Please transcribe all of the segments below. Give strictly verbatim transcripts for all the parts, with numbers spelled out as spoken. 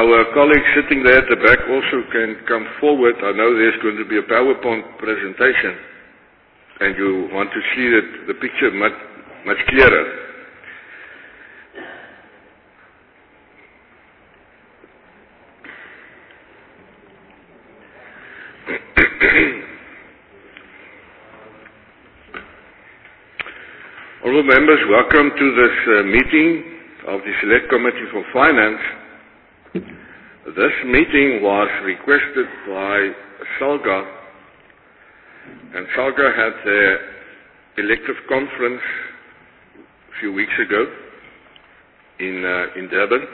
our colleagues sitting there at the back also can come forward. I know there's going to be a PowerPoint presentation, and you want to see that the picture much, much clearer. Honourable members, welcome to this uh, meeting of the Select Committee for Finance. This meeting was requested by SALGA, and SALGA had their elective conference a few weeks ago in, uh, in Durban,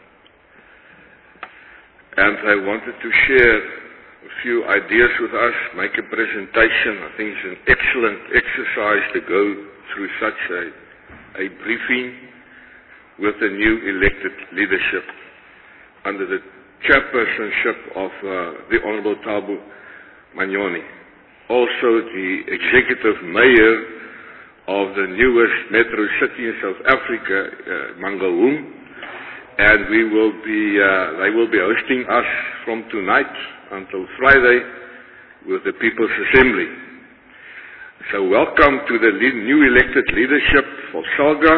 and they wanted to share a few ideas with us, make a presentation. I think it's an excellent exercise to go through such a, a briefing with the new elected leadership under the chairpersonship of uh, the Honorable Thabo Manyoni, also the executive mayor of the newest metro city in South Africa, uh, Mangaung, and we will be, uh, they will be hosting us from tonight until Friday with the People's Assembly. So welcome to the new elected leadership for SALGA,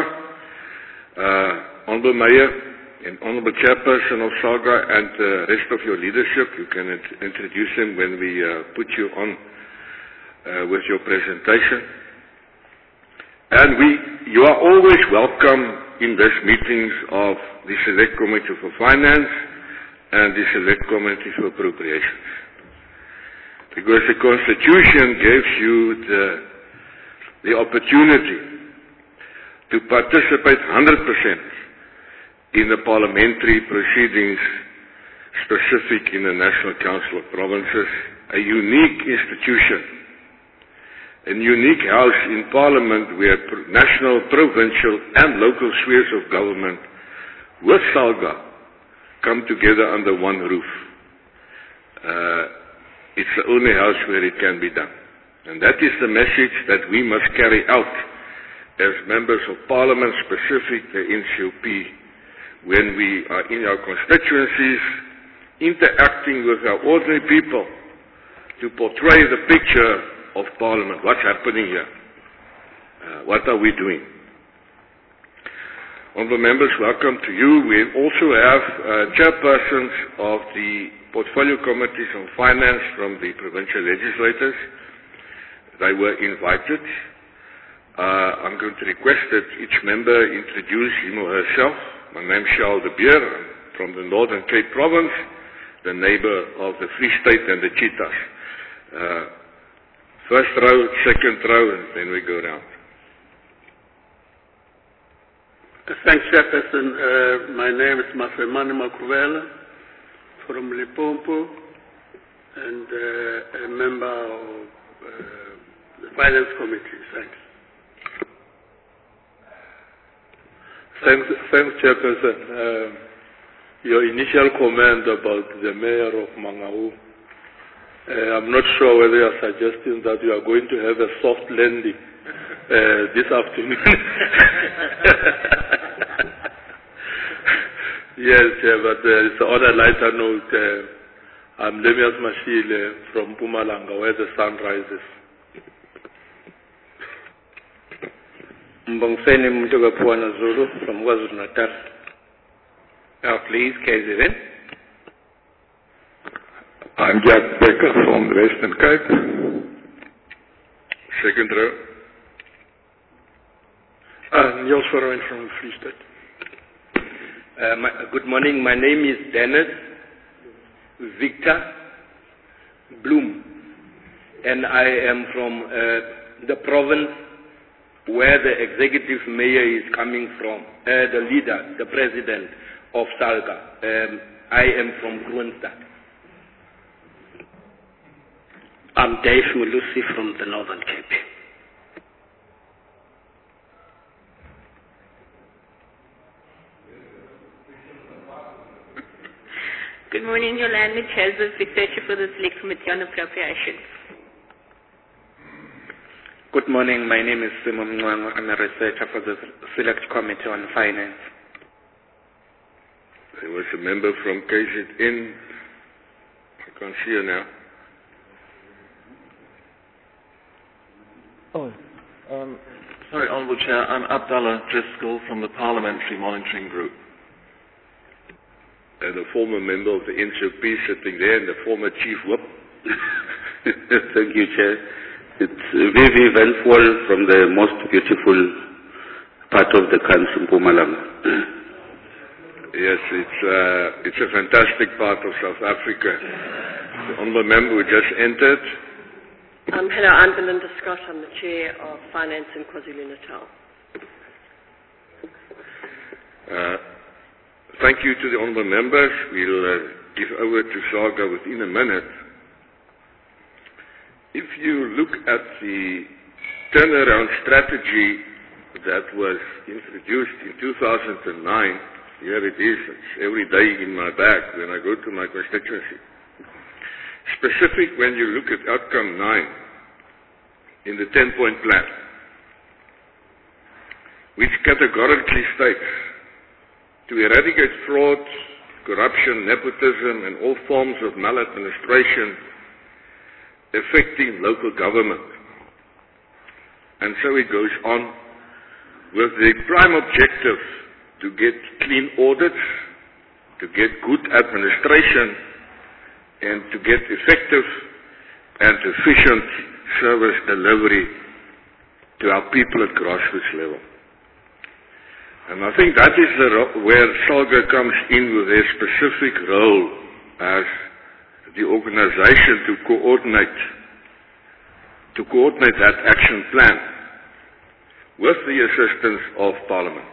uh, Honourable Mayor and Honourable Chairperson of SALGA, and the rest of your leadership. You can int introduce them when we uh, put you on uh, with your presentation. And we, you are always welcome in these meetings of the Select Committee for Finance and the Select Committee for Appropriations, because the Constitution gives you the, the opportunity to participate one hundred percent in the parliamentary proceedings specific in the National Council of Provinces, a unique institution, a unique house in Parliament where national, provincial and local spheres of government with SALGA come together under one roof. Uh, it's the only house where it can be done. And that is the message that we must carry out as members of Parliament, specific the N C O P, when we are in our constituencies, interacting with our ordinary people to portray the picture of Parliament. What's happening here? Uh, what are we doing? Honourable members, welcome to you. We also have uh, chairpersons of the portfolio committees on finance from the provincial legislators. They were invited. Uh, I'm going to request that each member introduce him or herself. My name is Charles de Beer. I'm from the Northern Cape Province, the neighbor of the Free State and the Cheetahs. Uh, first row, second row, and then we go around. Thanks, Chairperson. Uh, my name is Mafemani Makuvela from Limpopo, and uh, a member of uh, the Finance Committee. Thanks. Thanks, thanks Chairperson. Uh, your initial comment about the mayor of Mangaung, uh, I'm not sure whether you are suggesting that you are going to have a soft landing uh, this afternoon. Yes, uh, but uh, it's on a lighter note. Uh, I'm Lemias Mashile from Mpumalanga, where the sun rises. Mbongfeni Mtuga Pwana Zulu from KwaZulu-Natal. Now please, K Z N. I'm Jack Becker from the Western Cape. Second row. Uh, Niels Verhoeven from Free State. Uh, my, good morning. My name is Dennis Victor Bloom, and I am from uh, the province where the executive mayor is coming from, uh, the leader, the president of SALGA. Um, I am from Kroonstad. I'm Dave Mulusi from the Northern Cape. Good morning, Yolanda Joseph, researcher for the Select Committee on Appropriations. Good morning, my name is Simon Mwango. I'm a researcher for the Select Committee on Finance. There was a member from K Z N. I can't see her now. Oh, um, sorry, Honourable Chair. I'm Abdallah Driscoll from the Parliamentary Monitoring Group. And a former member of the N C P sitting there, and the former Chief Whip. Thank you, Chair. It's Vivi Vanfall from the most beautiful part of the country, Mpumalanga. Yes, it's, uh, it's a fantastic part of South Africa. The honourable member who just entered. Um, hello, I'm Belinda Scott. I'm the Chair of Finance in KwaZulu-Natal. Uh, thank you to the honourable members. We'll uh, give over to Saga within a minute. If you look at the turnaround strategy that was introduced in two thousand nine, here it is, it's every day in my bag when I go to my constituency. Specific when you look at outcome nine in the ten-point plan, which categorically states to eradicate fraud, corruption, nepotism, and all forms of maladministration affecting local government. And so it goes on with the prime objective to get clean audits, to get good administration, and to get effective and efficient service delivery to our people at grassroots level. And I think that is the where SALGA comes in with their specific role as the organization to coordinate, to coordinate that action plan with the assistance of Parliament.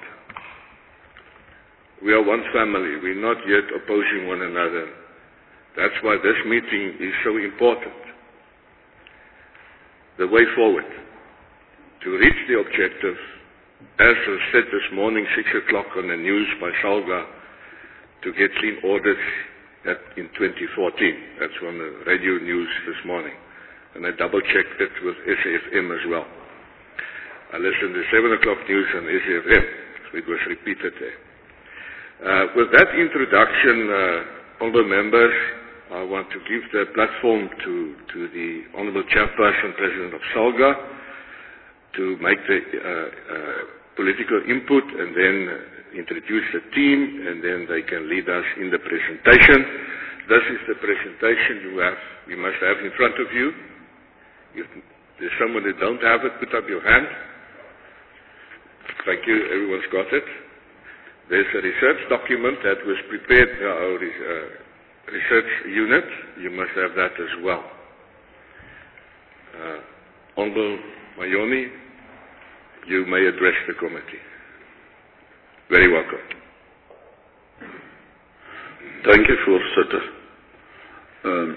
We are one family. We're not yet opposing one another. That's why this meeting is so important. The way forward to reach the objective, as was said this morning, six o'clock on the news by SALGA, to get clean audits at, in twenty fourteen. That's on the radio news this morning. And I double-checked it with S A F M as well. I listened to seven o'clock news on S A F M, so it was repeated there. Uh, with that introduction, uh, honourable members, I want to give the platform to, to the Honourable Chairperson, President of SALGA, to make the uh, uh, political input and then introduce the team, and then they can lead us in the presentation. This is the presentation you have, you must have in front of you. If there's someone that don't have it, put up your hand. Thank you, everyone's got it. There's a research document that was prepared by our uh, research unit. You must have that as well. Uh, Honourable Mayoni, you may address the committee. Very welcome. Dank u, voorzitter. Um,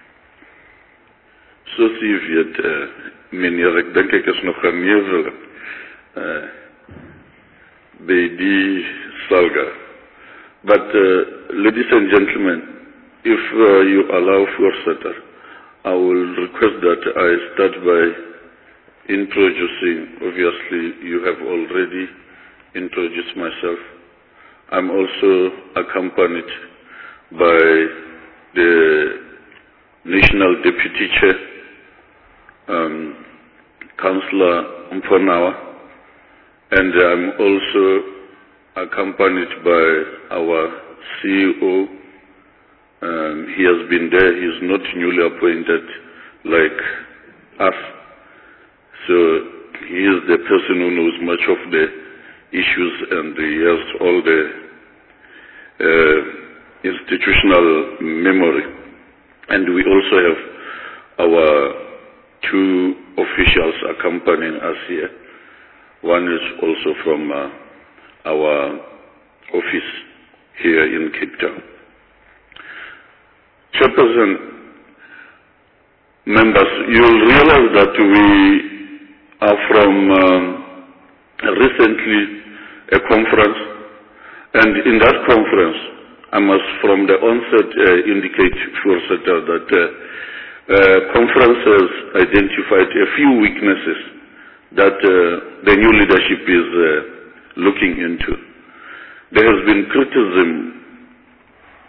zoals u weet, uh, meneer, ik denk ik is nog een nevel uh, bij die SALGA. But, uh, ladies and gentlemen, if uh, you allow, voorzitter, I will request that I start by introducing, obviously you have already introduced myself. I'm also accompanied by the National Deputy Chair, um, Councillor Mponawa, and I'm also accompanied by our C E O. Um, he has been there, he is not newly appointed like us. So he is the person who knows much of the issues, and he has all the uh, institutional memory. And we also have our two officials accompanying us here. One is also from uh, our office here in Cape Town. Chairperson, members, you'll realize that we are from um, recently a conference, and in that conference, I must from the onset uh, indicate, Voorzitter, that uh, uh, conference has identified a few weaknesses that uh, the new leadership is uh, looking into. There has been criticism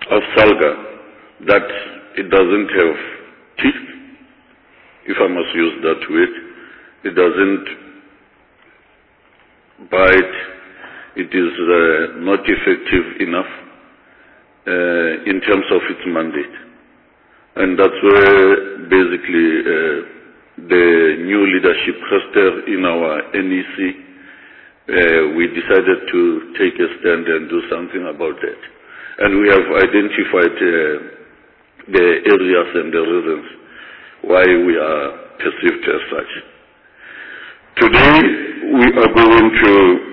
of Salga that it doesn't have teeth, if I must use that word. It doesn't bite. It is uh, not effective enough uh, in terms of its mandate. And that's where basically uh, the new leadership cluster in our N E C, uh, we decided to take a stand and do something about that. And we have identified uh, the areas and the reasons why we are perceived as such. Today we are going to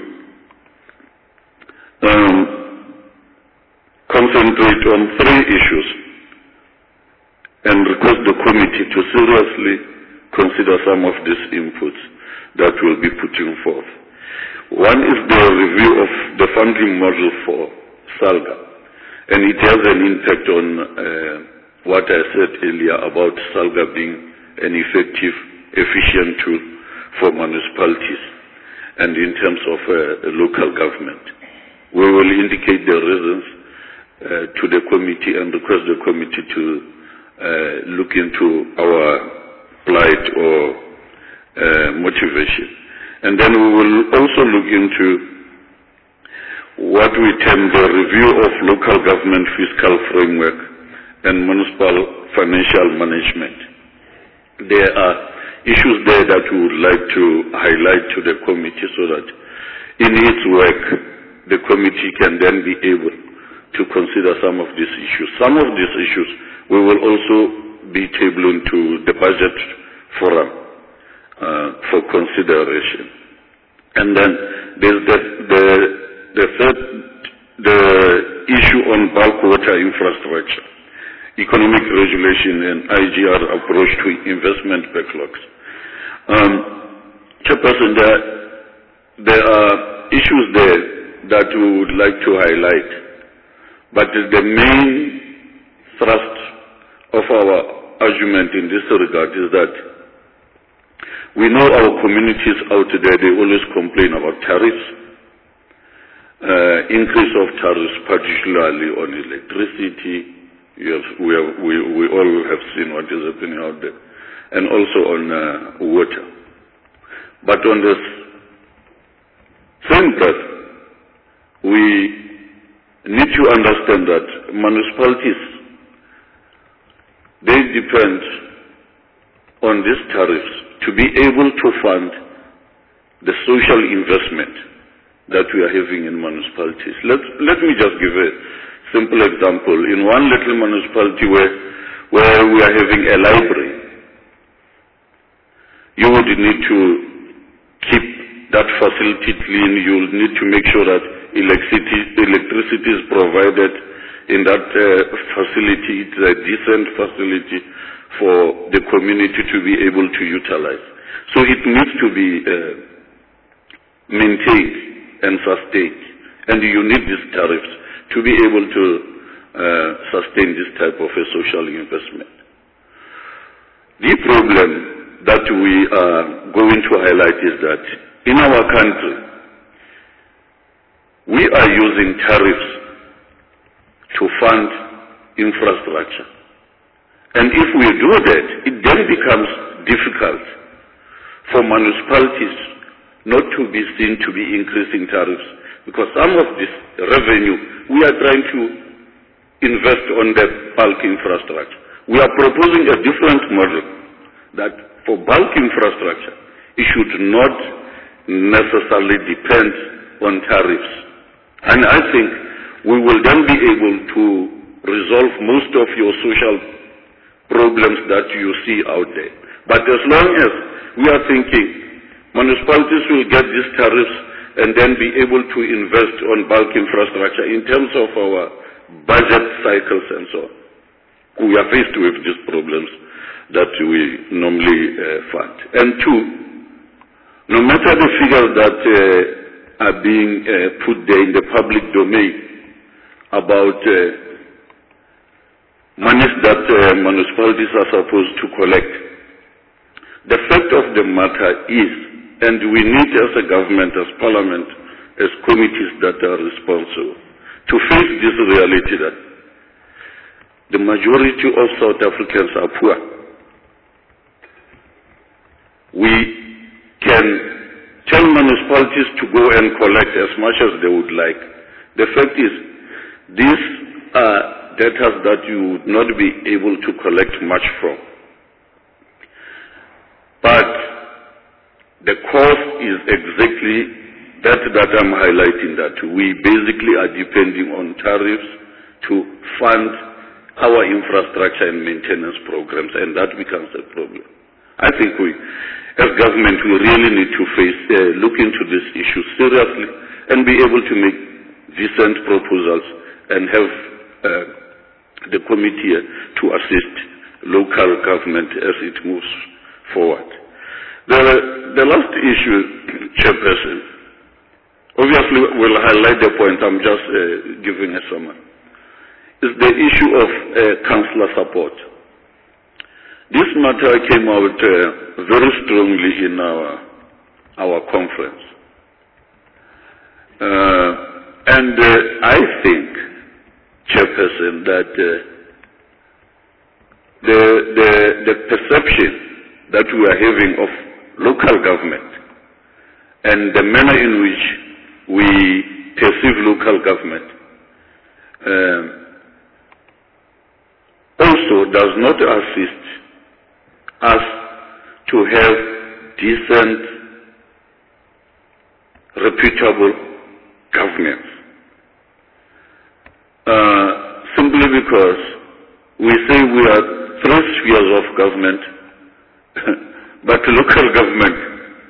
um, concentrate on three issues and request the committee to seriously consider some of these inputs that we'll be putting forth. One is the review of the funding model for Salga, and it has an impact on uh, what I said earlier about Salga being an effective, efficient tool for municipalities and in terms of uh, local government. We will indicate the reasons uh, to the committee and request the committee to uh, look into our plight or uh, motivation. And then we will also look into what we term the review of local government fiscal framework and municipal financial management. There are issues there that we would like to highlight to the committee so that in its work, the committee can then be able to consider some of these issues. Some of these issues we will also be tabling to the budget forum uh, for consideration. And then there's the, the, the third, the issue on bulk water infrastructure, economic regulation and I G R approach to investment backlogs. Um, Chairperson, there, there are issues there that we would like to highlight, but the main thrust of our argument in this regard is that we know our communities out there, they always complain about tariffs, uh, increase of tariffs, particularly on electricity. You have, we, have, we, we all have seen what is happening out there, and also on uh, water. But on this same breath, we need to understand that municipalities, they depend on these tariffs to be able to fund the social investment that we are having in municipalities. Let, let me just give a simple example. In one little municipality where, where we are having a library, you would need to keep that facility clean. You will need to make sure that electricity, electricity is provided in that uh, facility. It's a decent facility for the community to be able to utilize. So it needs to be uh, maintained and sustained. And you need these tariffs to be able to uh, sustain this type of a social investment. The problem that we are going to highlight is that in our country, we are using tariffs to fund infrastructure. And if we do that, it then becomes difficult for municipalities not to be seen to be increasing tariffs, because some of this revenue we are trying to invest on the bulk infrastructure. We are proposing a different model that for bulk infrastructure, it should not necessarily depend on tariffs. And I think we will then be able to resolve most of your social problems that you see out there. But as long as we are thinking municipalities will get these tariffs and then be able to invest on bulk infrastructure in terms of our budget cycles and so on, we are faced with these problems that we normally uh, fund. And two, no matter the figures that uh, are being uh, put there in the public domain about uh, monies that uh, municipalities are supposed to collect, the fact of the matter is, and we need as a government, as parliament, as committees that are responsible, to face this reality that the majority of South Africans are poor. We can tell municipalities to go and collect as much as they would like. The fact is, these are data that you would not be able to collect much from. But the cost is exactly that that I'm highlighting, that we basically are depending on tariffs to fund our infrastructure and maintenance programs, and that becomes a problem. I think we, as government, we really need to face, uh, look into this issue seriously and be able to make decent proposals and have uh, the committee to assist local government as it moves forward. The, the last issue, Chairperson, obviously will highlight the point, I'm just uh, giving a summary, is the issue of uh, councillor support. This matter came out uh, very strongly in our, our conference. Uh, and uh, I think, Chairperson, that uh, the, the, the perception that we are having of local government and the manner in which we perceive local government um, also does not assist us to have decent, reputable governance. Uh, simply because we say we are three spheres of government, but local government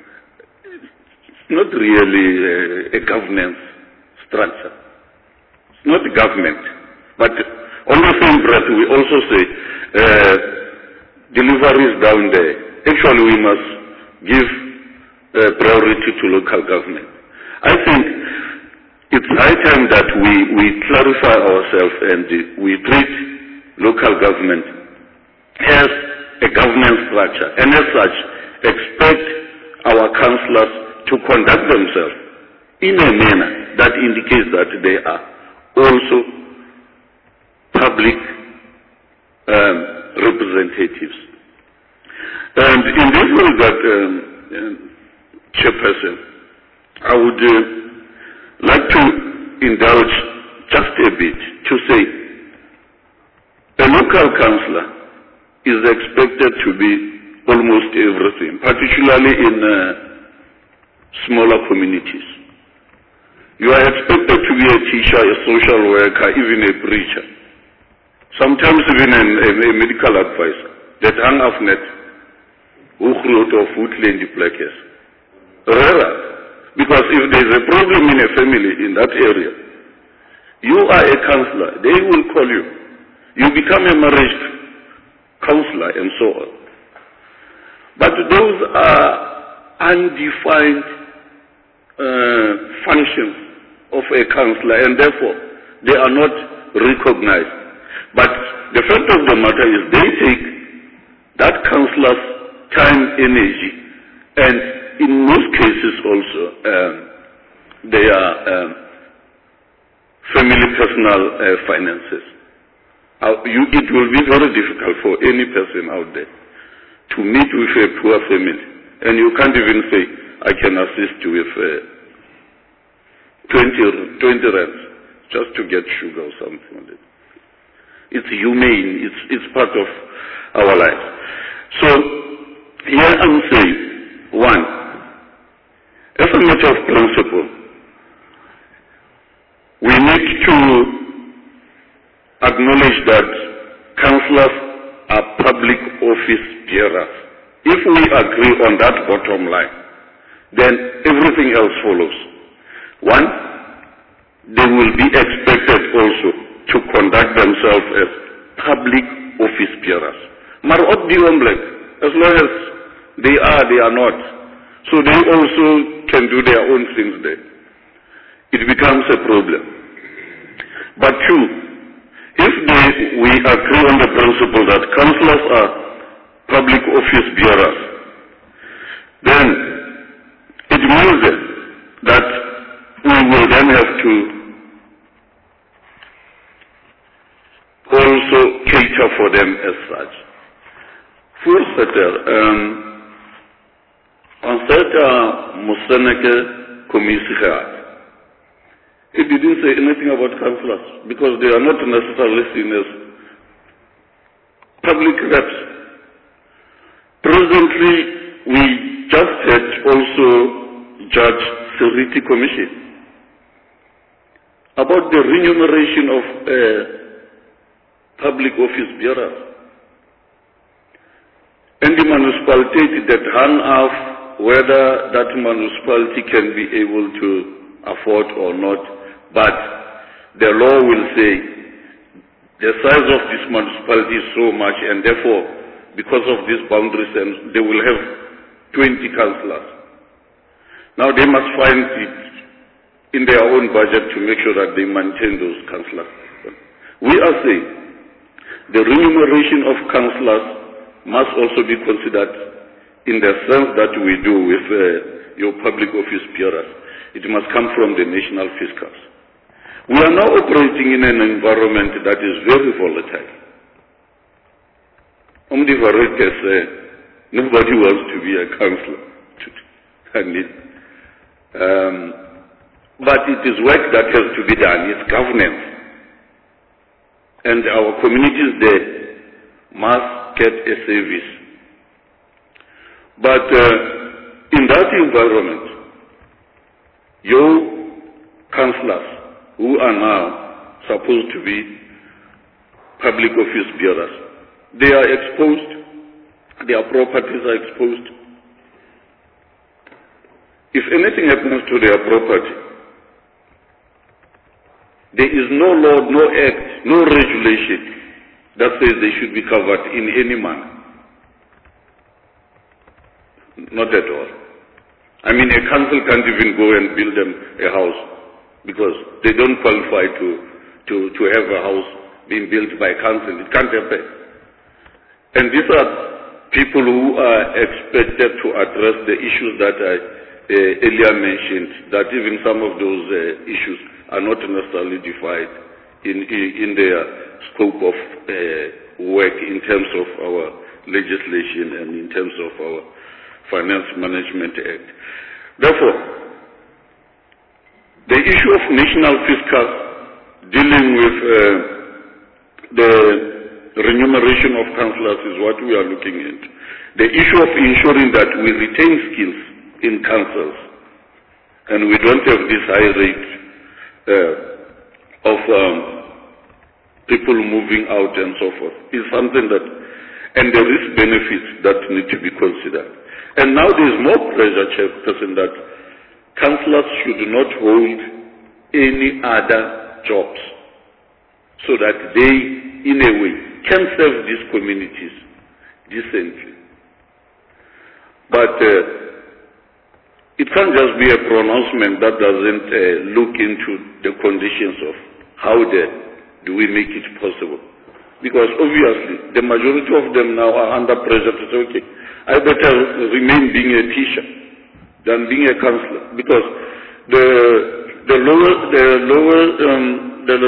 is not really a, a governance structure. It's not a government. But on the same breath, we also say uh, deliveries down there. Actually, we must give uh, priority to local government. I think it's high time that we, we clarify ourselves and uh, we treat local government as a governance structure, and as such, expect our councillors to conduct themselves in a manner that indicates that they are also public um, representatives. And in this regard, um, um, Chairperson, I would uh, like to indulge just a bit to say a local councillor is expected to be almost everything, particularly in uh, smaller communities. You are expected to be a teacher, a social worker, even a preacher, sometimes even a, a, a medical advisor. That hang of net, who wrote of woodland places. Rara, because if there is a problem in a family in that area, you are a councillor, they will call you. You become a marriage councillor and so on. But those are undefined uh, functions of a councillor, and therefore they are not recognized. But the fact of the matter is they take that councillor's time, energy, and in most cases also um, their um, family personal uh, finances. Uh, you, it will be very difficult for any person out there to meet with a poor family, and you can't even say, I can assist you with uh, twenty, twenty rands just to get sugar or something like that. It's humane, it's, it's part of our life. So, here I'm saying, one, as a matter of principle, we need to acknowledge that councillors are public office bearers. If we agree on that bottom line, then everything else follows. One, they will be expected also to conduct themselves as public office bearers. Marot di Omblek, as long as they are, they are not. So they also can do their own things there. It becomes a problem. But two, if they, we agree on the principle that councillors are public office bearers, then it means that we will then have to also also cater for them as such. Voorzitter, um, ons het een moestandige commissie gehad. It didn't say anything about councillors because they are not necessarily seen as public reps. Presently, we just had also Judge Seriti Commission about the remuneration of uh, public office bearers. And the municipality that hung off whether that municipality can be able to afford or not, but the law will say the size of this municipality is so much, and therefore, because of these boundaries, and they will have twenty councillors. Now they must find it in their own budget to make sure that they maintain those councillors. We are saying the remuneration of councillors must also be considered in the sense that we do with uh, your public office bearers. It must come from the national fiscals. We are now operating in an environment that is very volatile. Omnivorous, uh, nobody wants to be a councillor. I mean, um, but it is work that has to be done. It's governance. And our communities there must get a service. But uh, in that environment, your councillors who are now supposed to be public office bearers, they are exposed, their properties are exposed. If anything happens to their property, there is no law, no act, no regulation that says they should be covered in any manner. Not at all. I mean, a council can't even go and build them a house because they don't qualify to, to, to have a house being built by council. It can't happen. And these are people who are expected to address the issues that I uh, earlier mentioned, that even some of those uh, issues are not necessarily defined in, in, in their scope of uh, work in terms of our legislation and in terms of our Finance Management Act. Therefore, the issue of national fiscal dealing with uh, the remuneration of councillors is what we are looking at. The issue of ensuring that we retain skills in councils and we don't have this high rate uh, of um, people moving out and so forth is something that, and the risk benefits that need to be considered. And now there is more pressure, Chairperson, that councillors should not hold any other jobs so that they, in a way, can serve these communities decently. But uh, it can't just be a pronouncement that doesn't uh, look into the conditions of how the, do we make it possible. Because obviously, the majority of them now are under pressure to say, okay, I better remain being a teacher than being a councillor, because the the lower the lower um, the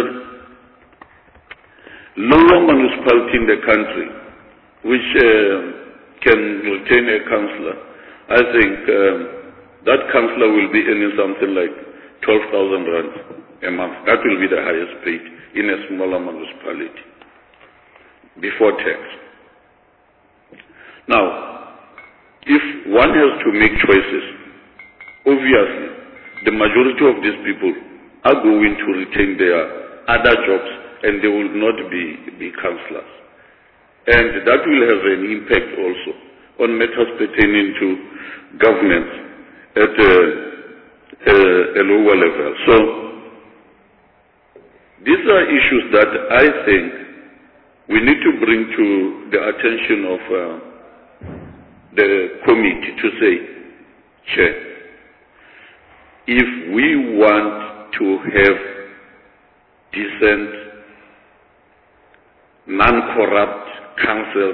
lower municipality in the country, which uh, can retain a councillor, I think um, that councillor will be earning something like twelve thousand rand a month. That will be the highest paid in a smaller municipality before tax. Now, if one has to make choices, obviously, the majority of these people are going to retain their other jobs and they will not be, be councillors. And that will have an impact also on matters pertaining to governance at a, a, a lower level. So, these are issues that I think we need to bring to the attention of uh, the committee to say, Chair, if we want to have decent, non-corrupt councils,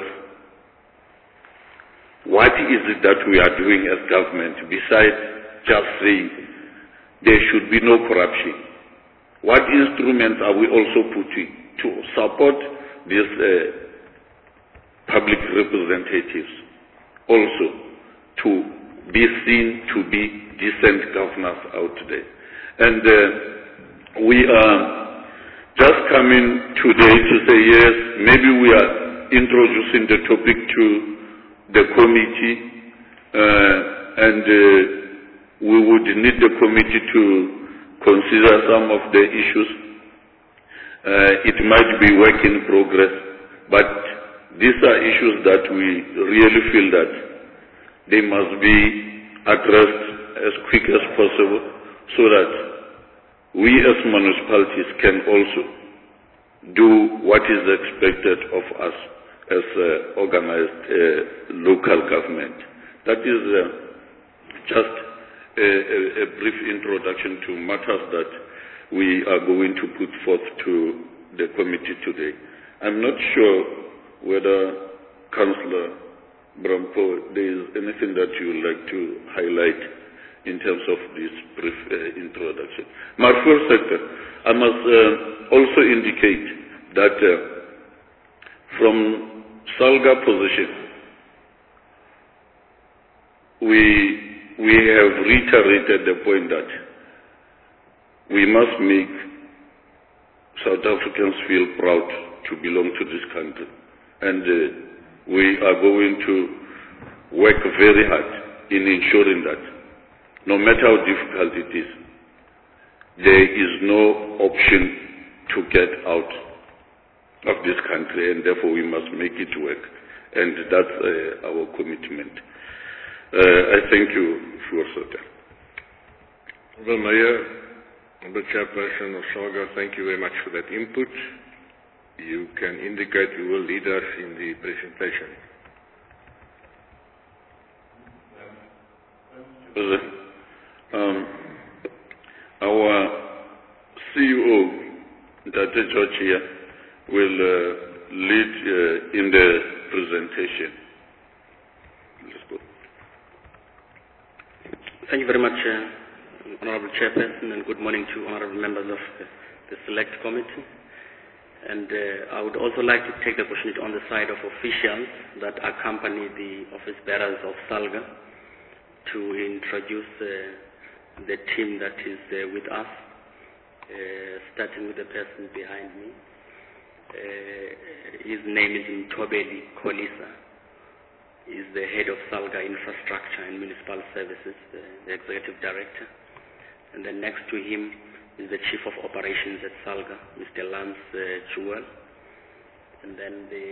what is it that we are doing as government besides just saying there should be no corruption? What instruments are we also putting to support these uh, public representatives also to be seen to be decent governors out there. And uh, we are just coming today to say, yes, maybe we are introducing the topic to the committee, uh, and uh, we would need the committee to consider some of the issues. Uh, it might be work in progress, but these are issues that we really feel that they must be addressed as quick as possible so that we as municipalities can also do what is expected of us as uh, organized uh, local government. That is uh, just a, a, a brief introduction to matters that we are going to put forth to the committee today. I'm not sure whether Councillor Brampo, there is anything that you would like to highlight in terms of this brief uh, introduction. My first sector, I must uh, also indicate that uh, from SALGA position, we, we have reiterated the point that we must make South Africans feel proud to belong to this country. And uh, we are going to work very hard in ensuring that no matter how difficult it is, there is no option to get out of this country, and therefore we must make it work. And that's uh, our commitment. Uh, I thank you for that. Well, Mayor, the Chairperson of SALGA, thank you very much for that input. You can indicate you will lead us in the presentation. Um, our C E O, Dr. George here, will uh, lead uh, in the presentation. Let's go. Thank you very much, uh, Honorable Chairperson, and good morning to honorable members of the, the Select Committee. And uh, I would also like to take the opportunity on the side of officials that accompany the office bearers of SALGA to introduce uh, the team that is uh, with us, uh, starting with the person behind me. Uh, his name is Ntobeli Kolisa. He is the head of SALGA Infrastructure and Municipal Services, the, the executive director. And then next to him is the chief of operations at SALGA, Mister Lance uh, Jewell. And then the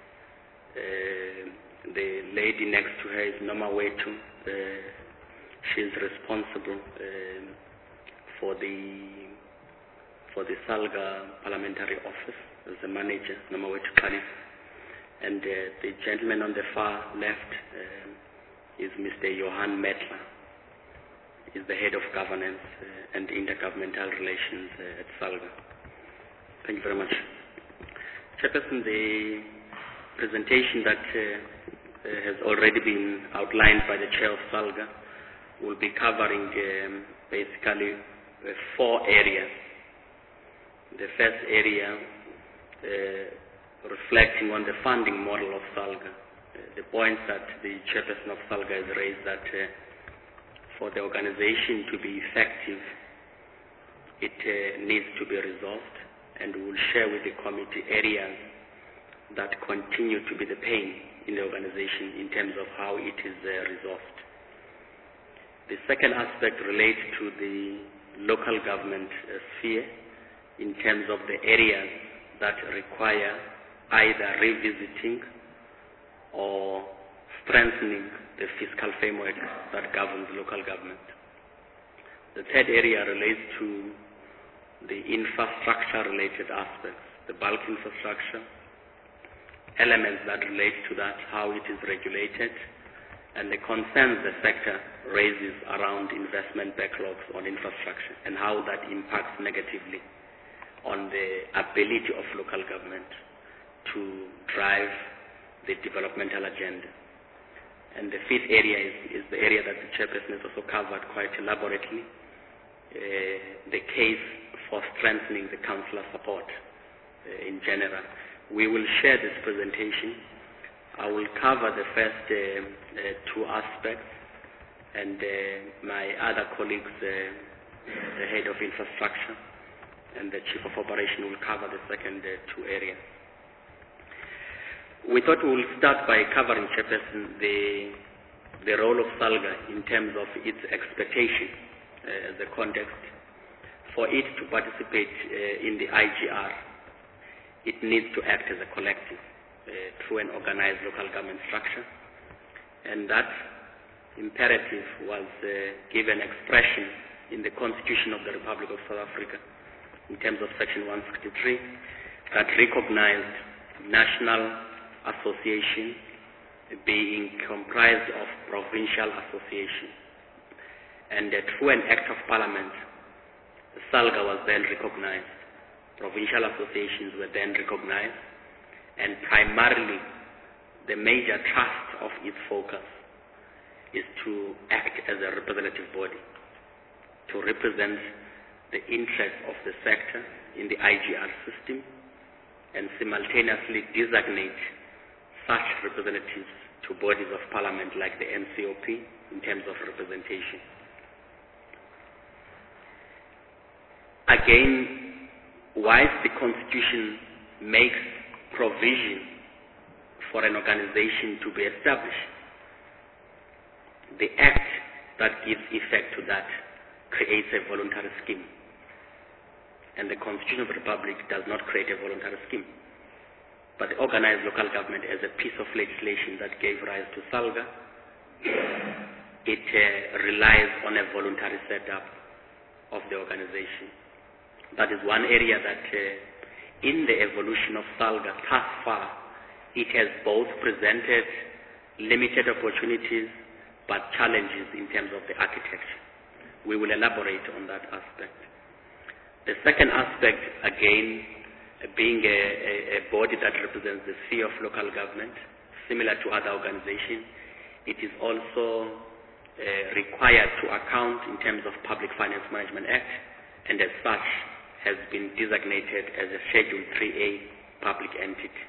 uh, the lady next to her is Noma Wetu. Uh, she is responsible uh, for the for the SALGA Parliamentary Office as the manager, Noma Wetu Khalif. And uh, the gentleman on the far left uh, is Mister Johan Metler. He's the head of governance uh, and intergovernmental relations uh, at SALGA. Thank you very much. Chairperson, the presentation that uh, uh, has already been outlined by the chair of SALGA will be covering um, basically uh, four areas. The first area uh, reflecting on the funding model of SALGA. Uh, the points that the chairperson of SALGA has raised that uh, for the organization to be effective, it uh, needs to be resolved, and we will share with the committee areas that continue to be the pain in the organization in terms of how it is uh, resolved. The second aspect relates to the local government uh, sphere in terms of the areas that require either revisiting or strengthening the fiscal framework that governs local government. The third area relates to the infrastructure-related aspects, the bulk infrastructure, elements that relate to that, how it is regulated, and the concerns the sector raises around investment backlogs on infrastructure and how that impacts negatively on the ability of local government to drive the developmental agenda. And the fifth area is, is the area that the chairperson has also covered quite elaborately, uh, the case for strengthening the councillor support uh, in general, we will share this presentation. I will cover the first uh, uh, two aspects, and uh, my other colleagues, uh, the head of infrastructure and the chief of operation, will cover the second uh, two areas. We thought we will start by covering, Chairperson, the, the role of SALGA in terms of its expectation uh, as a context. For it to participate uh, in the I G R, it needs to act as a collective uh, through an organized local government structure. And that imperative was uh, given expression in the Constitution of the Republic of South Africa in terms of Section one sixty-three that recognized national association being comprised of provincial association. And uh, through an act of parliament, SALGA was then recognized. Provincial associations were then recognized, and primarily the major thrust of its focus is to act as a representative body, to represent the interests of the sector in the I G R system, and simultaneously designate such representatives to bodies of parliament like the M C O P in terms of representation. Again, whilst the Constitution makes provision for an organization to be established, the Act that gives effect to that creates a voluntary scheme. And the Constitution of the Republic does not create a voluntary scheme. But the organized local government, as a piece of legislation that gave rise to SALGA, it uh, relies on a voluntary setup of the organization. That is one area that uh, in the evolution of SALGA thus far, it has both presented limited opportunities but challenges in terms of the architecture. We will elaborate on that aspect. The second aspect, again, being a, a, a body that represents the sphere of local government, similar to other organizations, it is also uh, required to account in terms of Public Finance Management Act, and as such has been designated as a Schedule three A public entity.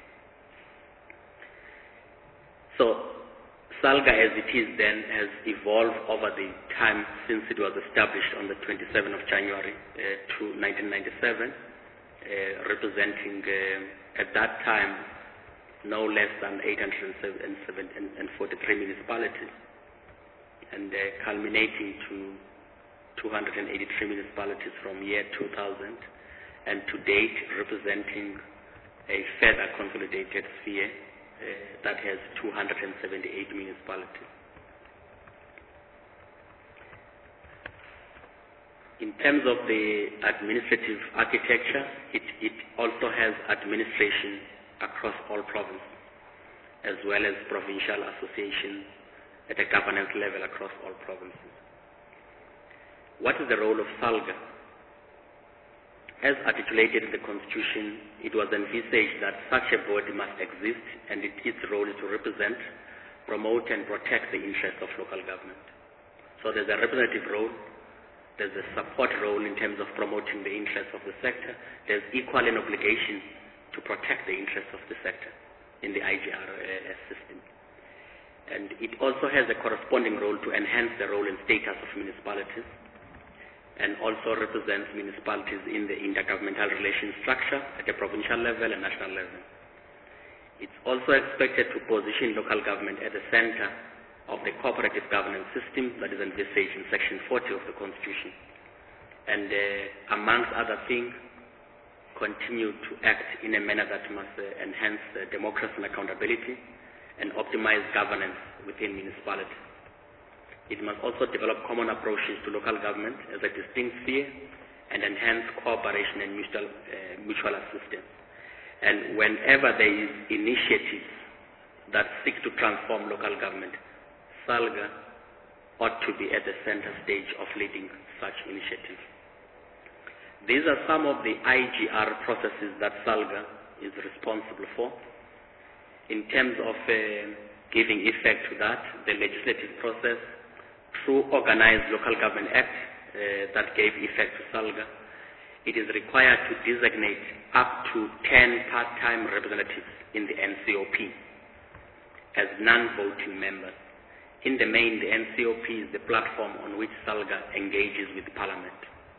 So, SALGA as it is then has evolved over the time since it was established on the twenty-seventh of January uh, nineteen ninety-seven, uh, representing uh, at that time no less than eight hundred forty-three municipalities, and uh, culminating to two hundred eighty-three municipalities from year two thousand, and to date representing a further consolidated sphere uh, that has two hundred seventy-eight municipalities. In terms of the administrative architecture, it, it also has administration across all provinces, as well as provincial associations at a governance level across all provinces. What is the role of SALGA? As articulated in the Constitution, it was envisaged that such a body must exist, and it, its role is to represent, promote, and protect the interests of local government. So there's a representative role, there's a support role in terms of promoting the interests of the sector, there's equal an obligation to protect the interests of the sector in the I G R uh, system. And it also has a corresponding role to enhance the role and status of municipalities, and also represents municipalities in the intergovernmental relations structure at a provincial level and national level. It's also expected to position local government at the center of the cooperative governance system that is envisaged in Section forty of the Constitution, and uh, amongst other things, continue to act in a manner that must uh, enhance uh, democracy and accountability and optimize governance within municipalities. It must also develop common approaches to local government as a distinct sphere and enhance cooperation and mutual, uh, mutual assistance. And whenever there is initiatives that seek to transform local government, SALGA ought to be at the center stage of leading such initiatives. These are some of the I G R processes that SALGA is responsible for. In terms of uh, giving effect to that, the legislative process, through Organized Local Government Act uh, that gave effect to SALGA, it is required to designate up to ten part-time representatives in the N C O P as non-voting members. In the main, the N C O P is the platform on which SALGA engages with Parliament.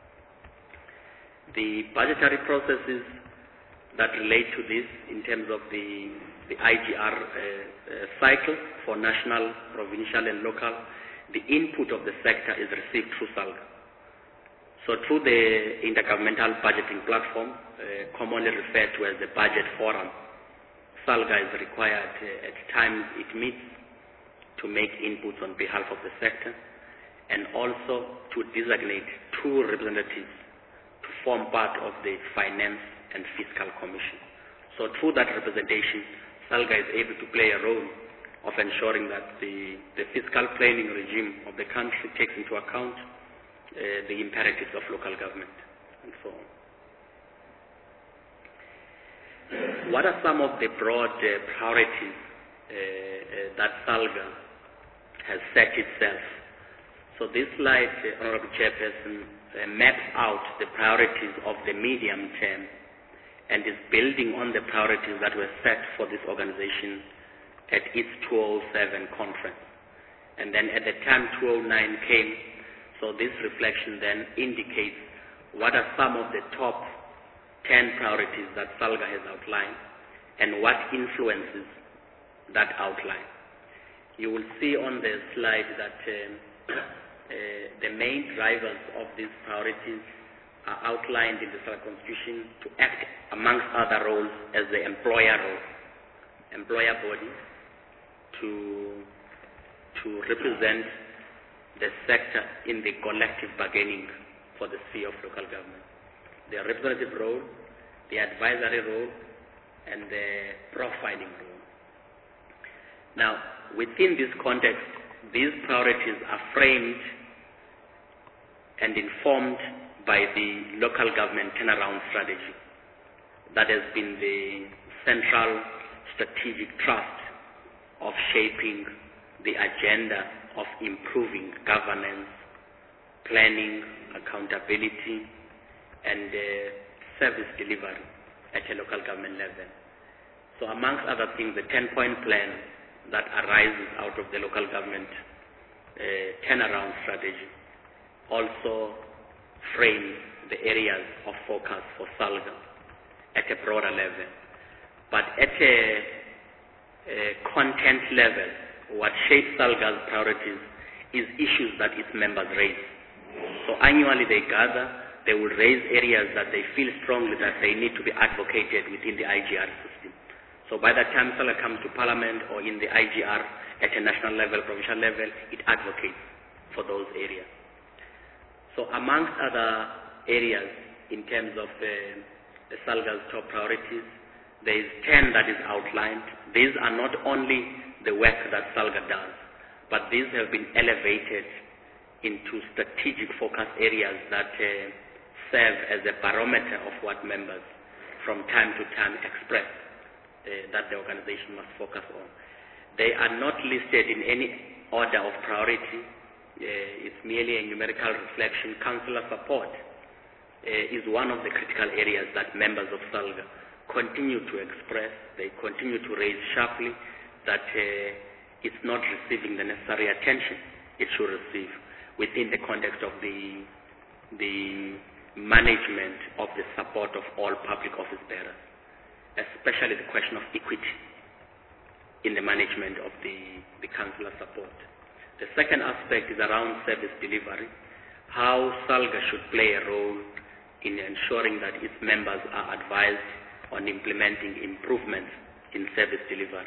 The budgetary processes that relate to this in terms of the, the I G R uh, uh, cycle for national, provincial and local, the input of the sector is received through SALGA. So through the Intergovernmental Budgeting Platform, uh, commonly referred to as the Budget Forum, SALGA is required uh, at times it meets to make inputs on behalf of the sector and also to designate two representatives to form part of the Finance and Fiscal Commission. So through that representation, SALGA is able to play a role of ensuring that the, the fiscal planning regime of the country takes into account uh, the imperatives of local government and so on. What are some of the broad uh, priorities uh, uh, that SALGA has set itself? So this slide, uh, Honorable Chairperson, uh, maps out the priorities of the medium term and is building on the priorities that were set for this organization at its two thousand seven conference. And then at the time two thousand nine came, so this reflection then indicates what are some of the top ten priorities that SALGA has outlined and what influences that outline. You will see on the slide that um, uh, the main drivers of these priorities are outlined in the SALGA Constitution to act, amongst other roles, as the employer role, employer body, to, to represent the sector in the collective bargaining for the sphere of local government. The representative role, the advisory role, and the profiling role. Now, within this context, these priorities are framed and informed by the local government turnaround strategy that has been the central strategic thrust of shaping the agenda of improving governance, planning, accountability, and uh, service delivery at a local government level. So amongst other things, the ten-point plan that arises out of the local government uh, turnaround strategy also frames the areas of focus for SALGA at a broader level. But at a, a content level, what shapes SALGA's priorities is issues that its members raise. So annually they gather, they will raise areas that they feel strongly that they need to be advocated within the I G R system. So by the time SALGA comes to Parliament or in the I G R at a national level, provincial level, it advocates for those areas. So amongst other areas in terms of uh, the SALGA's top priorities, there is ten that is outlined. These are not only the work that SALGA does, but these have been elevated into strategic focus areas that uh, serve as a barometer of what members from time to time express uh, that the organization must focus on. They are not listed in any order of priority. Uh, it's merely a numerical reflection. Councillor support uh, is one of the critical areas that members of SALGA continue to express. They continue to raise sharply that uh, it's not receiving the necessary attention it should receive within the context of the, the management of the support of all public office bearers, especially the question of equity in the management of the, the councillor support. The second aspect is around service delivery, how SALGA should play a role in ensuring that its members are advised on implementing improvements in service delivery.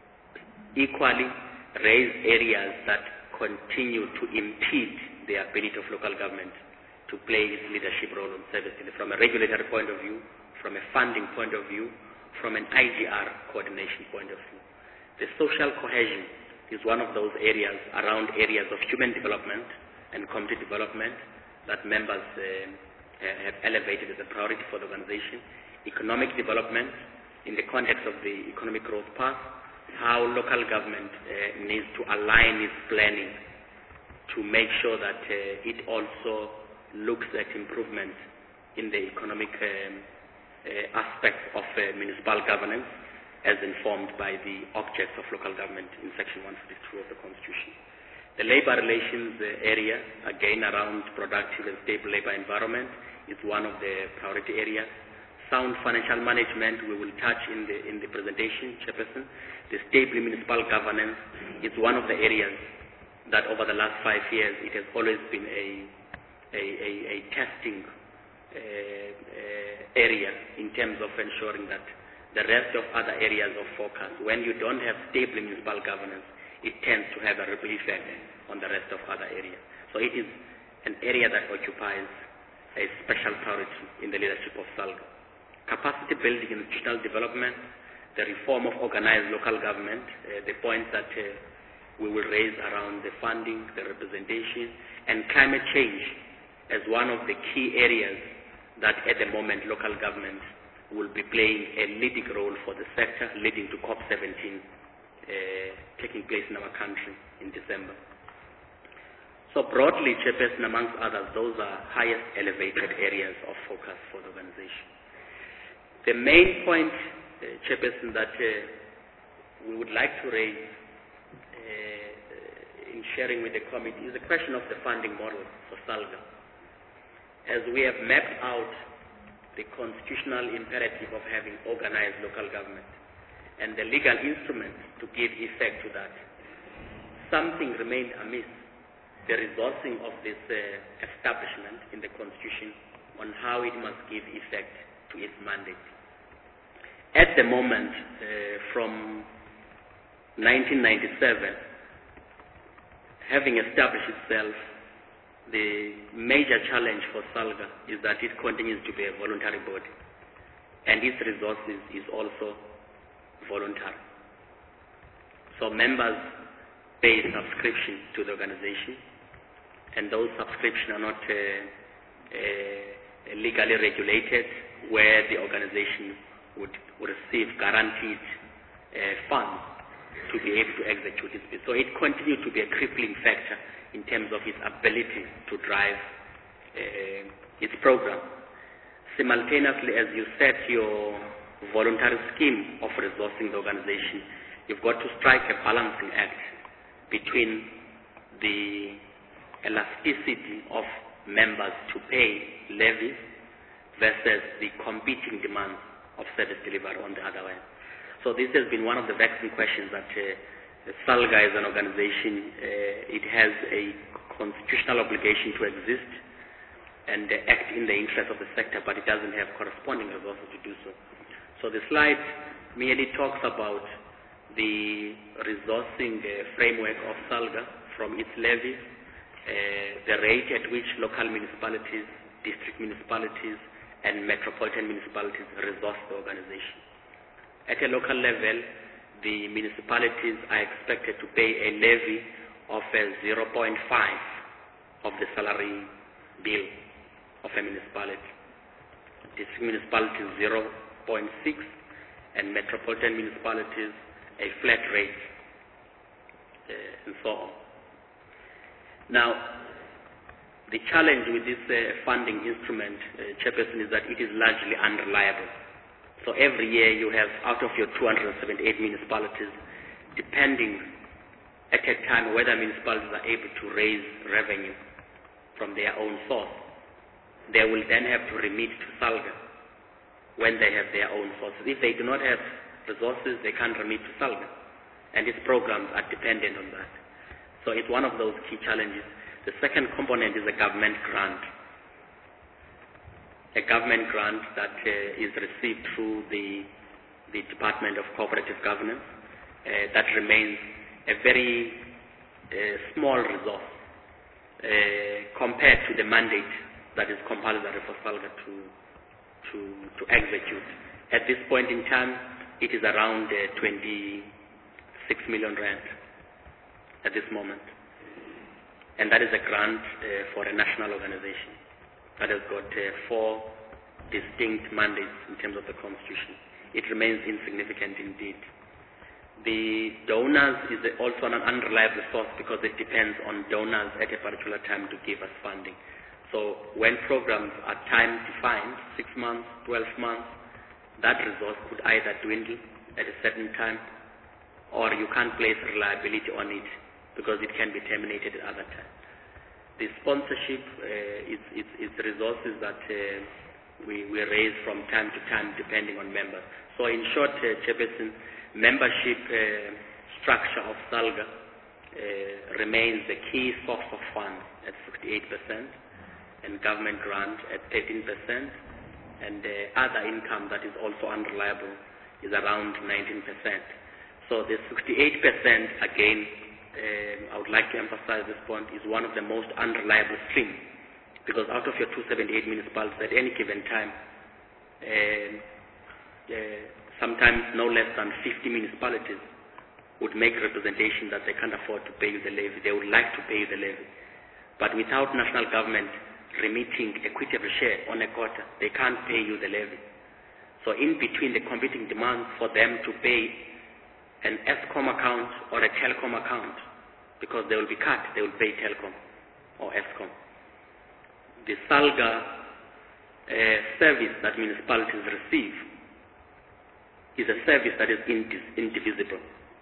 Equally, raise areas that continue to impede the ability of local government to play its leadership role on service delivery from a regulatory point of view, from a funding point of view, from an I G R coordination point of view. The social cohesion is one of those areas around areas of human development and community development that members uh, have elevated as a priority for the organization. Economic development in the context of the economic growth path, how local government uh, needs to align its planning to make sure that uh, it also looks at improvements in the economic um, uh, aspects of uh, municipal governance as informed by the objects of local government in Section one fifty-two of the Constitution. The labor relations uh, area, again around productive and stable labor environment, is one of the priority areas. Sound financial management, we will touch in the, in the presentation, Chairperson. The stable municipal governance is one of the areas that over the last five years, it has always been a, a, a, a testing uh, uh, area in terms of ensuring that the rest of other areas of focus, when you don't have stable municipal governance, it tends to have a ripple effect on the rest of other areas. So it is an area that occupies a special priority in the leadership of SALGA. Capacity building and institutional development, the reform of organized local government, uh, the points that uh, we will raise around the funding, the representation, and climate change as one of the key areas that at the moment local government will be playing a leading role for the sector, leading to COP seventeen uh, taking place in our country in December. So broadly, Chairperson, amongst others, those are highest elevated areas of focus for the organization. The main point, uh, Chairperson, that uh, we would like to raise uh, in sharing with the committee is the question of the funding model for SALGA. As we have mapped out the constitutional imperative of having organized local government and the legal instruments to give effect to that, something remained amiss, the resourcing of this uh, establishment in the Constitution on how it must give effect to its mandate. At the moment, uh, from nineteen ninety-seven, having established itself, the major challenge for SALGA is that it continues to be a voluntary body, and its resources is also voluntary. So members pay subscription to the organization, and those subscriptions are not uh, uh, legally regulated, where the organization would, would receive guaranteed uh, funds to be able to execute its business. So it continues to be a crippling factor in terms of its ability to drive uh, its program. Simultaneously, as you set your voluntary scheme of resourcing the organization, you've got to strike a balancing act between the elasticity of members to pay levies versus the competing demands of service delivery on the other hand. So this has been one of the vexing questions that uh, SALGA as an organization, uh, it has a constitutional obligation to exist and uh, act in the interest of the sector, but it doesn't have corresponding resources to do so. So the slide merely talks about the resourcing uh, framework of SALGA from its levies, uh, the rate at which local municipalities, district municipalities, and metropolitan municipalities resource the organization. At a local level, the municipalities are expected to pay a levy of zero point five of the salary bill of a municipality. District municipalities zero point six, and metropolitan municipalities a flat rate, uh, and so on. Now, the challenge with this uh, funding instrument, uh, Chairperson, is that it is largely unreliable. So every year you have, out of your two hundred seventy-eight municipalities, depending at a time whether municipalities are able to raise revenue from their own source, they will then have to remit to SALGA when they have their own sources. If they do not have resources, they can't remit to SALGA, and its programs are dependent on that. So it's one of those key challenges. The second component is a government grant. A government grant that uh, is received through the, the Department of Cooperative Governance uh, that remains a very uh, small resource uh, compared to the mandate that is compulsory for SALGA to, to, to execute. At this point in time, it is around uh, twenty-six million rand at this moment. And that is a grant uh, for a national organization that has got uh, four distinct mandates in terms of the Constitution. It remains insignificant indeed. The donors is also an unreliable source because it depends on donors at a particular time to give us funding. So when programs are time defined, six months, twelve months, that resource could either dwindle at a certain time, or you can't place reliability on it because it can be terminated at other time. The sponsorship uh, is, is, is resources that uh, we, we raise from time to time depending on members. So in short, uh, Chairperson, membership uh, structure of SALGA uh, remains the key source of funds at sixty-eight percent, and government grant at thirteen percent, and uh, other income that is also unreliable is around nineteen percent. So the sixty-eight percent, again, um, I would like to emphasize this point, is one of the most unreliable streams, because out of your two hundred seventy-eight municipalities at any given time, um, uh, sometimes no less than fifty municipalities would make representation that they can't afford to pay you the levy. They would like to pay you the levy. But without national government remitting equitable share on a quarter, they can't pay you the levy. So in between the competing demands for them to pay an ESCOM account or a Telcom account, because they will be cut, they will pay Telcom or ESCOM. The SALGA uh, service that municipalities receive is a service that is indivisible.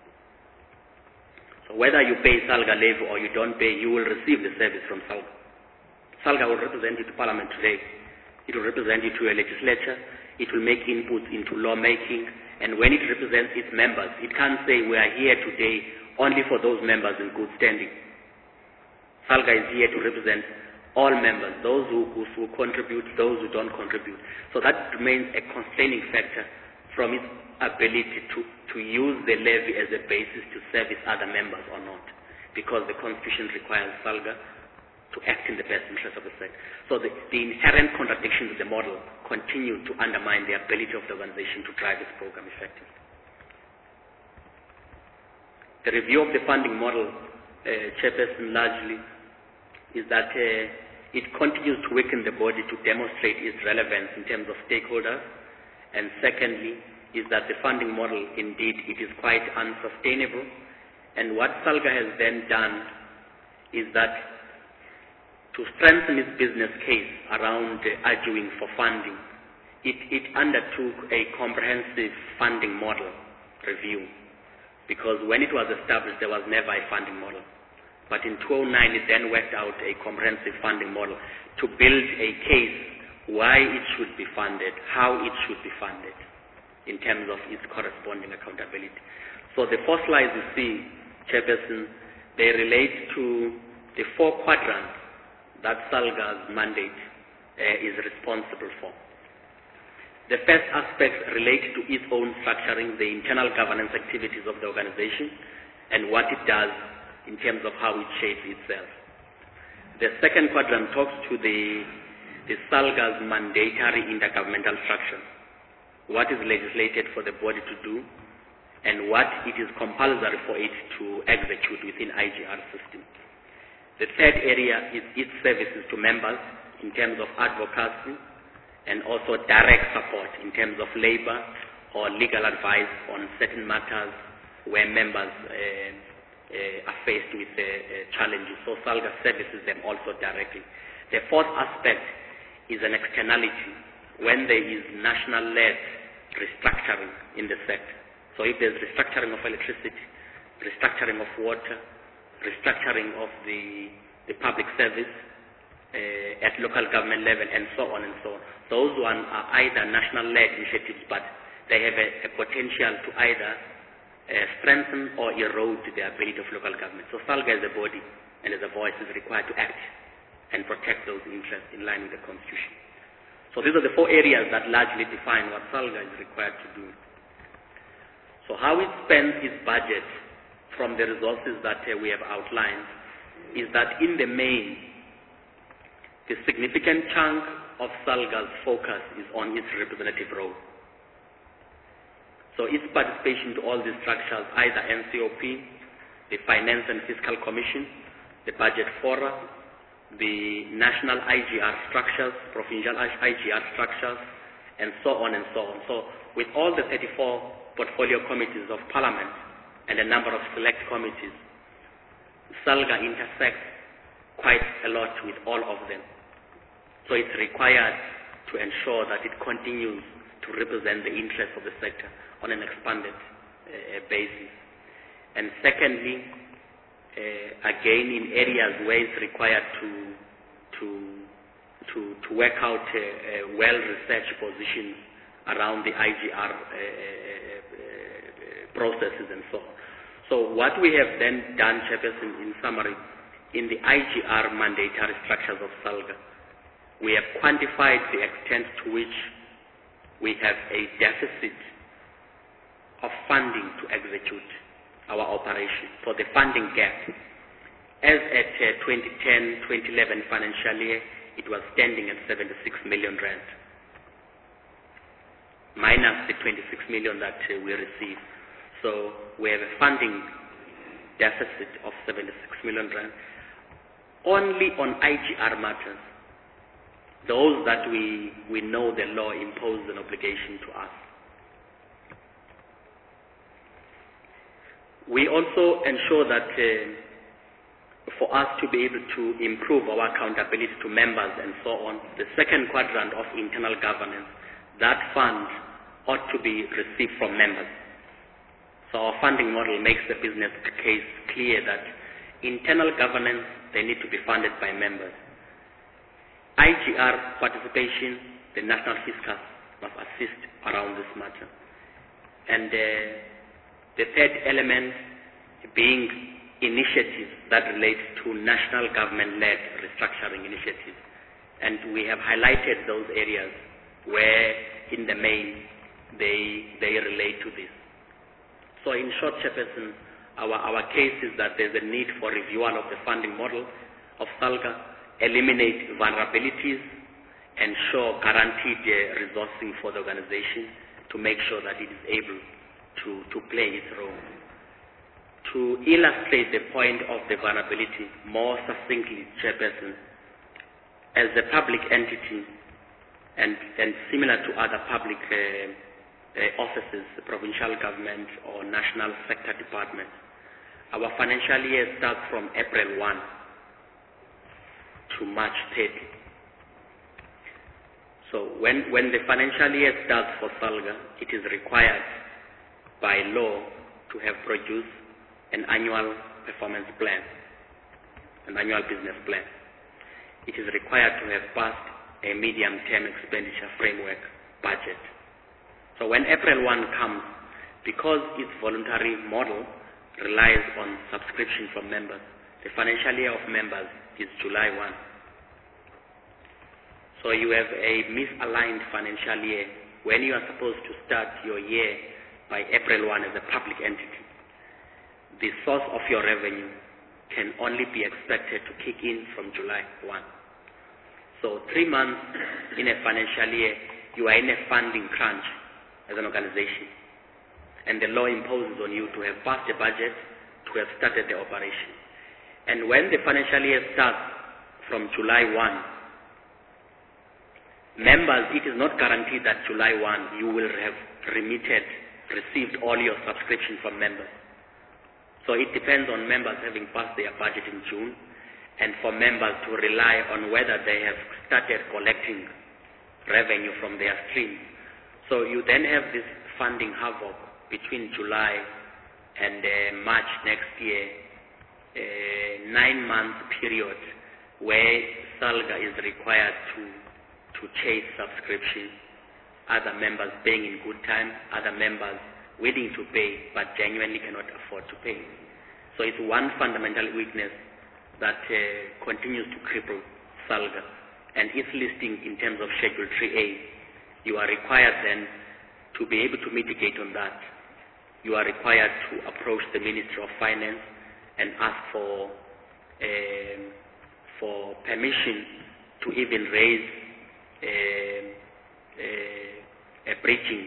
So whether you pay SALGA levy or you don't pay, you will receive the service from SALGA. SALGA will represent you to Parliament today. It will represent you to a legislature. It will make inputs into lawmaking. And when it represents its members, it can't say we are here today only for those members in good standing. SALGA is here to represent all members, those who, who, who contribute, those who don't contribute. So that remains a constraining factor from its ability to, to use the levy as a basis to service other members or not, because the Constitution requires SALGA to act in the best interest of the state. So the, the inherent contradictions of the model continue to undermine the ability of the organization to drive its program effectively. The review of the funding model, uh, Chairperson, largely is that uh, it continues to weaken the body to demonstrate its relevance in terms of stakeholders, and secondly is that the funding model, indeed, it is quite unsustainable. And what SALGA has then done is that to strengthen its business case around uh, arguing for funding, it, it undertook a comprehensive funding model review, because when it was established, there was never a funding model. But in two thousand nine, it then worked out a comprehensive funding model to build a case why it should be funded, how it should be funded, in terms of its corresponding accountability. So the four slides you see, Chairperson, they relate to the four quadrants that SALGA's mandate uh, is responsible for. The first aspect relates to its own structuring, the internal governance activities of the organization, and what it does in terms of how it shapes itself. The second quadrant talks to the, the SALGA's mandatory intergovernmental structure, what is legislated for the body to do, and what it is compulsory for it to execute within I G R system. The third area is its services to members in terms of advocacy and also direct support in terms of labor or legal advice on certain matters where members uh, uh, are faced with uh, uh, challenges. So SALGA services them also directly. The fourth aspect is an externality when there is national-led restructuring in the sector. So if there's restructuring of electricity, restructuring of water, restructuring of the, the public service uh, at local government level, and so on and so on. Those ones are either national-led initiatives, but they have a, a potential to either uh, strengthen or erode the ability of local government. So SALGA as a body and as a voice is required to act and protect those interests in line with the Constitution. So these are the four areas that largely define what SALGA is required to do. So how it spends its budget from the resources that uh, we have outlined is that in the main, the significant chunk of SALGA's focus is on its representative role. So its participation to all these structures, either N C O P, the Finance and Fiscal Commission, the Budget Fora, the national I G R structures, provincial I G R structures, and so on and so on. So with all the thirty-four portfolio committees of Parliament and a number of select committees, SALGA intersects quite a lot with all of them. So it's required to ensure that it continues to represent the interests of the sector on an expanded uh, basis. And secondly, uh, again in areas where it's required to to to, to work out uh, uh, well-researched positions around the I G R uh, uh, processes and so on. So what we have then done, Chairperson, in summary, in the I G R mandatory structures of SALGA, we have quantified the extent to which we have a deficit of funding to execute our operation for the funding gap. As at uh, twenty ten twenty eleven financial year, it was standing at seventy-six million rand, minus the twenty-six million that uh, we received. So we have a funding deficit of seventy-six million rand. Only on I G R matters, those that we, we know the law imposes an obligation to us. We also ensure that uh, for us to be able to improve our accountability to members and so on, the second quadrant of internal governance, that fund ought to be received from members. So our funding model makes the business case clear that internal governance, they need to be funded by members. I G R participation, the National Fiscus must assist around this matter. And uh, the third element being initiatives that relate to national government-led restructuring initiatives. And we have highlighted those areas where, in the main, they, they relate to this. So in short, Chairperson, our, our case is that there's a need for renewal of the funding model of SALGA, eliminate vulnerabilities, ensure guaranteed uh, resourcing for the organization to make sure that it is able to, to play its role. To illustrate the point of the vulnerability more succinctly, Chairperson, as a public entity and, and similar to other public uh, uh, offices, provincial government or national sector departments, our financial year starts from April first to March thirtieth. So when, when the financial year starts for SALGA, it is required by law to have produced an annual performance plan, an annual business plan. It is required to have passed a medium-term expenditure framework budget. So when April first comes, because its voluntary model relies on subscription from members, the financial year of members is July first. So you have a misaligned financial year when you are supposed to start your year by April first as a public entity. The source of your revenue can only be expected to kick in from July first. So three months in a financial year, you are in a funding crunch as an organization. And the law imposes on you to have passed the budget, to have started the operation. And when the financial year starts from July first, members, it is not guaranteed that July first you will have remitted, received all your subscription from members. So it depends on members having passed their budget in June, and for members to rely on whether they have started collecting revenue from their streams. So you then have this funding havoc between July and uh, March next year, a nine-month period where SALGA is required to, to chase subscription, other members paying in good time, other members willing to pay but genuinely cannot afford to pay. So it's one fundamental weakness that uh, continues to cripple SALGA. And its listing in terms of Schedule three A, you are required then to be able to mitigate on that. You are required to approach the Ministry of Finance and ask for, uh, for permission to even raise uh, uh, a bridging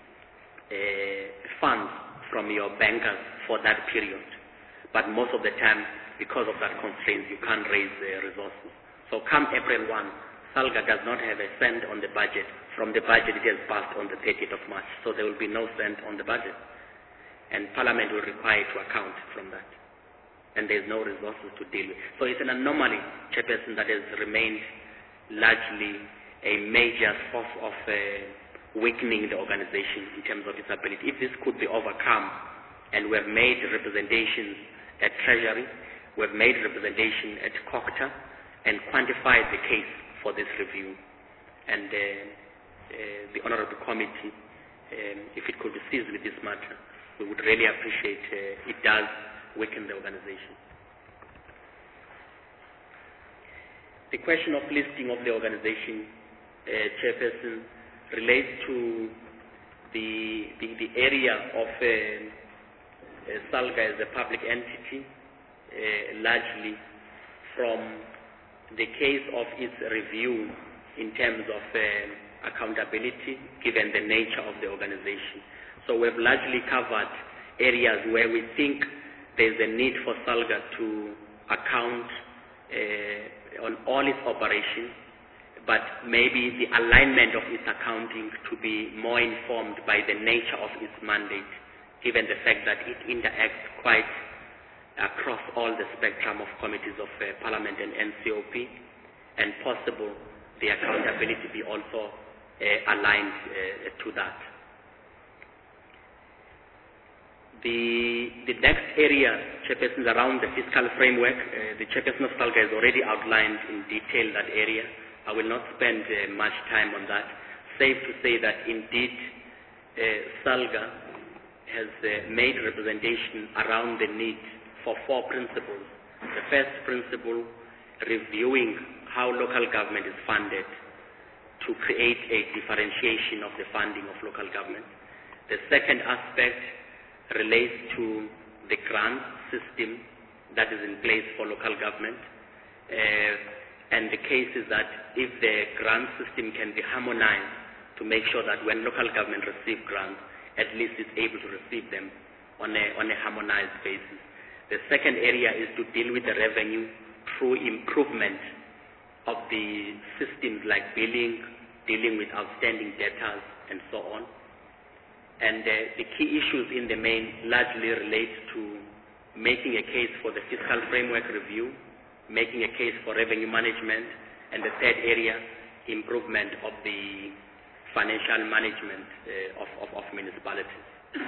uh, funds from your bankers for that period. But most of the time, because of that constraint, you can't raise the resources. So come April first, SALGA does not have a cent on the budget. From the budget, it has passed on the thirtieth of March. So there will be no cent on the budget. And Parliament will require to account from that. And there's no resources to deal with. So it's an anomaly, Chairperson, that has remained largely a major source of uh, weakening the organization in terms of its ability. If this could be overcome, and we have made representations at Treasury, we have made representation at COCTA, and quantified the case for this review. And uh, uh, the Honorable Committee, um, if it could be seized with this matter, we would really appreciate uh, it does weaken the organization. The question of listing of the organization, uh, Chairperson, relates to the, the, the area of uh, uh, SALGA as a public entity, uh, largely from the case of its review in terms of uh, accountability, given the nature of the organization. So we've largely covered areas where we think there's a need for SALGA to account uh, on all its operations, but maybe the alignment of its accounting to be more informed by the nature of its mandate, given the fact that it interacts quite across all the spectrum of committees of uh, Parliament and N C O P, and possible the accountability be also uh, aligned uh, to that. The, the next area, Chairperson, is around the fiscal framework. Uh, the Chairperson of SALGA has already outlined in detail that area. I will not spend uh, much time on that. Safe to say that indeed uh, SALGA has uh, made representation around the need for four principles. The first principle, reviewing how local government is funded to create a differentiation of the funding of local government. The second aspect relates to the grant system that is in place for local government. Uh, and the case is that if the grant system can be harmonized to make sure that when local government receive grants, at least it's able to receive them on a, on a harmonized basis. The second area is to deal with the revenue through improvement of the systems like billing, dealing with outstanding debtors, and so on. And uh, the key issues in the main largely relate to making a case for the fiscal framework review, making a case for revenue management, and the third area, improvement of the financial management uh, of, of, of municipalities.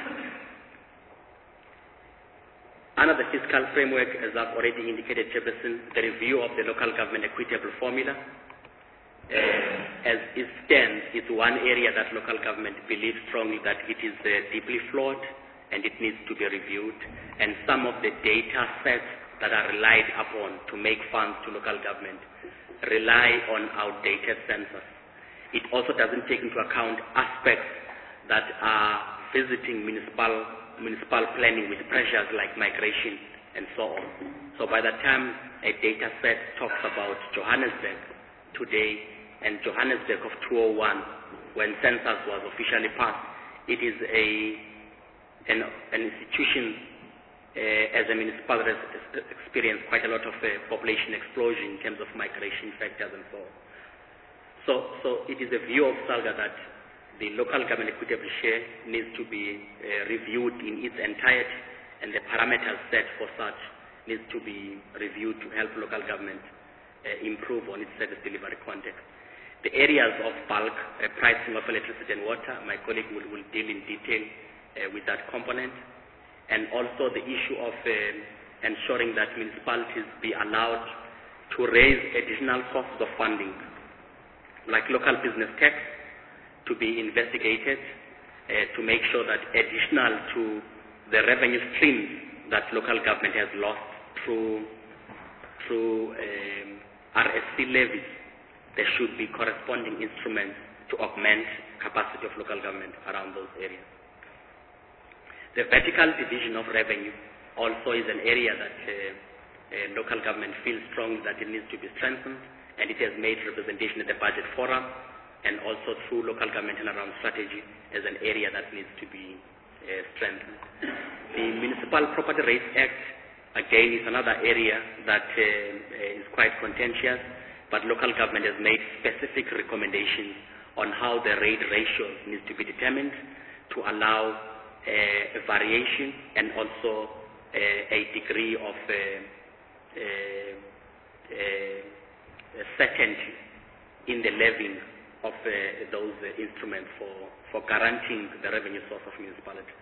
Under the fiscal framework, as I've already indicated, Chairperson, the review of the local government equitable formula, Uh, as it stands, it's one area that local government believes strongly that it is uh, deeply flawed and it needs to be reviewed. And some of the data sets that are relied upon to make funds to local government rely on outdated census. It also doesn't take into account aspects that are visiting municipal, municipal planning with pressures like migration and so on. So by the time a data set talks about Johannesburg today, and Johannesburg of two oh one, when census was officially passed, it is a an, an institution uh, as a municipality has experienced quite a lot of uh, population explosion in terms of migration factors and so on. So, so it is a view of SALGA that the local government equitable share needs to be uh, reviewed in its entirety, and the parameters set for such needs to be reviewed to help local government uh, improve on its service delivery context. The areas of bulk uh, pricing of electricity and water, my colleague will, will deal in detail uh, with that component, and also the issue of uh, ensuring that municipalities be allowed to raise additional sources of funding, like local business tax, to be investigated uh, to make sure that additional to the revenue streams that local government has lost through, through um, R S C levies, there should be corresponding instruments to augment capacity of local government around those areas. The vertical division of revenue also is an area that uh, uh, local government feels strongly that it needs to be strengthened, and it has made representation at the budget forum and also through local government and around strategy as an area that needs to be uh, strengthened. The Municipal Property Rates Act, again, is another area that uh, is quite contentious, but local government has made specific recommendations on how the rate ratios need to be determined to allow uh, a variation and also uh, a degree of uh, uh, uh, certainty in the levying of uh, those uh, instruments for, for guaranteeing the revenue source of municipalities.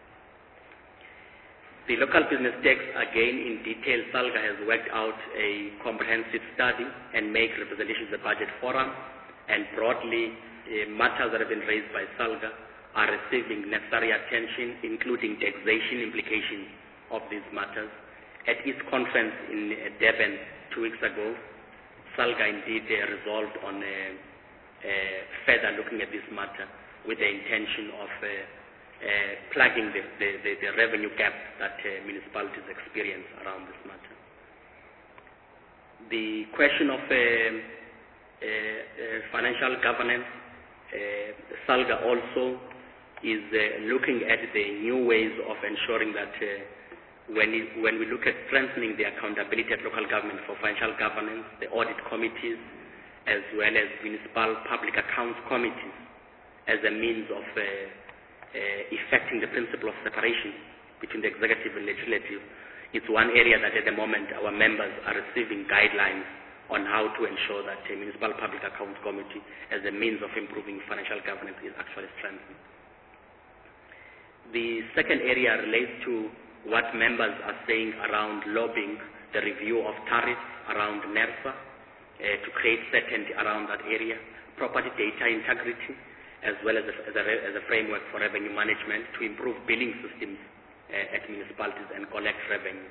The local business tax, again in detail, SALGA has worked out a comprehensive study and make representations at the budget forum, and broadly uh, matters that have been raised by SALGA are receiving necessary attention, including taxation implications of these matters. At its conference in uh, Durban two weeks ago, SALGA indeed uh, resolved on uh, uh, further looking at this matter with the intention of uh, uh, plugging the, the, the, the revenue gap that uh, municipalities experience around this matter. The question of uh, uh, uh, financial governance, uh, SALGA also is uh, looking at the new ways of ensuring that uh, when, it, when we look at strengthening the accountability at local government for financial governance, the audit committees, as well as municipal public accounts committees, as a means of uh, uh, effecting the principle of separation between the executive and legislative, it's one area that at the moment our members are receiving guidelines on how to ensure that a municipal public accounts committee, as a means of improving financial governance, is actually strengthened. The second area relates to what members are saying around lobbying the review of tariffs around NERSA uh, to create certainty around that area, property data integrity, as well as a, as, a, as a framework for revenue management to improve billing systems uh, at municipalities and collect revenue.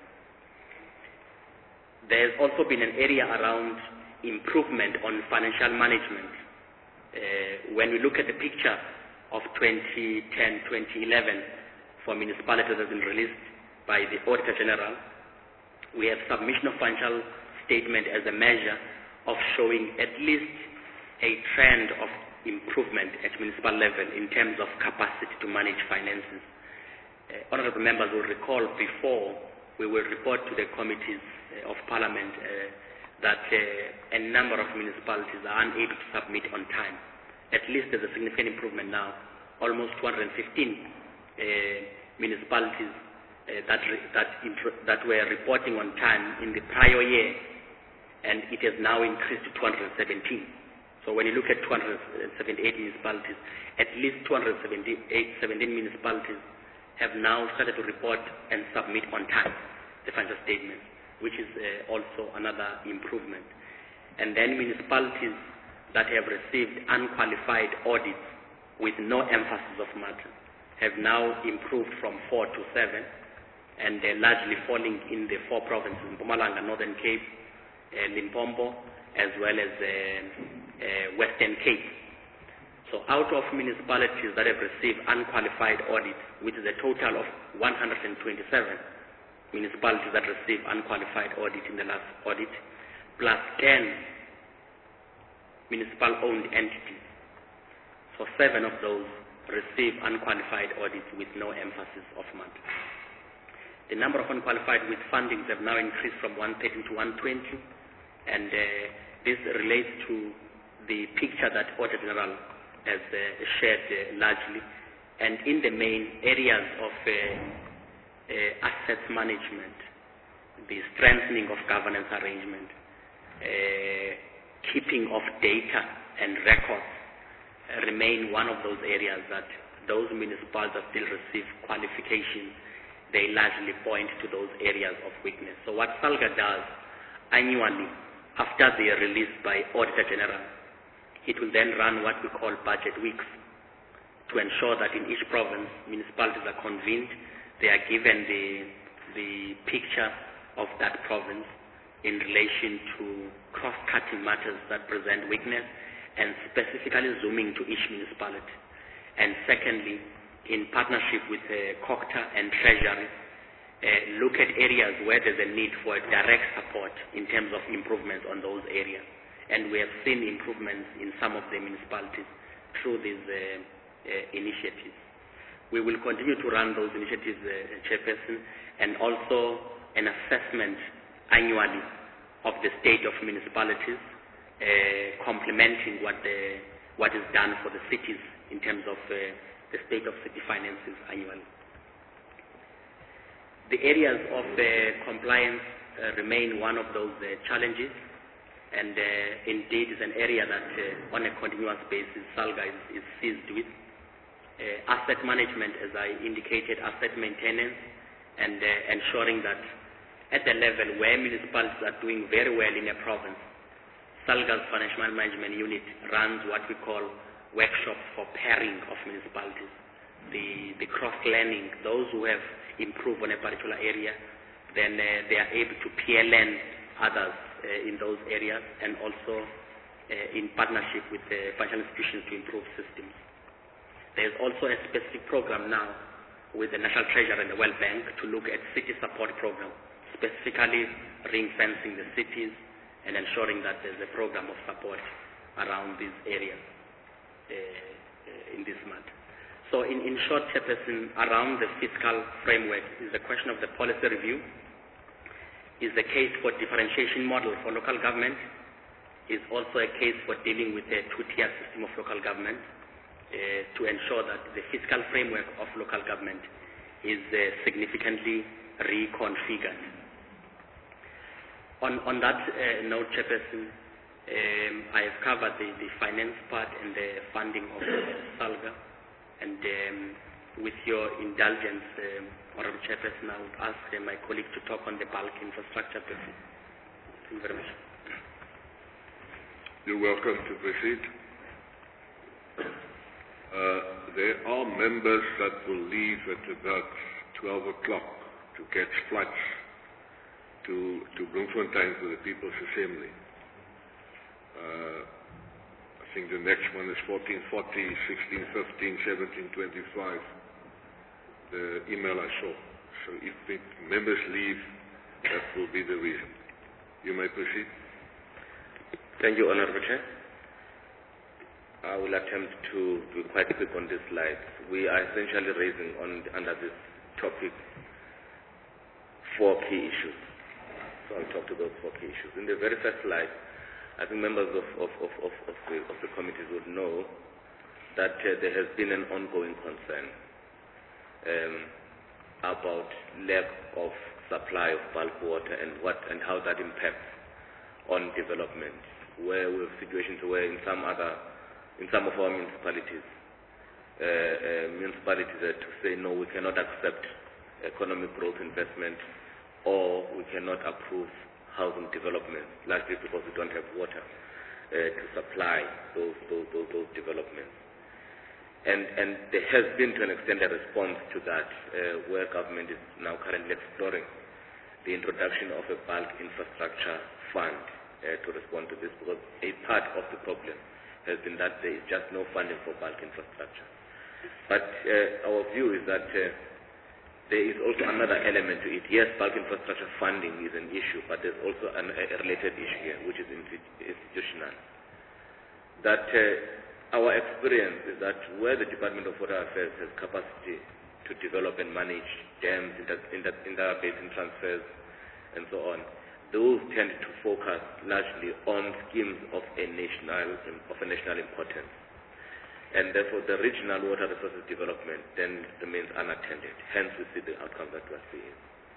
There's also been an area around improvement on financial management. Uh, when we look at the picture of twenty ten to twenty eleven for municipalities that has been released by the Auditor General, we have submission of financial statement as a measure of showing at least a trend of improvement at municipal level in terms of capacity to manage finances. Uh, honorable members will recall before we will report to the committees uh, of Parliament uh, that uh, a number of municipalities are unable to submit on time. At least there's a significant improvement now. Almost two hundred fifteen uh, municipalities uh, that, that, that were reporting on time in the prior year, and it has now increased to two hundred seventeen. So when you look at two hundred seventy-eight municipalities, at least two hundred seventy-eight, seventeen municipalities have now started to report and submit on time the financial statements, which is uh, also another improvement. And then municipalities that have received unqualified audits with no emphasis of matter have now improved from four to seven, and they're largely falling in the four provinces, Mpumalanga, Northern Cape, uh, Limpopo, as well as uh, uh, Western Cape. So out of municipalities that have received unqualified audits, which is a total of one hundred twenty-seven municipalities that received unqualified audit in the last audit, plus ten municipal-owned entities. So seven of those receive unqualified audits with no emphasis of matter. The number of unqualified with fundings have now increased from one thirty to one twenty, and uh, this relates to the picture that Auditor General has uh, shared uh, largely, and in the main areas of uh, uh, assets management, the strengthening of governance arrangement, uh, keeping of data and records uh, remain one of those areas that those municipalities that still receive qualifications, they largely point to those areas of weakness. So what SALGA does annually, after they are released by Auditor General, it will then run what we call budget weeks to ensure that in each province, municipalities are convened, they are given the, the picture of that province in relation to cross-cutting matters that present weakness, and specifically zooming to each municipality. And secondly, in partnership with uh, COCTA and Treasury, uh, look at areas where there's a need for direct support in terms of improvements on those areas. And we have seen improvements in some of the municipalities through these uh, uh, initiatives. We will continue to run those initiatives, uh, Chairperson, and also an assessment annually of the state of municipalities, uh, complementing what, the, what is done for the cities in terms of uh, the state of city finances annually. The areas of uh, compliance uh, remain one of those uh, challenges. And uh, indeed, it's an area that uh, on a continuous basis, SALGA is, is seized with. Uh, asset management, as I indicated, asset maintenance, and uh, ensuring that at the level where municipalities are doing very well in a province, SALGA's Financial Management Unit runs what we call workshops for pairing of municipalities. The, the cross-learning, those who have improved on a particular area, then uh, they are able to peer learn others uh, in those areas, and also uh, in partnership with the financial institutions to improve systems. There is also a specific program now with the National Treasury and the World Bank to look at city support program, specifically ring-fencing the cities and ensuring that there's a program of support around these areas uh, uh, in this matter. So in, in short, Chairperson, around the fiscal framework is the question of the policy review, is the case for differentiation model for local government, is also a case for dealing with a two-tier system of local government uh, to ensure that the fiscal framework of local government is uh, significantly reconfigured. On, on that uh, note, Chairperson, um, I have covered the, the finance part and the funding of uh, SALGA. And um, with your indulgence, um, Honorable Chairperson, I would ask uh, my colleague to talk on the bulk infrastructure. Thank you very much. You're welcome to proceed. Uh, there are members that will leave at about twelve o'clock to catch flights to, to Bloemfontein for the People's Assembly. Uh, I think the next one is fourteen forty, sixteen fifteen, seventeen twenty-five, the email I saw. So if the members leave, that will be the reason. You may proceed. Thank you, Honorable Chair. I will attempt to be quite quick on this slide. We are essentially raising on, under this topic four key issues. So I'll talk to those four key issues. In the very first slide, I think members of, of, of, of, of, the, of the committees would know that uh, there has been an ongoing concern um, about lack of supply of bulk water and what and how that impacts on development. Where we have situations where in some other, in some of our municipalities, uh, uh, municipalities are to say no, we cannot accept economic growth investment, or we cannot approve housing development, largely because we don't have water uh, to supply those, those, those, those developments. And, and there has been, to an extent, a response to that, uh, where government is now currently exploring the introduction of a bulk infrastructure fund uh, to respond to this, because a part of the problem has been that there is just no funding for bulk infrastructure. But uh, our view is that uh, there is also another element to it. Yes, bulk infrastructure funding is an issue, but there's also an, a related issue here, which is institutional. That uh, our experience is that where the Department of Water Affairs has capacity to develop and manage dams, inter, inter, inter-basin transfers, and so on, those tend to focus largely on schemes of a national of a national importance. And therefore, the regional water resources development then remains unattended. Hence, we see the outcome that we're seeing.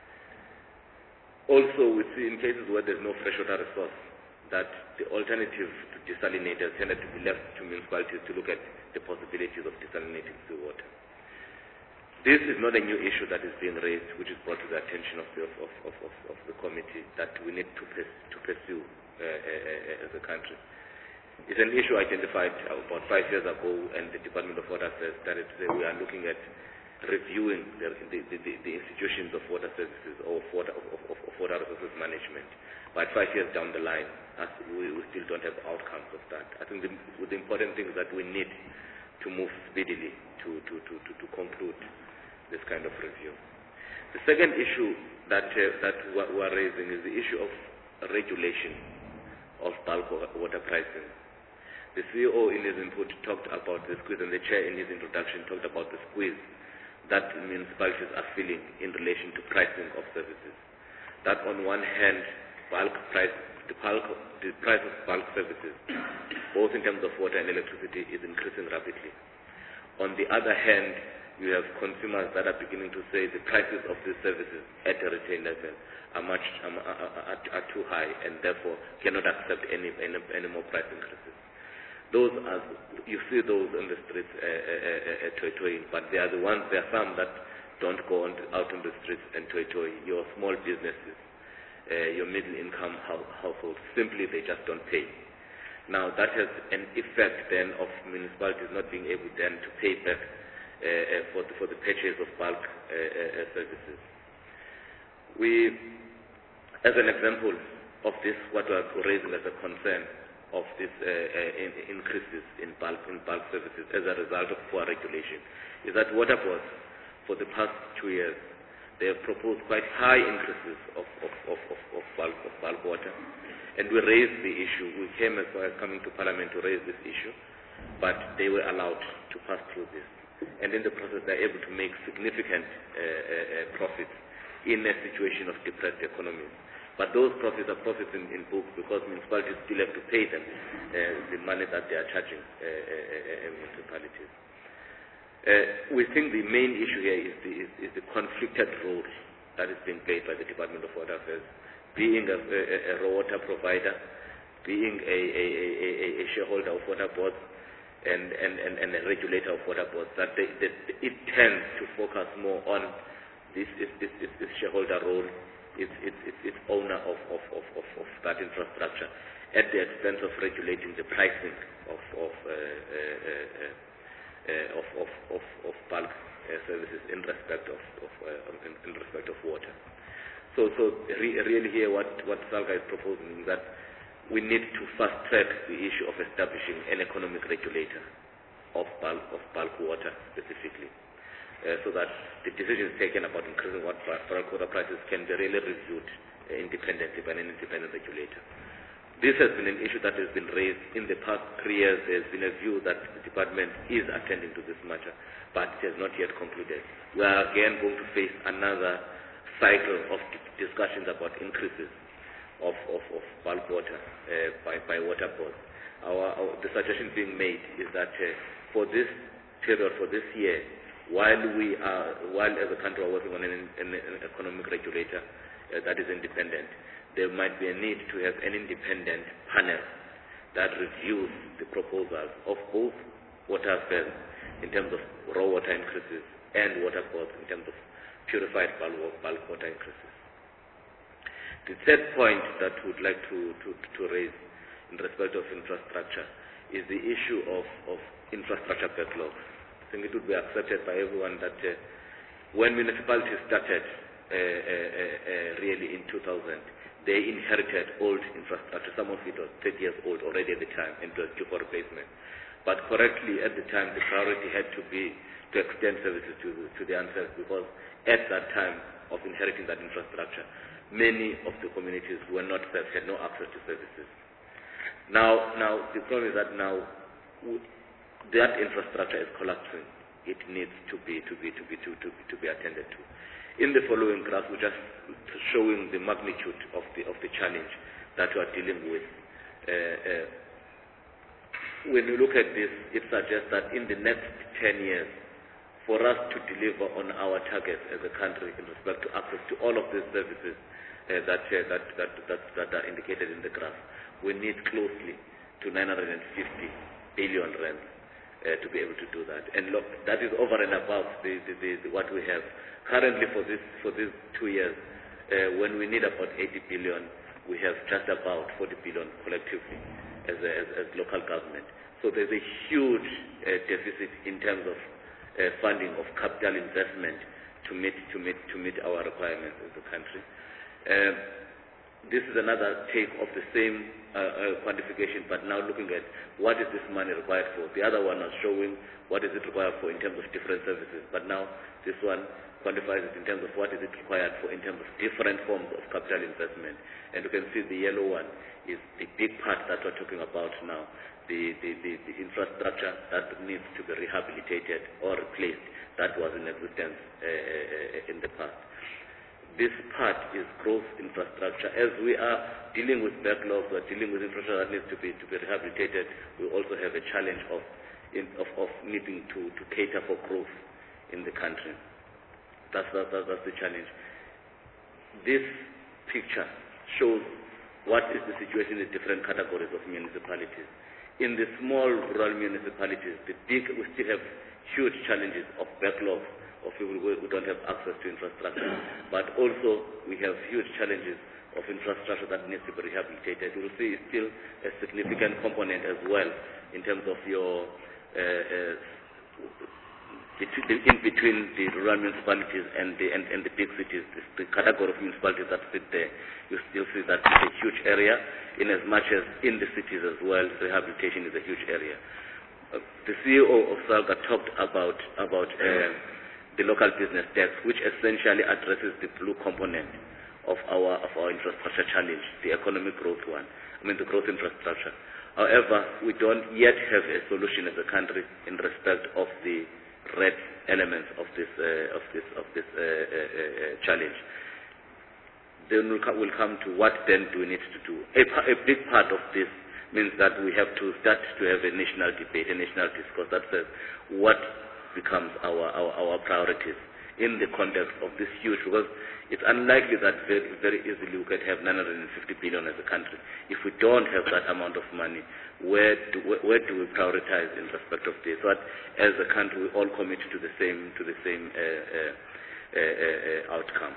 Also, we see in cases where there's no freshwater resource, that the alternative to desalinators tended to be left to municipalities to look at the possibilities of desalinating seawater. This is not a new issue that is being raised, which is brought to the attention of the, of, of, of, of the committee, that we need to, pers to pursue uh, uh, as a country. It's an issue identified about five years ago, and the Department of Water Affairs started to say we are looking at reviewing the, the, the, the institutions of water services or of water, of, of, of water resources management. But five years down the line, as we, we still don't have outcomes of that. I think the, the important thing is that we need to move speedily to, to, to, to, to conclude this kind of review. The second issue that, uh, that we are raising is the issue of regulation of bulk water pricing. The C E O in his input talked about the squeeze, and the chair in his introduction talked about the squeeze that municipalities are feeling in relation to pricing of services. That on one hand, bulk price, the, bulk, the price of bulk services, both in terms of water and electricity, is increasing rapidly. On the other hand, you have consumers that are beginning to say the prices of these services at a retail level are much um, are, are, are too high, and therefore cannot accept any any, any more price increases. Those are, you see those in the streets uh, uh, uh, toy toy, but they are the ones. There are some that don't go on, out on the streets and toy toy. Your small businesses, uh, your middle income households, simply they just don't pay. Now that has an effect then of municipalities not being able then to pay back uh, uh, for, the, for the purchase of bulk uh, uh, services. We, as an example of this, what we are raising as a concern of these uh, uh, in, increases in bulk, in bulk services as a result of poor regulation, is that water boards for the past two years, they have proposed quite high increases of, of, of, of, of, bulk, of bulk water. And we raised the issue. We came as far as coming to Parliament to raise this issue, but they were allowed to pass through this. And in the process, they're able to make significant uh, uh, profits in a situation of depressed economies. But those profits are profits in, in books because municipalities still have to pay them uh, the money that they are charging uh, uh, uh, municipalities. Uh, we think the main issue here is the, is, is the conflicted role that is being played by the Department of Water Affairs, being a, a, a raw water provider, being a, a, a, a shareholder of water boards, and, and, and, and a regulator of water boards, that they, that it tends to focus more on this, this, this, this, this shareholder role, its, its, its, its owner of, of, of, of, of that infrastructure, at the expense of regulating the pricing of, of, uh, uh, uh, uh, of, of, of, of bulk uh, services in respect of, of, uh, in, in respect of water. So, so re really here what, what SALGA is proposing is that we need to fast-track the issue of establishing an economic regulator of bulk, of bulk water specifically, uh, so that the decisions taken about increasing what bulk water prices can be really reviewed uh, independently by an independent regulator. This has been an issue that has been raised in the past three years. There's been a view that the department is attending to this matter, but it has not yet concluded. We are again going to face another cycle of discussions about increases of, of, of bulk water uh, by, by water boards. Our, our, the suggestion being made is that uh, for this period, for this year, while we are, while as a country are working on an, an, an economic regulator uh, that is independent, there might be a need to have an independent panel that reviews the proposals of both water affairs in terms of raw water increases and water boards in terms of purified bulk, bulk water increases. The third point that we would like to, to, to raise in respect of infrastructure is the issue of, of infrastructure backlogs. I think it would be accepted by everyone that uh, when municipalities started uh, uh, uh, really in two thousand, they inherited old infrastructure. Some of it was thirty years old already at the time and was due for replacement. But correctly at the time, the priority had to be to extend services to, to the unserved, because at that time of inheriting that infrastructure, many of the communities who were not served had no access to services. Now, now the problem is that now that infrastructure is collapsing. It needs to be to be to be to, to, to be attended to. In the following graph, we're just showing the magnitude of the of the challenge that we are dealing with. Uh, uh, when you look at this, it suggests that in the next ten years, for us to deliver on our targets as a country in respect to access to all of these services uh, that, uh, that, that, that, that are indicated in the graph, we need closely to nine hundred fifty billion rand uh, to be able to do that. And look, that is over and above the, the, the, the, what we have. Currently for, this, for these two years, uh, when we need about eighty billion, we have just about forty billion collectively as, a, as, as local government. So there's a huge uh, deficit in terms of Uh, funding of capital investment to meet to meet to meet our requirements as a country. Uh, this is another take of the same uh, uh, quantification, but now looking at what is this money required for. The other one was showing what is it required for in terms of different services, but now this one quantifies it in terms of what is it required for in terms of different forms of capital investment. And you can see the yellow one is the big part that we're talking about now. The, the, the, the infrastructure that needs to be rehabilitated or replaced that was in existence uh, in the past. This part is growth infrastructure. As we are dealing with backlogs, we are dealing with infrastructure that needs to be to be rehabilitated. We also have a challenge of in, of, of needing to, to cater for growth in the country. That's, that, that, that's the challenge. This picture shows what is the situation in the different categories of municipalities. In the small rural municipalities, the big, we still have huge challenges of backlogs of people who don't have access to infrastructure. But also, we have huge challenges of infrastructure that needs to be rehabilitated. You will see it's still a significant component as well in terms of your uh, uh, between, in between the rural municipalities and the, and, and the big cities, the, the category of municipalities that sit there, you still see that it's a huge area, in as much as in the cities as well, rehabilitation is a huge area. Uh, the C E O of SALGA talked about, about uh, the local business tax, which essentially addresses the blue component of our, of our infrastructure challenge, the economic growth one, I mean the growth infrastructure. However, we don't yet have a solution as a country in respect of the red elements of this uh, of this of this uh, uh, uh, challenge. Then we'll come, we'll come to what then do we need to do. A, a big part of this means that we have to start to have a national debate, a national discourse that says what becomes our our, our priorities in the context of this huge, because it's unlikely that very, very easily we could have nine hundred fifty billion as a country. If we don't have that amount of money, where do, where, where do we prioritize in respect of this? So that as a country we all commit to the same, to the same uh, uh, uh, uh, outcome.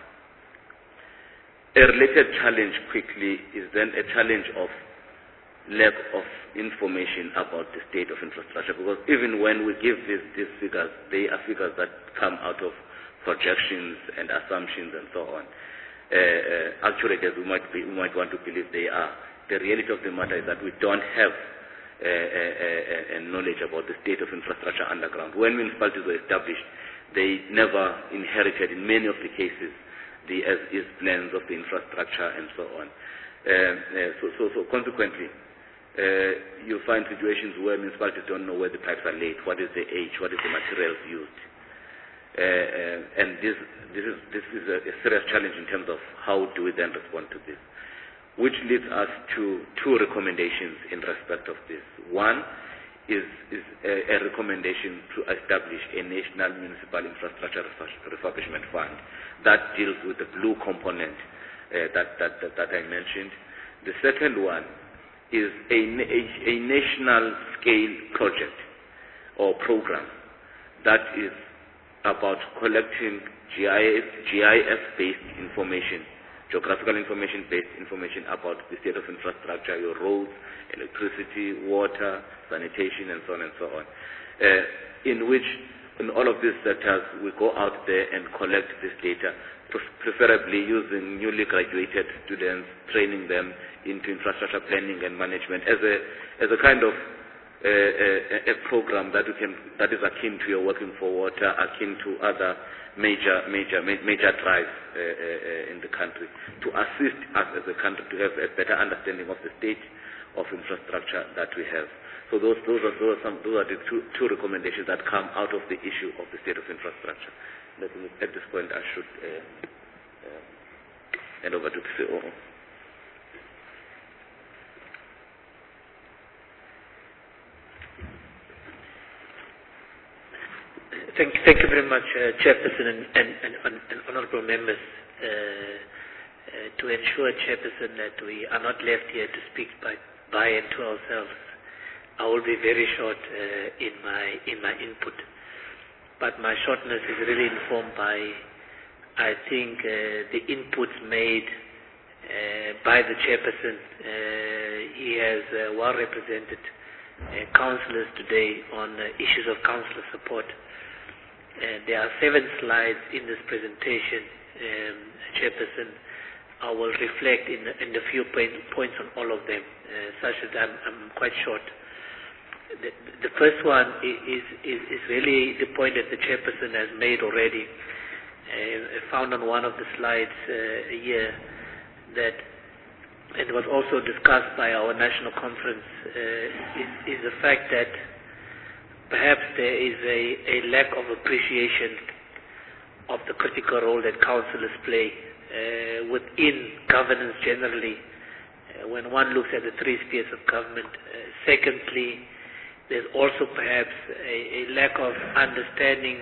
A related challenge quickly is then a challenge of lack of information about the state of infrastructure, because even when we give these, these figures, they are figures that come out of projections and assumptions and so on. Uh, uh, accurate as we might, be, we might want to believe they are, the reality of the matter is that we don't have uh, uh, uh, uh, knowledge about the state of infrastructure underground. When municipalities were established, they never inherited, in many of the cases, the as-is plans of the infrastructure and so on. Uh, uh, so, so, so consequently, uh, you find situations where municipalities don't know where the pipes are laid, what is the age, what is the materials used. Uh, uh, and this, this is, this is a, a serious challenge in terms of how do we then respond to this, which leads us to two recommendations in respect of this. One is, is a, a recommendation to establish a national municipal infrastructure refurbishment fund that deals with the blue component uh, that, that, that, that I mentioned. The second one is a, a, a national scale project or program that is about collecting G I S-based information, geographical information-based information about the state of infrastructure, your roads, electricity, water, sanitation, and so on and so on, uh, in which in all of these sectors we go out there and collect this data, preferably using newly graduated students, training them into infrastructure planning and management as a, as a kind of A, a, a program that we can that is akin to your Working for Water, akin to other major major major drives uh, uh, in the country, to assist us as a country to have a better understanding of the state of infrastructure that we have. So those those are those are, some, those are the two, two recommendations that come out of the issue of the state of infrastructure. Let me, at this point, I should uh, uh, hand over to the C E O. Thank, thank you very much, uh, Chairperson and, and, and, and honourable members. Uh, uh, to ensure, Chairperson, that we are not left here to speak by, by and to ourselves, I will be very short uh, in my in my input. But my shortness is really informed by, I think, uh, the inputs made uh, by the Chairperson. Uh, he has uh, well represented uh, councillors today on uh, issues of councillor support. Uh, there are seven slides in this presentation, um, Chairperson. I will reflect in, in a few point, points on all of them, uh, such that I'm, I'm quite short. The, the first one is, is, is really the point that the Chairperson has made already, uh, found on one of the slides uh, here, that, and was also discussed by our national conference, uh, is, is the fact that perhaps there is a, a lack of appreciation of the critical role that councillors play uh, within governance generally, uh, when one looks at the three spheres of government. Uh, secondly, there's also perhaps a, a lack of understanding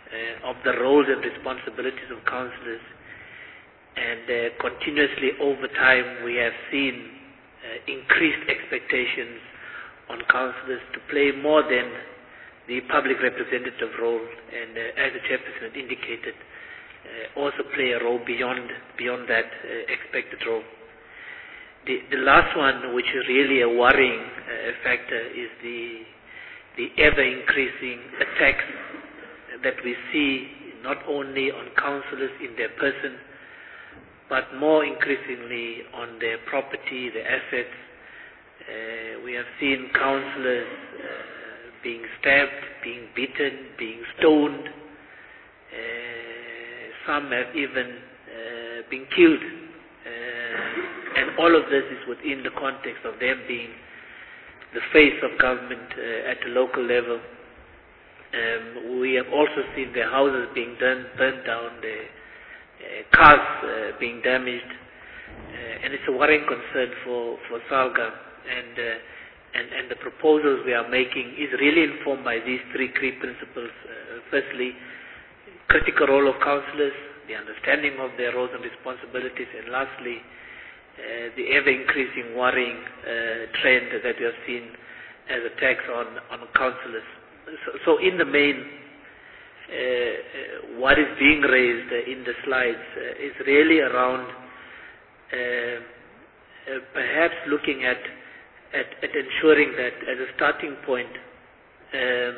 uh, of the roles and responsibilities of councillors. And uh, continuously over time we have seen uh, increased expectations on councillors to play more than the public representative role, and uh, as the chairperson had indicated, uh, also play a role beyond beyond that uh, expected role. The, the last one, which is really a worrying uh, factor, is the the ever-increasing attacks that we see not only on councillors in their person, but more increasingly on their property, their assets. Uh, we have seen councillors uh, being stabbed, being beaten, being stoned. Uh, some have even uh, been killed. Uh, and all of this is within the context of them being the face of government uh, at the local level. Um, we have also seen their houses being done, burnt down, their uh, cars uh, being damaged, uh, and it's a worrying concern for, for SALGA. And, uh, and, and the proposals we are making is really informed by these three key principles. Uh, firstly, critical role of councillors, the understanding of their roles and responsibilities, and lastly, Uh, the ever-increasing worrying uh, trend that we have seen as attacks on, on councillors. So, so in the main, uh, what is being raised uh, in the slides uh, is really around uh, uh, perhaps looking at, at, at ensuring that as a starting point, um,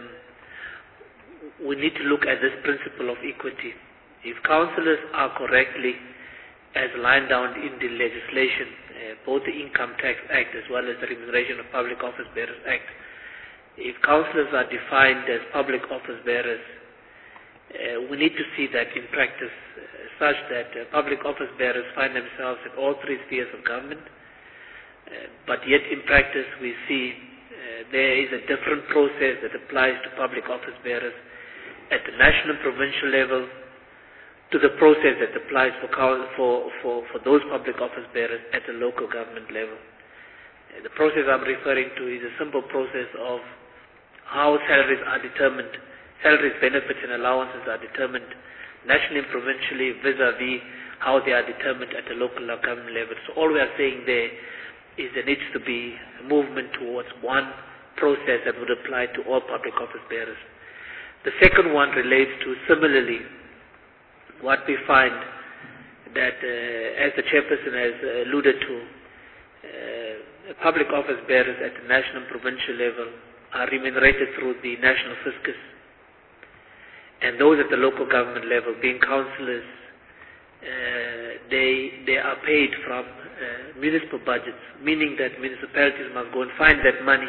we need to look at this principle of equity. If councillors are correctly as lined down in the legislation, uh, both the Income Tax Act as well as the Remuneration of Public Office Bearers Act, if councillors are defined as public office bearers, uh, we need to see that in practice uh, such that uh, public office bearers find themselves in all three spheres of government, uh, but yet in practice we see uh, there is a different process that applies to public office bearers at the national and provincial level, to the process that applies for, for, for, for those public office bearers at the local government level. Uh, the process I'm referring to is a simple process of how salaries are determined, salaries, benefits and allowances are determined nationally and provincially vis-a-vis how they are determined at the local government level. So all we are saying there is there needs to be a movement towards one process that would apply to all public office bearers. The second one relates to similarly what we find that, uh, as the chairperson has alluded to, uh, public office bearers at the national and provincial level are remunerated through the national fiscus, and those at the local government level, being councillors, uh, they they are paid from uh, municipal budgets, meaning that municipalities must go and find that money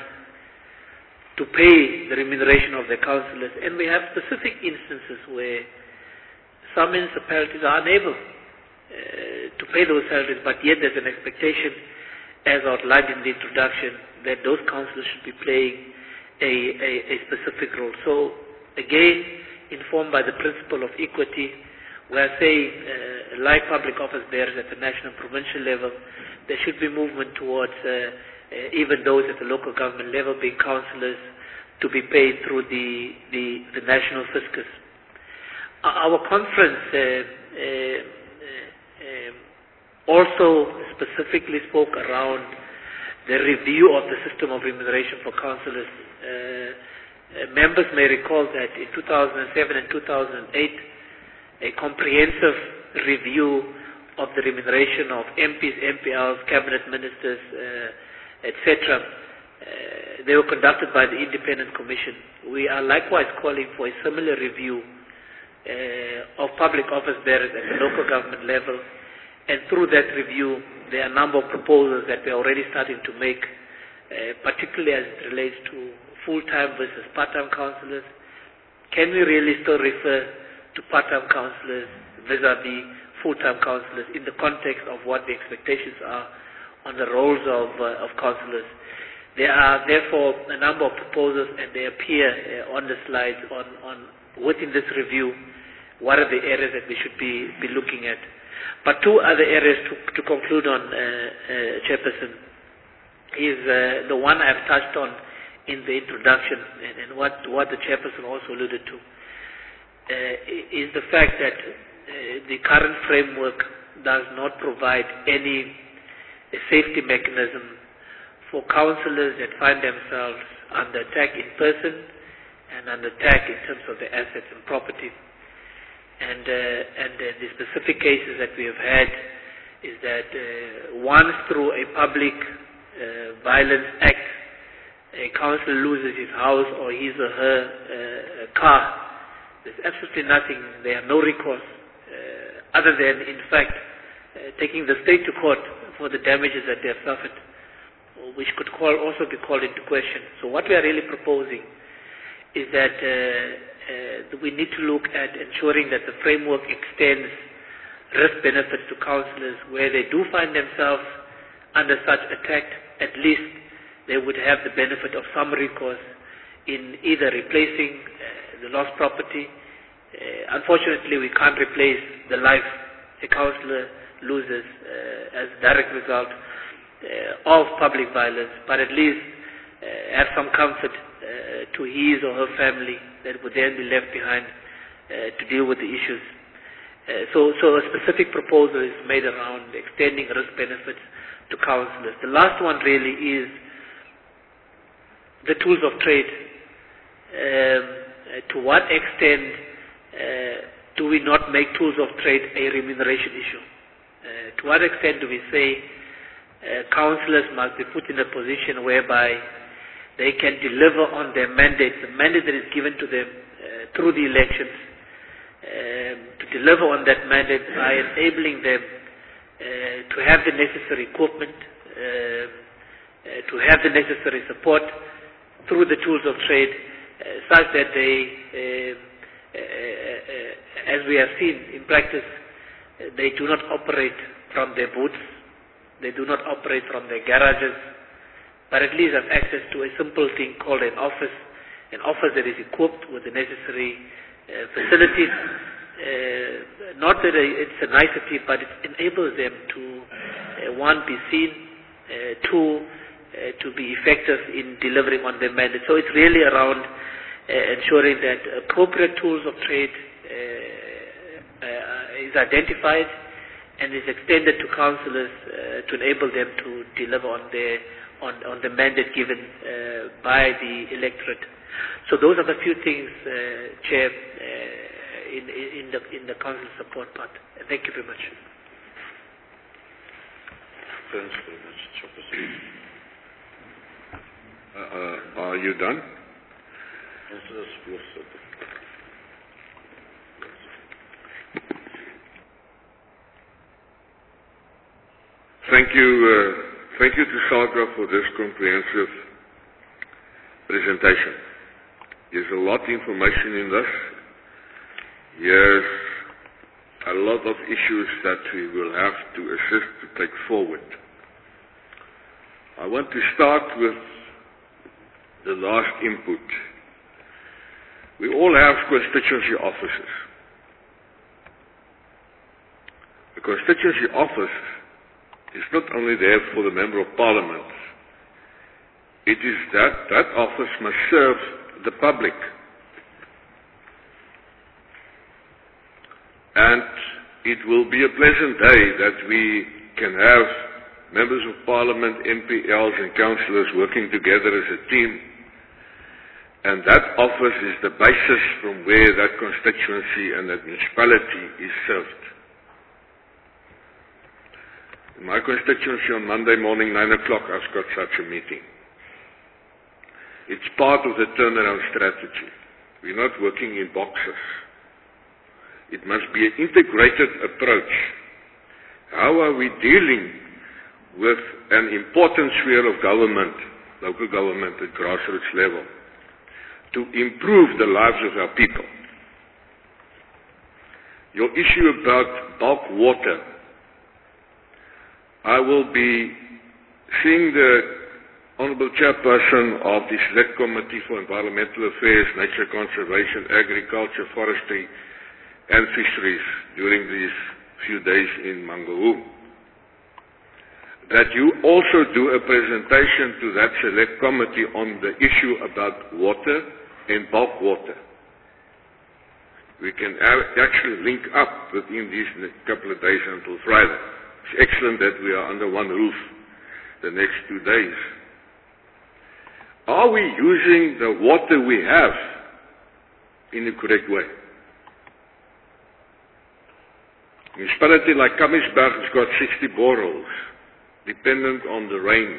to pay the remuneration of their councillors. And we have specific instances where some municipalities are unable uh, to pay those salaries, but yet there's an expectation, as outlined in the introduction, that those councillors should be playing a, a, a specific role. So, again, informed by the principle of equity, we are saying, uh, like public office bearers at the national and provincial level, there should be movement towards uh, uh, even those at the local government level, being councillors, to be paid through the, the, the national fiscus. Our conference uh, uh, uh, also specifically spoke around the review of the system of remuneration for councillors. Uh, uh, members may recall that in two thousand seven and two thousand eight, a comprehensive review of the remuneration of M Ps, M P Ls, cabinet ministers, uh, et cetera, uh, they were conducted by the Independent Commission. We are likewise calling for a similar review Uh, of public office bearers at the local government level, and through that review there are a number of proposals that we are already starting to make, uh, particularly as it relates to full-time versus part-time councillors. Can we really still refer to part-time councillors vis-a-vis full-time councillors in the context of what the expectations are on the roles of, uh, of councillors? There are therefore a number of proposals, and they appear uh, on the slides on, on within this review, what are the areas that we should be, be looking at. But two other areas to, to conclude on, uh, uh, Chairperson, is uh, the one I've touched on in the introduction, and, and what, what the Chairperson also alluded to. uh, is the fact that uh, the current framework does not provide any uh, safety mechanism for councillors that find themselves under attack in person and under attack in terms of their assets and property. And, uh, and uh, the specific cases that we have had is that uh, once through a public uh, violence act, a councillor loses his house or his or her uh, car, there's absolutely nothing, they have no recourse uh, other than, in fact, uh, taking the state to court for the damages that they have suffered, which could call, also be called into question. So what we are really proposing is that uh, uh, we need to look at ensuring that the framework extends risk benefits to councillors where they do find themselves under such attack. At least they would have the benefit of some recourse in either replacing uh, the lost property. Uh, unfortunately, we can't replace the life a councillor loses uh, as a direct result uh, of public violence, but at least uh, have some comfort uh, to his or her family that would then be left behind uh, to deal with the issues. Uh, so, so a specific proposal is made around extending risk benefits to councillors. The last one really is the tools of trade. Um, uh, to what extent uh, do we not make tools of trade a remuneration issue? Uh, to what extent do we say uh, councillors must be put in a position whereby they can deliver on their mandate, the mandate that is given to them uh, through the elections, um, to deliver on that mandate by enabling them uh, to have the necessary equipment, uh, uh, to have the necessary support through the tools of trade, uh, such that they, uh, uh, uh, as we have seen in practice, uh, they do not operate from their booths, they do not operate from their garages, but at least have access to a simple thing called an office, an office that is equipped with the necessary uh, facilities. Uh, not that it's a nicety, but it enables them to, uh, one, be seen, uh, two, Uh, to be effective in delivering on their mandate. So it's really around uh, ensuring that appropriate tools of trade uh, uh, is identified and is extended to councillors uh, to enable them to deliver on their on, on the mandate given uh, by the electorate. So those are the few things, uh, Chair, uh, in, in the in the council support part. Thank you very much. Thanks very much, Chairperson. Uh, uh, are you done? Thank you, uh, thank you to SALGA for this comprehensive presentation. There's a lot of information in this. There's a lot of issues that we will have to assist to take forward. I want to start with the last input. We all have constituency offices. The constituency office is not only there for the Member of Parliament. It is that that office must serve the public. And it will be a pleasant day that we can have Members of Parliament, M P Ls and councillors working together as a team. And that office is the basis from where that constituency and that municipality is served. In my constituency on Monday morning, nine o'clock, I've got such a meeting. It's part of the turnaround strategy. We're not working in boxes. It must be an integrated approach. How are we dealing with an important sphere of government, local government at grassroots level, to improve the lives of our people? Your issue about bulk water, I will be seeing the Honourable Chairperson of the Select Committee for Environmental Affairs, Nature Conservation, Agriculture, Forestry and Fisheries during these few days in Mangaung. That you also do a presentation to that Select Committee on the issue about water and bulk water. we can actually link up within these couple of days until Friday. It's excellent that we are under one roof the next two days. Are we using the water we have in the correct way? A municipality like Kamiesberg has got sixty boreholes, dependent on the rain,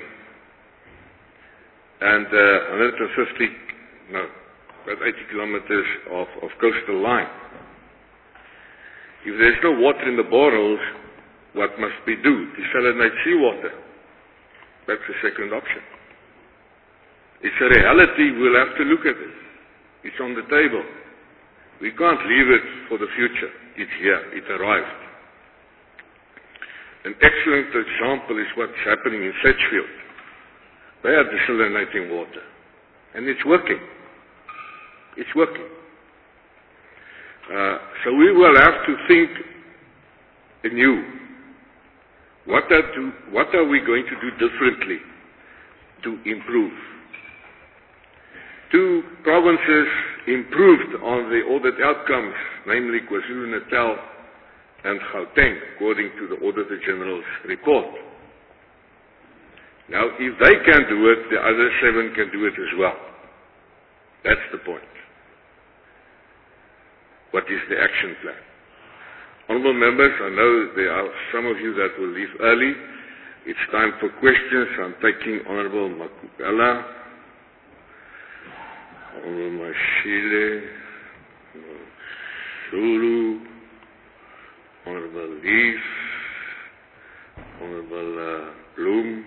and uh, one hundred fifty, no, about eighty kilometers of, of coastal line. If there's no water in the boreholes, what must we do? Desalinate seawater. That's the second option. It's a reality, we'll have to look at it. It's on the table. We can't leave it for the future. It's here, it arrived. An excellent example is what's happening in Sedgefield. They are desalinating water. And it's working. It's working. Uh, so we will have to think anew. What are, to, what are we going to do differently to improve? Two provinces improved on the audit outcomes, namely KwaZulu-Natal and Gauteng, according to the Auditor General's report. Now, if they can do it, the other seven can do it as well. That's the point. What is the action plan? Honourable members, I know there are some of you that will leave early. It's time for questions. I'm taking Honourable Makubela, Honourable Mashile, Zulu, Honourable Lees, Honourable uh, Bloom,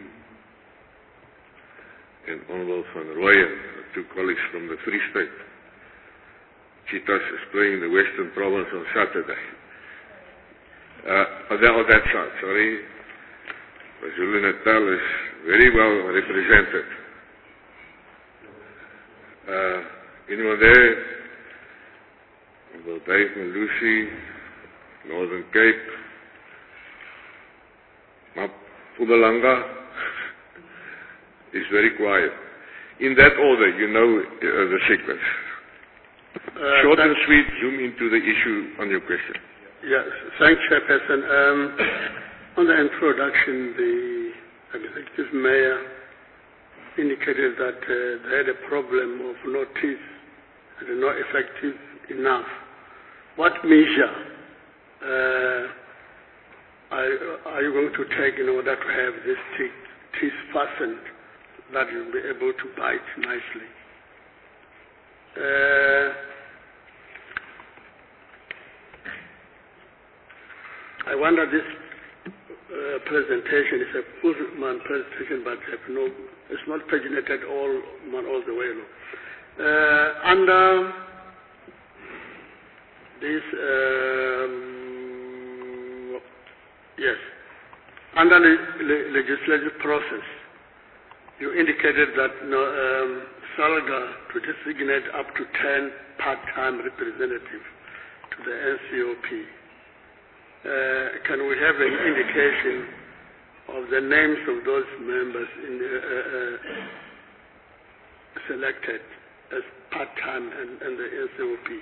and Honourable Van Rooyen, two colleagues from the Free State. Cheetahs is playing the Western Province on Saturday. Uh, on that, on that side, sorry. KwaZulu-Natal is very well represented. Uh, anyone there? Honourable Dave Malusi, Northern Cape, Mpumalanga is very quiet. In that order, you know uh, the sequence. Uh, Short and sweet, zoom into the issue on your question. Yes, thanks, Chairperson. Um, on the introduction, the Executive Mayor indicated that uh, they had a problem of no teeth and not effective enough. What measure uh, are, are you going to take in order to have this teeth, teeth fastened that you'll be able to bite nicely? Uh, I wonder this uh, presentation is a full-man presentation, but have no, it's not paginated all man all the way. No. Uh, under this, um, yes, under the le legislative process, you indicated that no, um, SALGA to designate up to ten part-time representatives to the N C O P. Uh, can we have an indication of the names of those members in the, uh, uh, selected as part-time and, and the N C O P?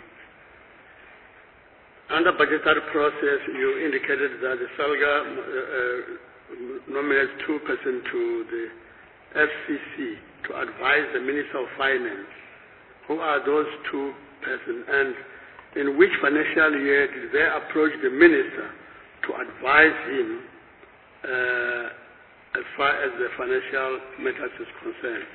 Under budgetary process, you indicated that the SALGA uh, uh, nominates two persons to the F C C to advise the Minister of Finance. Who are those two persons, and in which financial year did they approach the Minister to advise him uh, as far as the financial matters is concerned?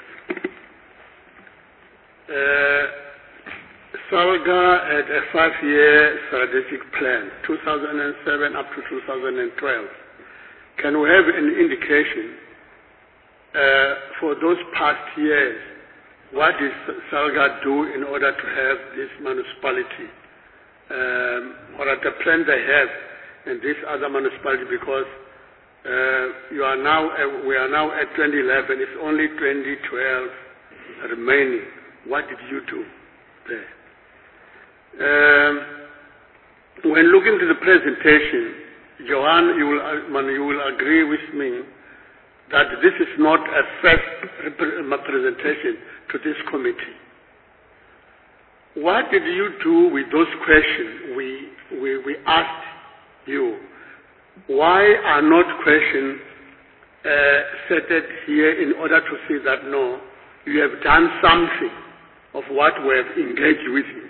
Uh, SALGA had a five-year strategic plan, two thousand seven up to two thousand twelve. Can we have an indication uh, for those past years, what did SALGA do in order to have this municipality? Um, what are the plans they have in this other municipality? Because uh, you are now, uh, we are now at twenty eleven. It's only twenty twelve remaining. What did you do there? Um, when looking to the presentation, Johan, you will, uh, you will agree with me that this is not a first representation to this committee. what did you do with those questions we, we, we asked you? Why are not questions uh, set here in order to say that, no, you have done something of what we have engaged with you?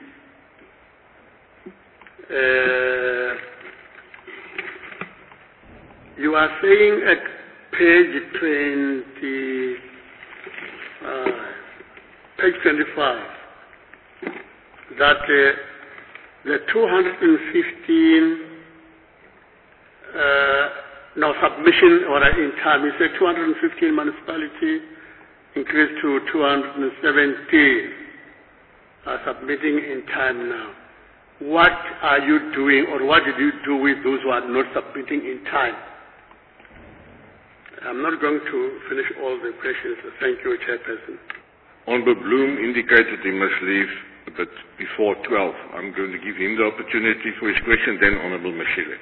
Uh, you are saying at page twenty, uh, page twenty-five, that uh, the two hundred fifteen uh, no submission or in time, you said two hundred fifteen municipality increased to two hundred seventeen are submitting in time now. What are you doing, or what did you do with those who are not submitting in time? I'm not going to finish all the questions. Thank you, Chairperson. Honorable Bloom indicated he must leave a bit before twelve. I'm going to give him the opportunity for his question, then Honorable Mashile.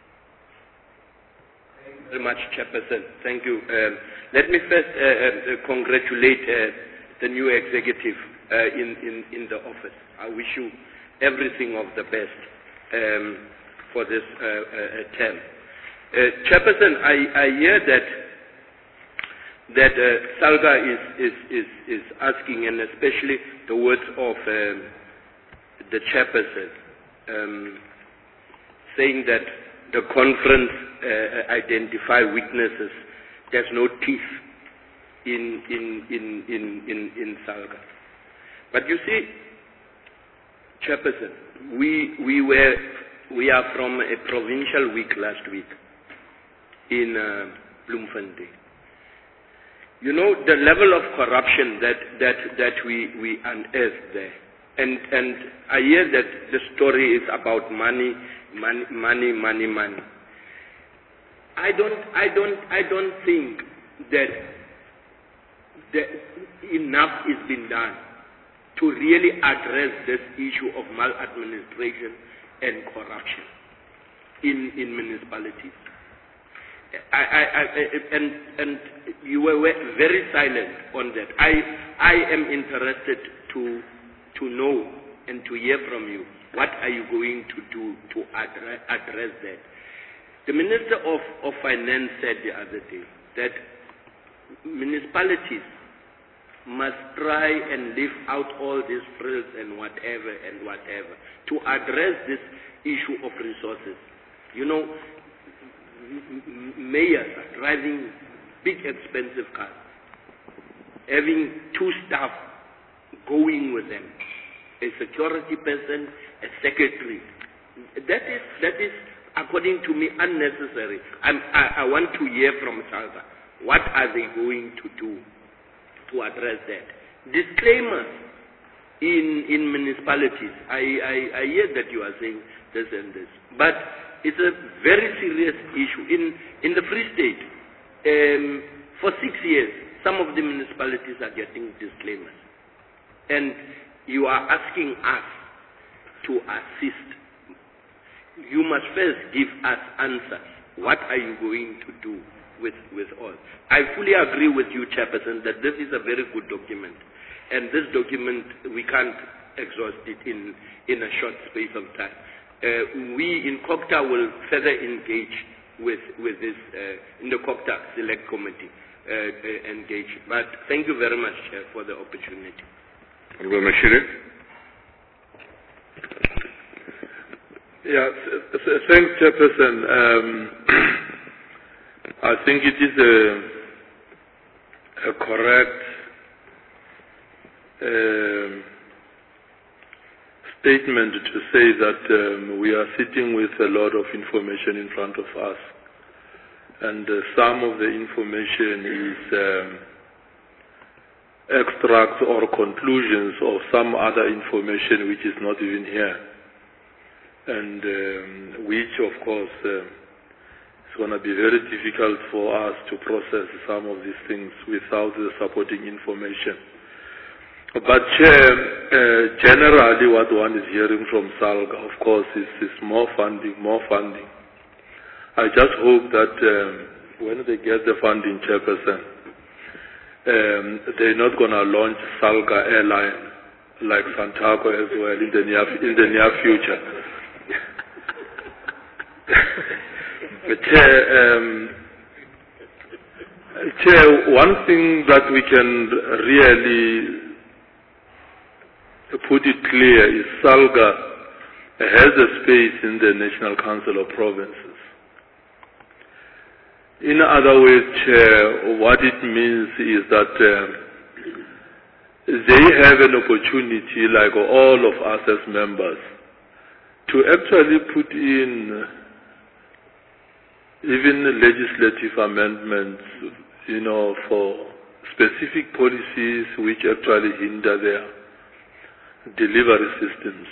Thank you very much, Chairperson. Thank you. Um, let me first uh, uh, congratulate uh, the new executive uh, in, in, in the office. I wish you everything of the best um, for this uh, uh, term. Uh, Chairperson, I, I hear that that uh, Salga is, is, is, is asking, and especially the words of um, the Chairperson, um, saying that the conference uh, identify weaknesses. There's no teeth in in in in in, in Salga. But you see, Chairperson, we we were we are from a provincial week last week in uh, Bloemfontein. You know the level of corruption that that that we we unearthed there, and and I hear that the story is about money, money, money, money, money. I don't I don't I don't think that that enough is being done to really address this issue of maladministration and corruption in, in municipalities. I, I, I, and, and you were very silent on that. I, I am interested to, to know and to hear from you. What are you going to do to address, address that? The Minister of, of Finance said the other day that municipalities must try and leave out all these frills and whatever and whatever to address this issue of resources. You know, mayors are driving big expensive cars, having two staff going with them, a security person, a secretary. That is, that is according to me, unnecessary. I'm, I, I want to hear from Salga. What are they going to do to address that? Disclaimers in, in municipalities. I, I, I hear that you are saying this and this. But it's a very serious issue. In, in the Free State, um, for six years, some of the municipalities are getting disclaimers. And you are asking us to assist. You must first give us answers. What are you going to do with, with all? I fully agree with you, Chairperson, that this is a very good document. And this document, we can't exhaust it in, in a short space of time. Uh, we in COCTA will further engage with, with this, uh, in the COCTA Select Committee, uh, uh, engage. But thank you very much, Chair, for the opportunity. Honorable Mashire. Yeah, thanks, Chairperson. Um, I think it is a, a correct um, statement to say that um, we are sitting with a lot of information in front of us. And uh, some of the information is um, extracts or conclusions of some other information which is not even here. And um, which, of course, uh, is going to be very difficult for us to process some of these things without the supporting information. But Chair, uh, generally what one is hearing from SALGA, of course, is, is more funding, more funding. I just hope that um, when they get the funding, Chairperson, um, they're not going to launch SALGA Airline like Santaco as well in the near, in the near future. But, Chair, um, Chair, one thing that we can really put it clear is SALGA has a space in the National Council of Provinces. In other words, Chair, what it means is that uh, they have an opportunity, like all of us as members, to actually put in even legislative amendments, you know, for specific policies which actually hinder their delivery systems.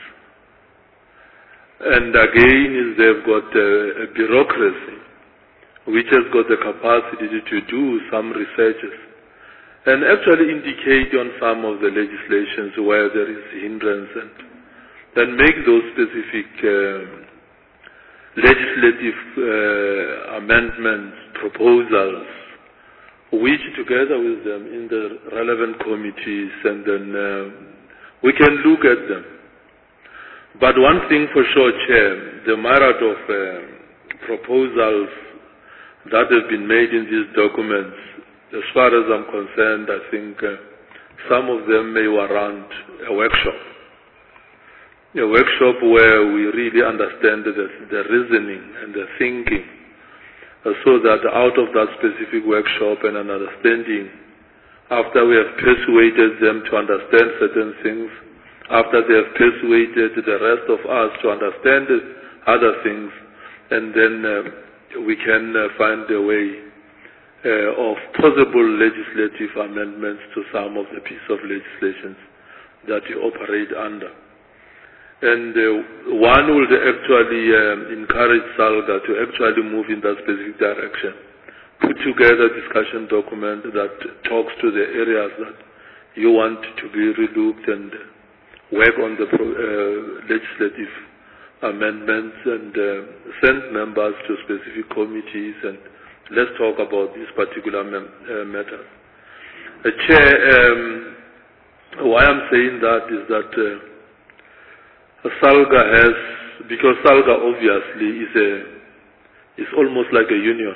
And again, they've got a, a bureaucracy which has got the capacity to do some researches and actually indicate on some of the legislations where there is hindrance and then make those specific uh, legislative uh, amendments, proposals, which together with them in the relevant committees, and then uh, we can look at them. But one thing for sure, Chair, the myriad of uh, proposals that have been made in these documents, as far as I'm concerned, I think uh, some of them may warrant a workshop. A workshop where we really understand the, the reasoning and the thinking, uh, so that out of that specific workshop and an understanding, after we have persuaded them to understand certain things, after they have persuaded the rest of us to understand other things, and then uh, we can uh, find a way uh, of possible legislative amendments to some of the piece of legislation that you operate under. And uh, one would actually um, encourage SALGA to actually move in that specific direction, put together a discussion document that talks to the areas that you want to be relooked and work on the pro, uh, legislative amendments and uh, send members to specific committees and let's talk about this particular mem uh, matter. Uh, Chair, um, why I'm saying that is that uh, SALGA has, because SALGA obviously is a, is almost like a union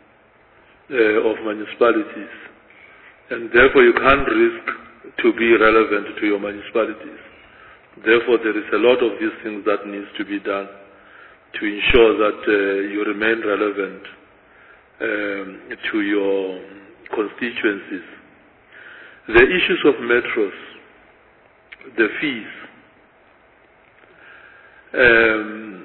uh, of municipalities, and therefore you can't risk to be relevant to your municipalities. Therefore, there is a lot of these things that needs to be done to ensure that uh, you remain relevant um, to your constituencies. The issues of metros, the fees, um,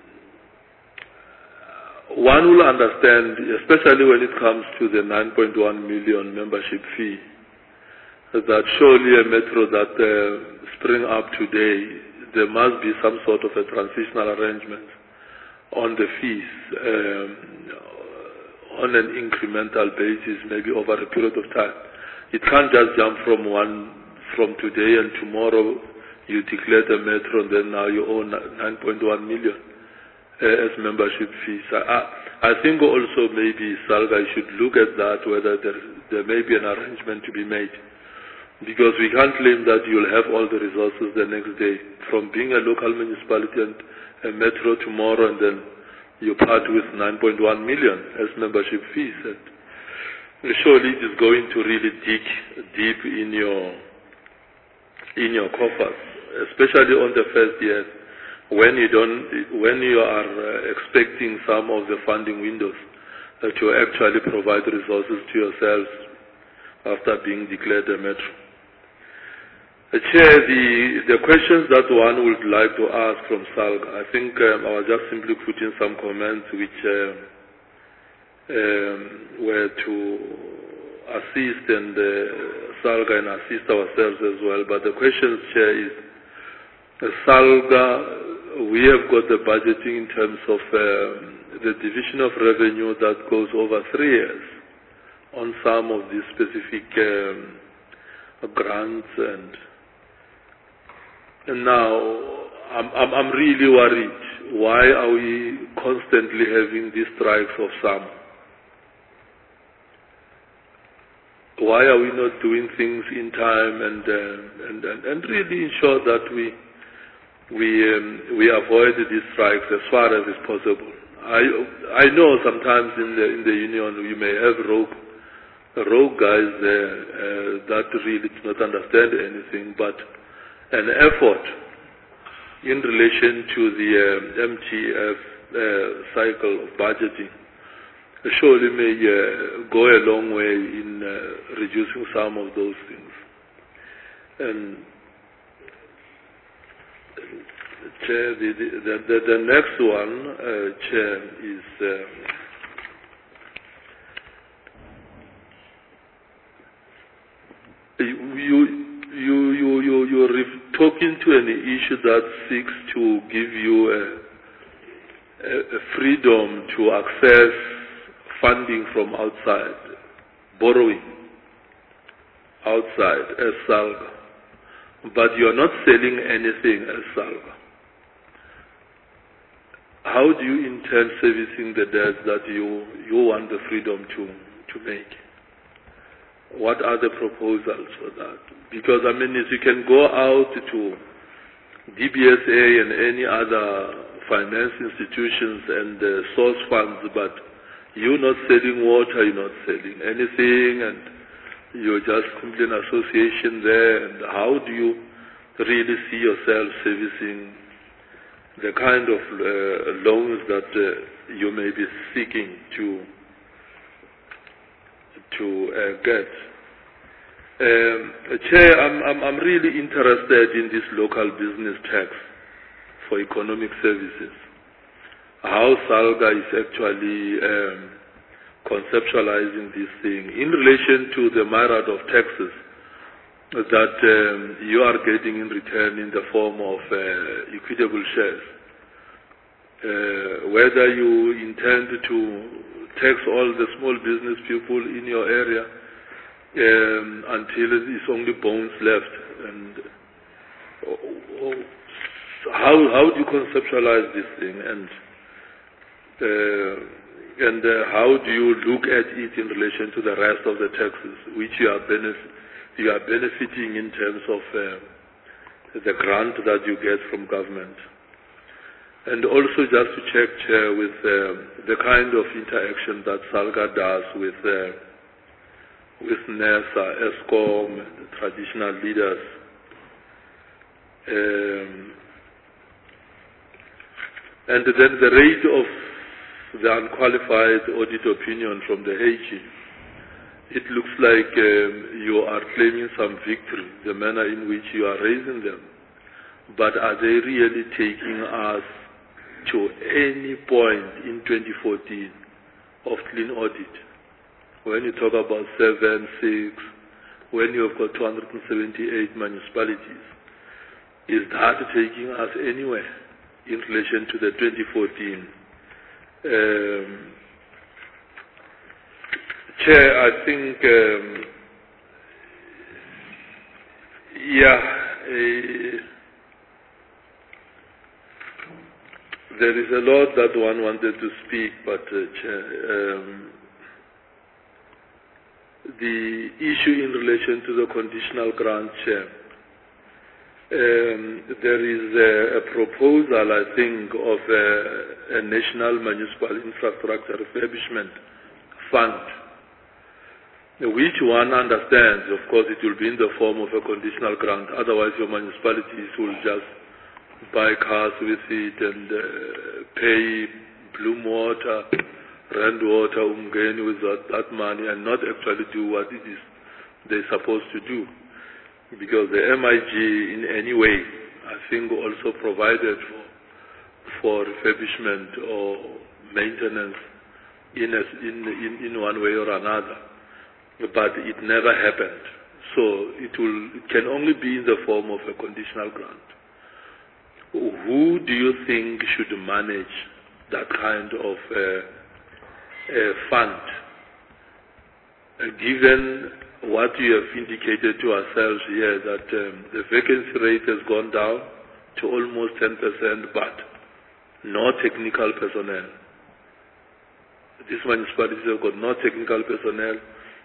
one will understand, especially when it comes to the nine point one million membership fee, that surely a metro that uh, spring up today, there must be some sort of a transitional arrangement on the fees um, on an incremental basis, maybe over a period of time. It can't just jump from one, from today and tomorrow you declare the metro and then now you own nine point one million uh, as membership fees. I, I think also maybe SALGA should look at that, whether there, there may be an arrangement to be made. Because we can't claim that you'll have all the resources the next day from being a local municipality and a metro tomorrow, and then you part with nine point one million as membership fees. And surely it is going to really dig deep in your in your coffers, especially on the first year when you don't when you are uh, expecting some of the funding windows uh, to actually provide resources to yourselves after being declared a metro. Uh, Chair, the, the questions that one would like to ask from SALGA, I think um, I was just simply putting some comments which uh, um, were to assist and uh, SALGA and assist ourselves as well. But the question, Chair, is uh, SALGA, we have got the budgeting in terms of uh, the division of revenue that goes over three years on some of these specific um, grants and And now, I'm, I'm, I'm really worried. Why are we constantly having these strikes of some? why are we not doing things in time and uh, and, and and really ensure that we we um, we avoid these strikes as far as is possible. I I know sometimes in the in the union we may have rogue rogue guys there uh, that really do not understand anything, but an effort in relation to the uh, M T F uh, cycle of budgeting surely may uh, go a long way in uh, reducing some of those things. And Chair, the, the, the, the next one, uh, Chair, is uh, you, you, you, you, you're talking to an issue that seeks to give you a, a, a freedom to access funding from outside, borrowing outside as SALGA, but you are not selling anything as SALGA. How do you intend servicing the debt that you, you want the freedom to, to make? What are the proposals for that? Because, I mean, if you can go out to D B S A and any other finance institutions and uh, source funds, but you're not selling water, you're not selling anything, and you're just simply an association there, and how do you really see yourself servicing the kind of uh, loans that uh, you may be seeking to to uh, get? Um, Chair, I'm, I'm, I'm really interested in this local business tax for economic services. How SALGA is actually um, conceptualizing this thing in relation to the myriad of taxes that um, you are getting in return in the form of uh, equitable shares. Uh, whether you intend to tax all the small business people in your area um, until it's only bones left, and uh, how how do you conceptualize this thing, and uh, and uh, how do you look at it in relation to the rest of the taxes which you are benef- you are benefiting in terms of uh, the grant that you get from government? And also just to check, Chair, with uh, the kind of interaction that SALGA does with uh, with NERSA, ESCOM, and traditional leaders. Um, and then the rate of the unqualified audit opinion from the H E, it looks like um, you are claiming some victory, the manner in which you are raising them. But are they really taking us to any point in twenty fourteen of clean audit? When you talk about seven, six, when you have got two hundred seventy-eight municipalities, is that taking us anywhere in relation to the twenty fourteen? Um, Chair, I think, um, yeah, uh, there is a lot that one wanted to speak, but uh, Chair, um, the issue in relation to the conditional grant, Chair, um, there is a, a proposal, I think, of a, a national municipal infrastructure refurbishment fund, which one understands, of course, it will be in the form of a conditional grant. Otherwise, your municipalities will just buy cars with it and uh, pay Bloom Water, Rand Water, Umgeni with that, that money, and not actually do what it is they're supposed to do. Because the M I G, in any way, I think also provided for, for refurbishment or maintenance in, a, in, in, in one way or another. But it never happened. So it, will, it can only be in the form of a conditional grant. Who do you think should manage that kind of uh, uh, fund, uh, given what you have indicated to ourselves here, that um, the vacancy rate has gone down to almost ten percent, but no technical personnel. These municipalities have got no technical personnel,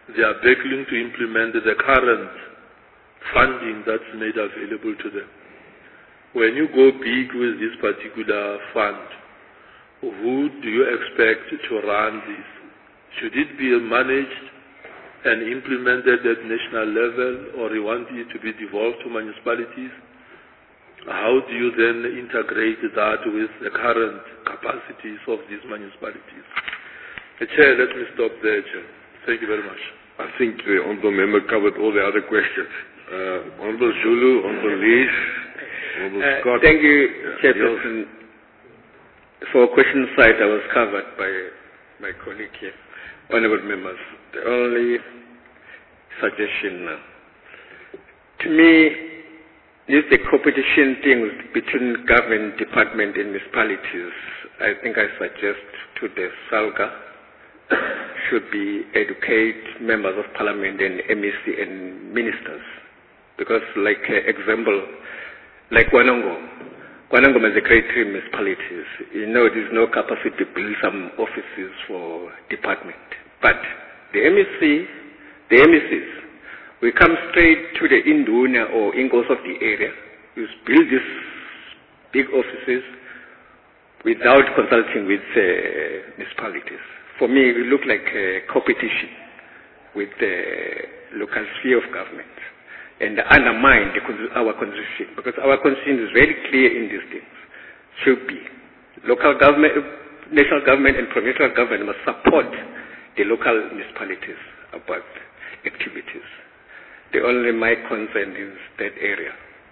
they are begging to implement the current funding that's made available to them. When you go big with this particular fund, who do you expect to run this? Should it be managed and implemented at national level, or you want it to be devolved to municipalities? How do you then integrate that with the current capacities of these municipalities? Uh, Chair, let me stop there, Chair. Thank you very much. I think the Honourable Member covered all the other questions. Uh, Honourable Zulu, Honourable Lees, Honourable Uh, Scott. thank you, Yeah, Chairperson. For question side, I was covered by my colleague here. Honourable members, the only suggestion now. To me, this the competition thing between government department and municipalities. I think I suggest to the SALGA should be educate members of parliament and M E C and ministers. Because like uh, example, like Wanongo, Wanongo has a great three municipalities. You know, there's no capacity to build some offices for department. But the M E C, the M E Cs, we come straight to the Induna or Ingos of the area. We build these big offices without consulting with uh, municipalities. For me, we look like a competition with the local sphere of government and undermine the, our constitution, because our constitution is very clear in these things. Should be local government, national government and provincial government must support the local municipalities about activities. The only my concern is that area.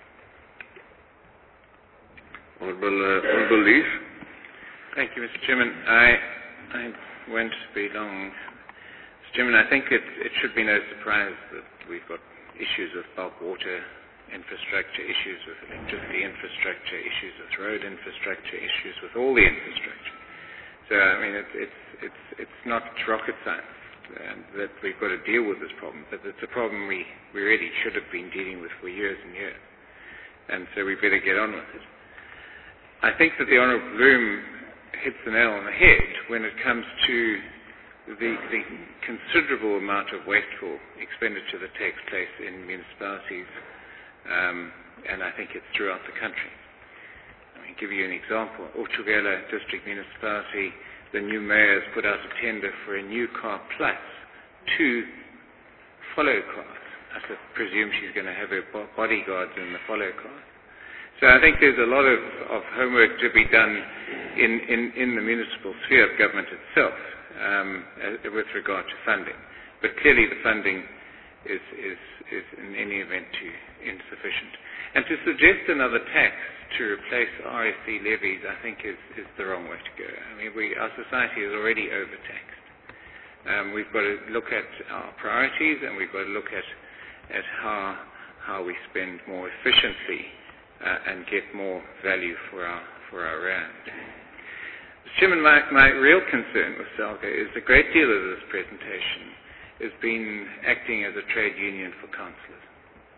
Honourable, uh, Honourable Lees. Thank you, Mister Chairman. I, I won't be long. Mister Chairman, I think it, it should be no surprise that we've got issues with bulk water infrastructure, issues with electricity infrastructure, issues with road infrastructure, issues with all the infrastructure. So, I mean, it's, it's, it's, it's not rocket science uh, that we've got to deal with this problem, but it's a problem we, we really should have been dealing with for years and years. And so we better get on with it. I think that the Honourable Bloom hits the nail on the head when it comes to the, the considerable amount of wasteful expenditure that takes place in municipalities, um, and I think it's throughout the country. Let me give you an example. Uchugela District Municipality, the new mayor has put out a tender for a new car plus two follow cars. I presume she's going to have her bodyguards in the follow cars. So I think there's a lot of, of homework to be done in, in, in the municipal sphere of government itself um, uh, with regard to funding. But clearly the funding is, is, is in any event too insufficient. And to suggest another tax to replace R S C levies, I think is, is the wrong way to go. I mean, we, our society is already overtaxed. Um, we've got to look at our priorities, and we've got to look at, at how, how we spend more efficiently Uh, and get more value for our for our rand. Mister Chairman, my, my real concern with SALGA is a great deal of this presentation has been acting as a trade union for councillors.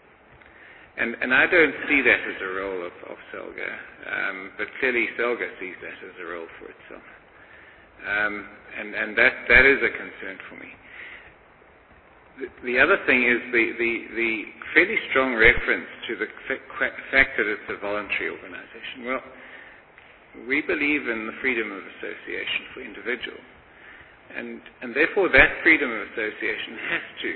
And, and I don't see that as a role of, of SALGA, um, but clearly SALGA sees that as a role for itself. Um, and and that, that is a concern for me. The other thing is the, the, the fairly strong reference to the fact that it's a voluntary organization. Well, we believe in the freedom of association for individuals. And, and therefore that freedom of association has to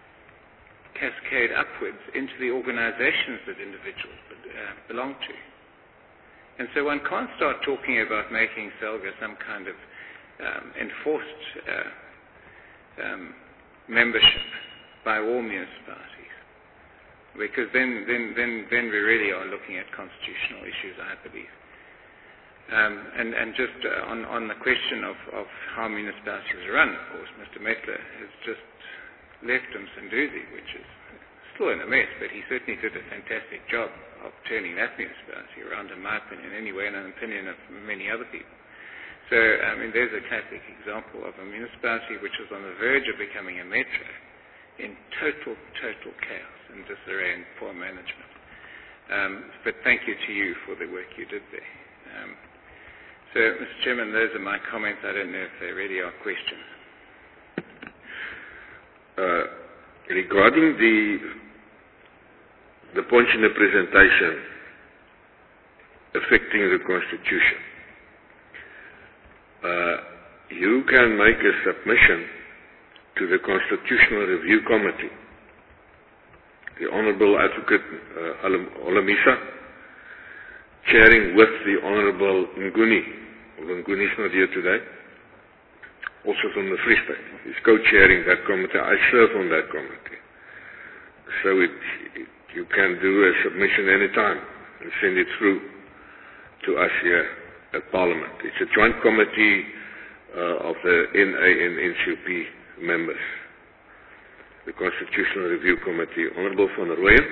cascade upwards into the organizations that individuals uh, belong to. And so one can't start talking about making SALGA some kind of um, enforced uh, um, membership by all municipalities, because then, then, then, then we really are looking at constitutional issues, I believe. Um, and, and just uh, on, on the question of, of how municipalities are run, of course, Mister Metler has just left Msunduzi, which is still in a mess, but he certainly did a fantastic job of turning that municipality around, in my opinion, anyway, and an opinion of many other people. So, I mean, there's a classic example of a municipality which was on the verge of becoming a metro in total, total chaos and disarray and poor management. Um, but thank you to you for the work you did there. Um, so, Mister Chairman, those are my comments. I don't know if they really are questions. Uh, regarding the the points in the presentation affecting the Constitution, uh, you can make a submission to the Constitutional Review Committee. The Honourable Advocate uh, Olamisa, chairing with the Honourable Nguni. Well, Nguni is not here today, also from the Free State. He's co-chairing that committee. I serve on that committee. So it, it, you can do a submission anytime and send it through to us here at Parliament. It's a joint committee uh, of the N A and N C P members. The Constitutional Review Committee. Honourable van der Rooyen.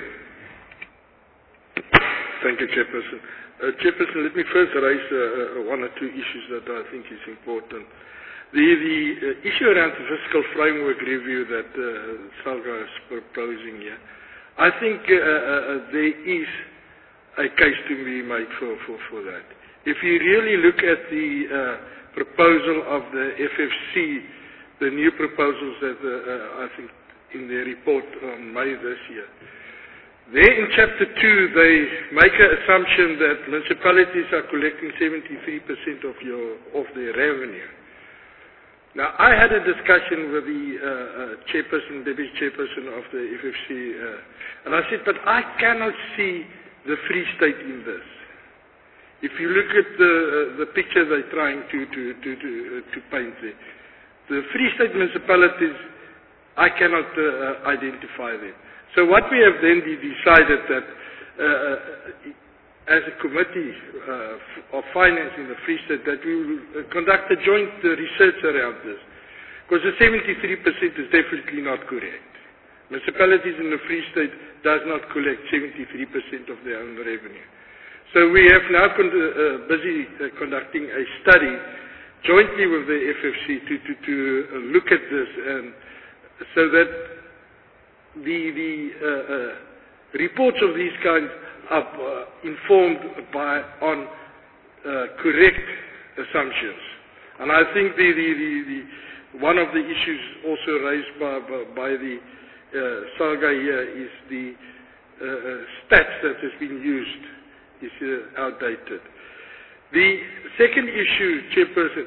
Thank you, Chairperson. Uh, Chairperson, let me first raise uh, uh, one or two issues that I think is important. The, the uh, issue around the fiscal framework review that uh, Salga is proposing here, I think uh, uh, there is a case to be made for, for, for that. If you really look at the uh, proposal of the F F C, the new proposals that uh, uh, I think in their report on May this year. There in chapter two, they make an assumption that municipalities are collecting seventy-three percent of your of their revenue. Now, I had a discussion with the uh, uh, chairperson, deputy chairperson of the F F C, uh, and I said, but I cannot see the Free State in this. If you look at the uh, the picture they're trying to to to to, uh, to paint there, the Free State municipalities, I cannot uh, identify them. So what we have then decided that uh, as a committee uh, of finance in the Free State that we will conduct a joint uh, research around this. Because the seventy-three percent is definitely not correct. Municipalities in the Free State does not collect seventy-three percent of their own revenue. So we have now con uh, busy uh, conducting a study jointly with the F F C to, to, to uh, look at this, and so that the, the uh, uh, reports of these kinds are uh, informed by on uh, correct assumptions. And I think the, the, the, the one of the issues also raised by, by, by the uh, Salga here is the uh, uh, stats that has been used is uh, outdated. The second issue, Chairperson,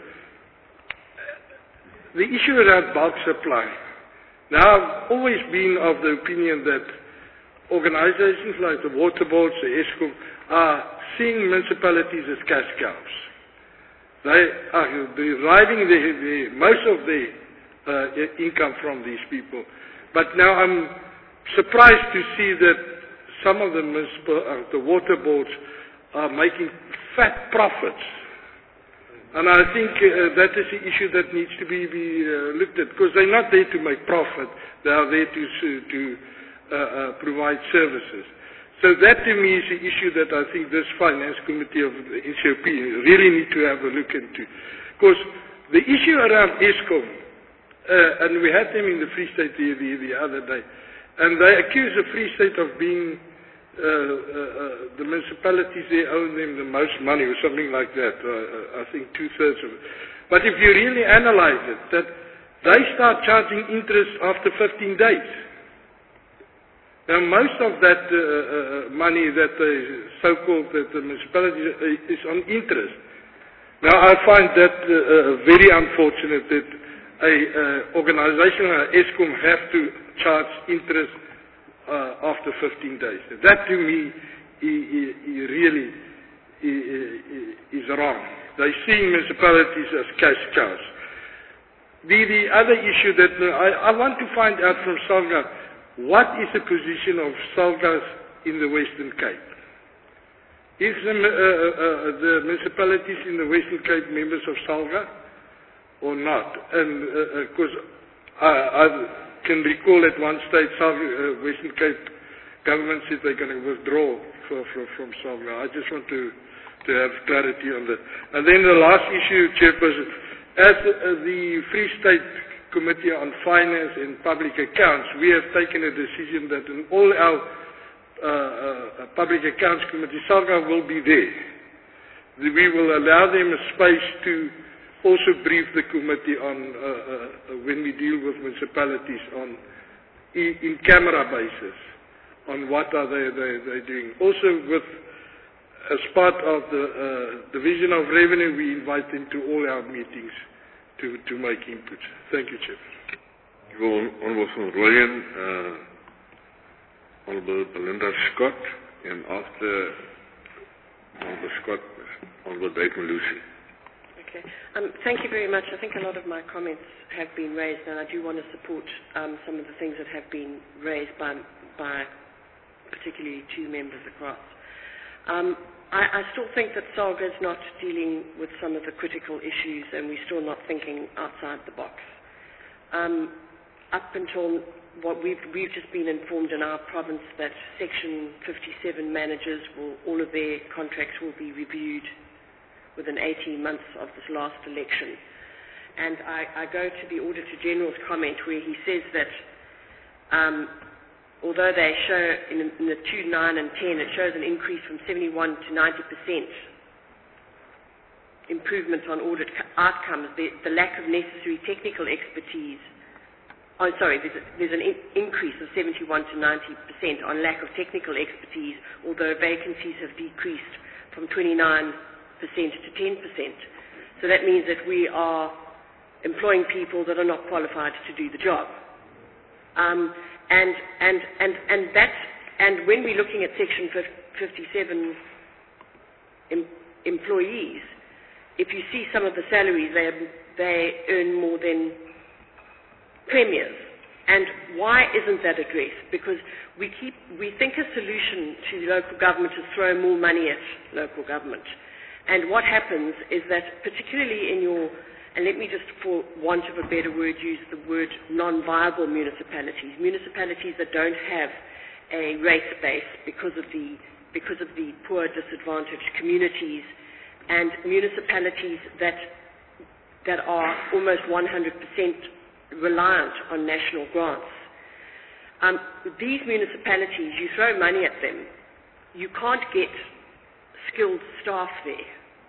the issue around bulk supply. Now, I've always been of the opinion that organizations like the water boards, the ESCOM, are seeing municipalities as cash cows. They are deriving the, the, most of their uh, income from these people. But now I'm surprised to see that some of the, municipal, uh, the water boards are making fat profits. And I think uh, that is the issue that needs to be, be uh, looked at, because they're not there to make profit, they are there to, to uh, uh, provide services. So that to me is the issue that I think this Finance Committee of the N C O P really need to have a look into. Because the issue around ESCOM, uh, and we had them in the Free State the, the, the other day, and they accuse the Free State of being Uh, uh, uh, the municipalities, they own them the most money or something like that, uh, I think two-thirds of it. But if you really analyze it, that they start charging interest after fifteen days. Now most of that uh, uh, money that the so-called that the municipality uh, is on interest. Now I find that uh, uh, very unfortunate that a uh, organization like ESCOM have to charge interest Uh, after fifteen days. That to me he, he, he really he, he, is wrong. They're seeing municipalities as cash cows. The, the other issue that uh, I, I want to find out from Salga, what is the position of Salgas in the Western Cape? Is the, uh, uh, the municipalities in the Western Cape members of Salga or not? And because uh, uh, I, I've can recall at one stage, South, uh, Western Cape government said they're going to withdraw for, for, from Salga. I just want to, to have clarity on that. And then the last issue, Chairperson, as uh, the Free State Committee on Finance and Public Accounts, we have taken a decision that in all our uh, uh, Public Accounts Committee, Salga will be there. We will allow them a space to also brief the committee on, uh, uh, when we deal with municipalities on in, in camera basis on what are they, they, they doing. Also with, as part of the uh, Division of Revenue, we invite them to all our meetings to, to make input. Thank you, Chair. Thank you, Honourable van Rooyen, uh, Honourable Belinda Scott, and after Honourable Scott, Honourable Dave Malusi. Okay. Um, thank you very much. I think a lot of my comments have been raised, and I do want to support um, some of the things that have been raised by, by particularly two members across. Um, I, I still think that SALGA is not dealing with some of the critical issues, and we're still not thinking outside the box. Um, up until what we've, we've just been informed in our province that Section fifty-seven managers will, all of their contracts will be reviewed within eighteen months of this last election. And I, I go to the Auditor General's comment where he says that um, although they show in, in the two, nine and ten, it shows an increase from seventy-one to ninety percent improvement on audit outcomes, the, the lack of necessary technical expertise. Oh, sorry, there's, a, there's an in, increase of seventy-one to ninety percent on lack of technical expertise, although vacancies have decreased from twenty-nine percent to ten percent. So that means that we are employing people that are not qualified to do the job. Um, and, and, and, and, that, and when we're looking at Section fifty-seven em, employees, if you see some of the salaries, they, they earn more than premiers. And why isn't that addressed? Because we keep, we think a solution to local government is throw more money at local government. And what happens is that particularly in your, and let me just for want of a better word use the word non-viable municipalities, municipalities that don't have a race base because of the, because of the poor disadvantaged communities, and municipalities that, that are almost one hundred percent reliant on national grants. Um, these municipalities, you throw money at them, you can't get skilled staff there.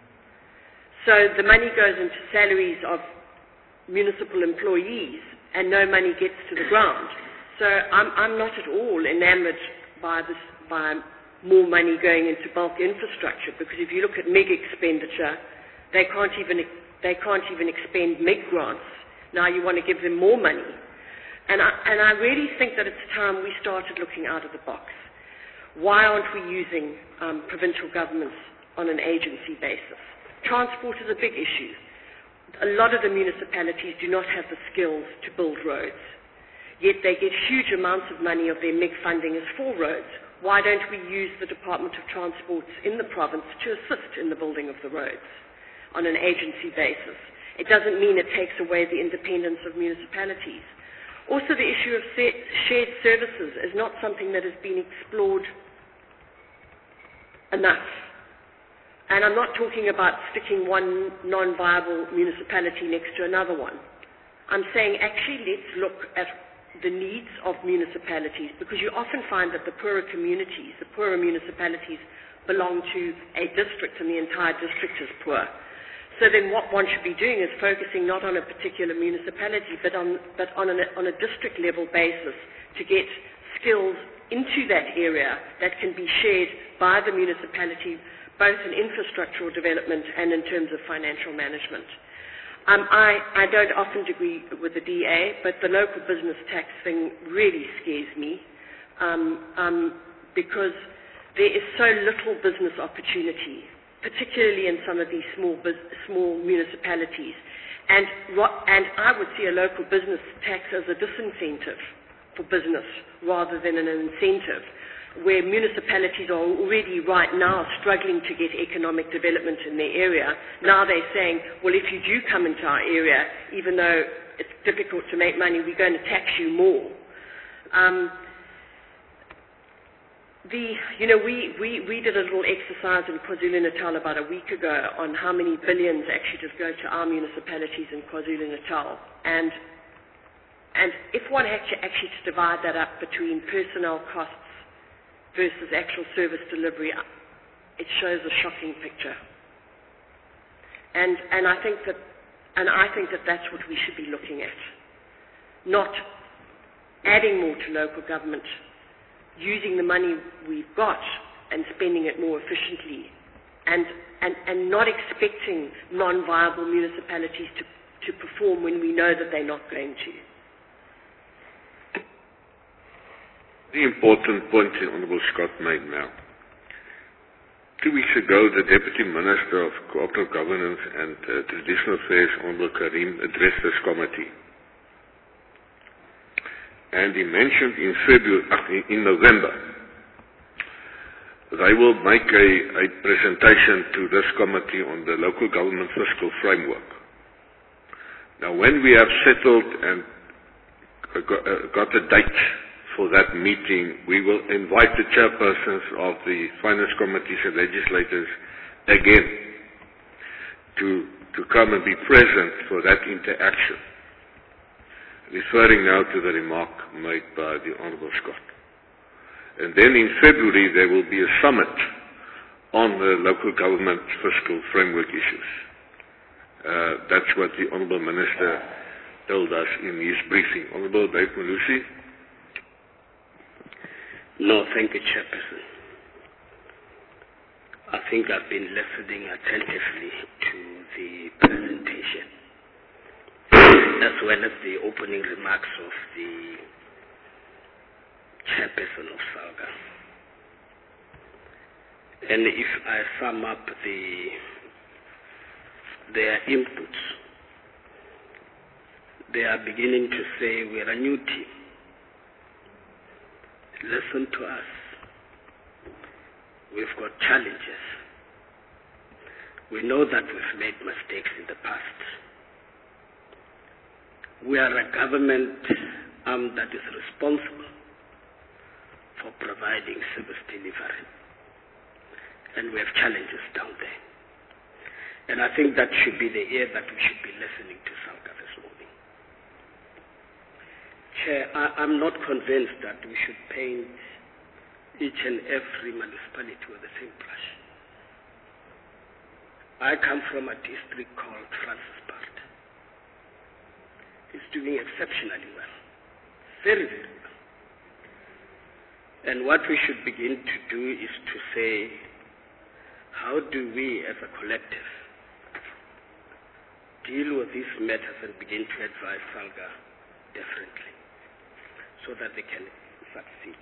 So the money goes into salaries of municipal employees and no money gets to the ground. So I'm, I'm not at all enamored by this, by more money going into bulk infrastructure, because if you look at M I G expenditure, they can't even, they can't even expend M I G grants. Now you want to give them more money. And I, and I really think that it's time we started looking out of the box. Why aren't we using um, provincial governments on an agency basis? Transport is a big issue. A lot of the municipalities do not have the skills to build roads, yet they get huge amounts of money of their M I G funding as for roads. Why don't we use the Department of Transport in the province to assist in the building of the roads on an agency basis? It doesn't mean it takes away the independence of municipalities. Also, the issue of shared services is not something that has been explored enough. And I'm not talking about sticking one non-viable municipality next to another one. I'm saying actually let's look at the needs of municipalities, because you often find that the poorer communities, the poorer municipalities belong to a district and the entire district is poor. So then what one should be doing is focusing not on a particular municipality, but on, but on, an, on a district level basis to get skills into that area that can be shared by the municipality, both in infrastructural development and in terms of financial management. Um, I, I don't often agree with the D A, but the local business tax thing really scares me um, um, because there is so little business opportunity, particularly in some of these small small municipalities. And, and I would see a local business tax as a disincentive for business rather than an incentive, where municipalities are already right now struggling to get economic development in their area. Now they're saying, well, if you do come into our area, even though it's difficult to make money, we're going to tax you more. Um, The, you know, we, we, we did a little exercise in KwaZulu-Natal about a week ago on how many billions actually just go to our municipalities in KwaZulu-Natal. And, and if one had to actually to divide that up between personnel costs versus actual service delivery, it shows a shocking picture. And, and, I think that, and I think that that's what we should be looking at. Not adding more to local government, using the money we've got and spending it more efficiently, and, and, and not expecting non-viable municipalities to, to perform when we know that they're not going to. The important point the Honourable Scott made now. Two weeks ago, the Deputy Minister of Cooperative Governance and uh, Traditional Affairs, Honourable Karim, addressed this committee. And he mentioned in February, uh, in November, they will make a, a presentation to this committee on the local government fiscal framework. Now, when we have settled and uh, got, uh, got a date for that meeting, we will invite the chairpersons of the finance committees and legislators again to, to come and be present for that interaction. Referring now to the remark made by the Honourable Scott. And then in February there will be a summit on the local government fiscal framework issues. Uh, that's what the Honourable Minister told us in his briefing. Honourable Dave Malusi. No, thank you, Chairperson. I think I've been listening attentively to the presentation, as well as the opening remarks of the Chairperson of SALGA. And if I sum up the, their inputs, they are beginning to say we're a new team. Listen to us. We've got challenges. We know that we've made mistakes in the past. We are a government arm that is responsible for providing service delivery. And we have challenges down there. And I think that should be the ear that we should be listening to SALGA this morning. Chair, I, I'm not convinced that we should paint each and every municipality with the same brush. I come from a district called Francisbart. It's doing exceptionally well. Very, very well. And what we should begin to do is to say, how do we as a collective deal with these matters and begin to advise SALGA differently, so that they can succeed.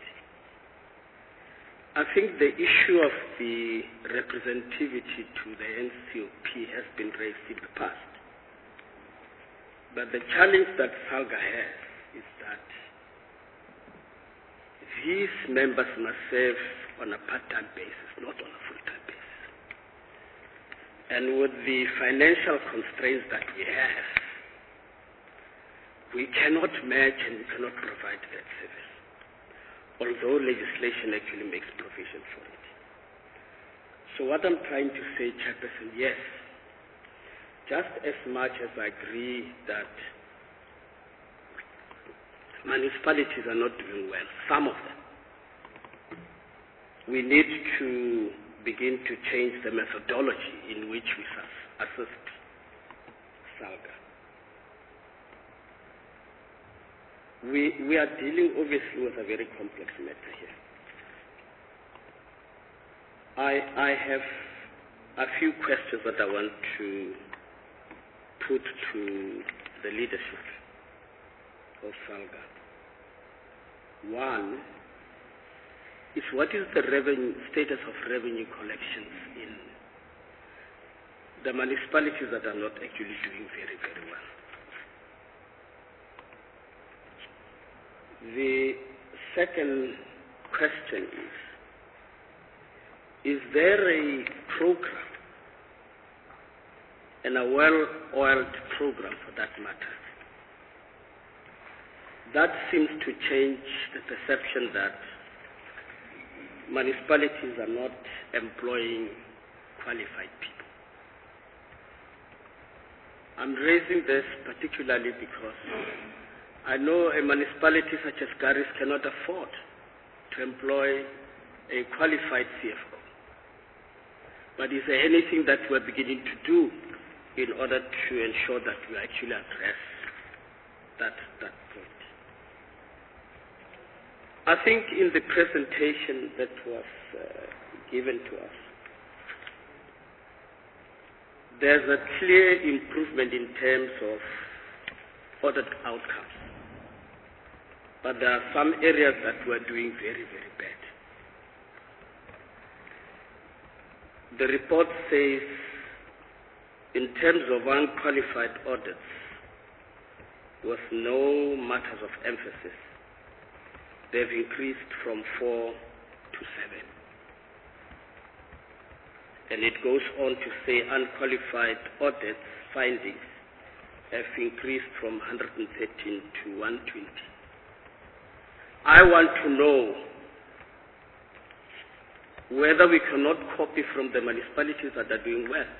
I think the issue of the representativity to the N C O P has been raised in the past. But the challenge that SALGA has is that these members must serve on a part-time basis, not on a full-time basis. And with the financial constraints that we have, we cannot match and we cannot provide that service, although legislation actually makes provision for it. So what I'm trying to say, Chairperson, yes, just as much as I agree that municipalities are not doing well, some of them, we need to begin to change the methodology in which we assist SALGA. We, we are dealing obviously with a very complex matter here. I, I have a few questions that I want to put to the leadership of SALGA. One is, what is the revenue, status of revenue collections in the municipalities that are not actually doing very, very well? The second question is, is there a program, and a well-oiled program for that matter, that seems to change the perception that municipalities are not employing qualified people? I'm raising this particularly because I know a municipality such as Garis cannot afford to employ a qualified C F O. But is there anything that we're beginning to do in order to ensure that we actually address that, that point? I think in the presentation that was uh, given to us, there's a clear improvement in terms of audit outcomes. But there are some areas that were doing very, very bad. The report says, in terms of unqualified audits, with no matters of emphasis, they've increased from four to seven. And it goes on to say unqualified audits findings have increased from one hundred thirteen to one hundred twenty. I want to know whether we cannot copy from the municipalities that are doing well.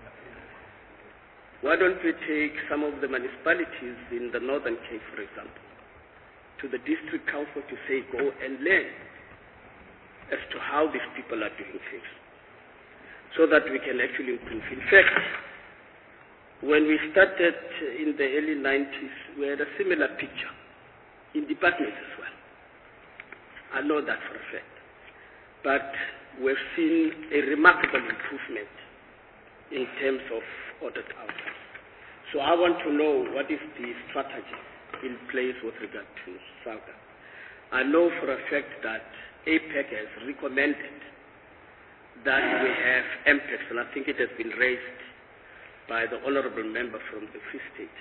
Why don't we take some of the municipalities in the Northern Cape, for example, to the district council to say, go and learn as to how these people are doing things, so that we can actually improve. In fact, when we started in the early nineties, we had a similar picture in departments as well. I know that for a fact. But we've seen a remarkable improvement in terms of audit outcomes. So I want to know what is the strategy in place with regard to SALGA. I know for a fact that APEC has recommended that we have M PEX, and I think it has been raised by the honorable member from the Free State.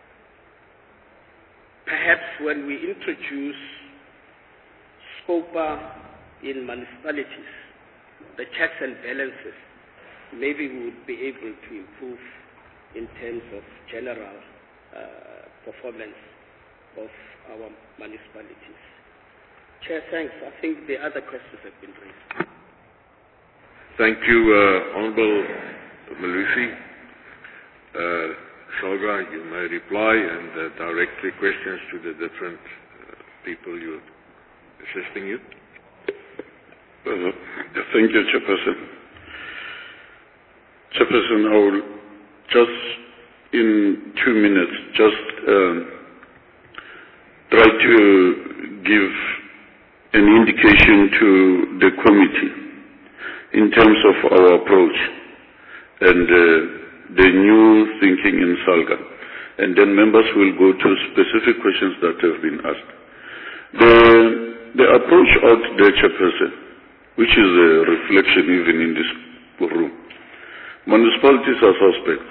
Perhaps when we introduce SCOPA in municipalities, the checks and balances, maybe we would be able to improve in terms of general uh, performance of our municipalities. Chair, thanks. I think the other questions have been raised. Thank you, uh, Honorable Malusi. Uh, SALGA, you may reply and uh, direct the questions to the different uh, people you're assisting you. Uh, thank you, Chairperson. Chairperson, I will just in two minutes just um, try to give an indication to the committee in terms of our approach and uh, the new thinking in SALGA. And then members will go to specific questions that have been asked. The, the approach out there, Chairperson, which is a reflection even in this room, municipalities are suspects.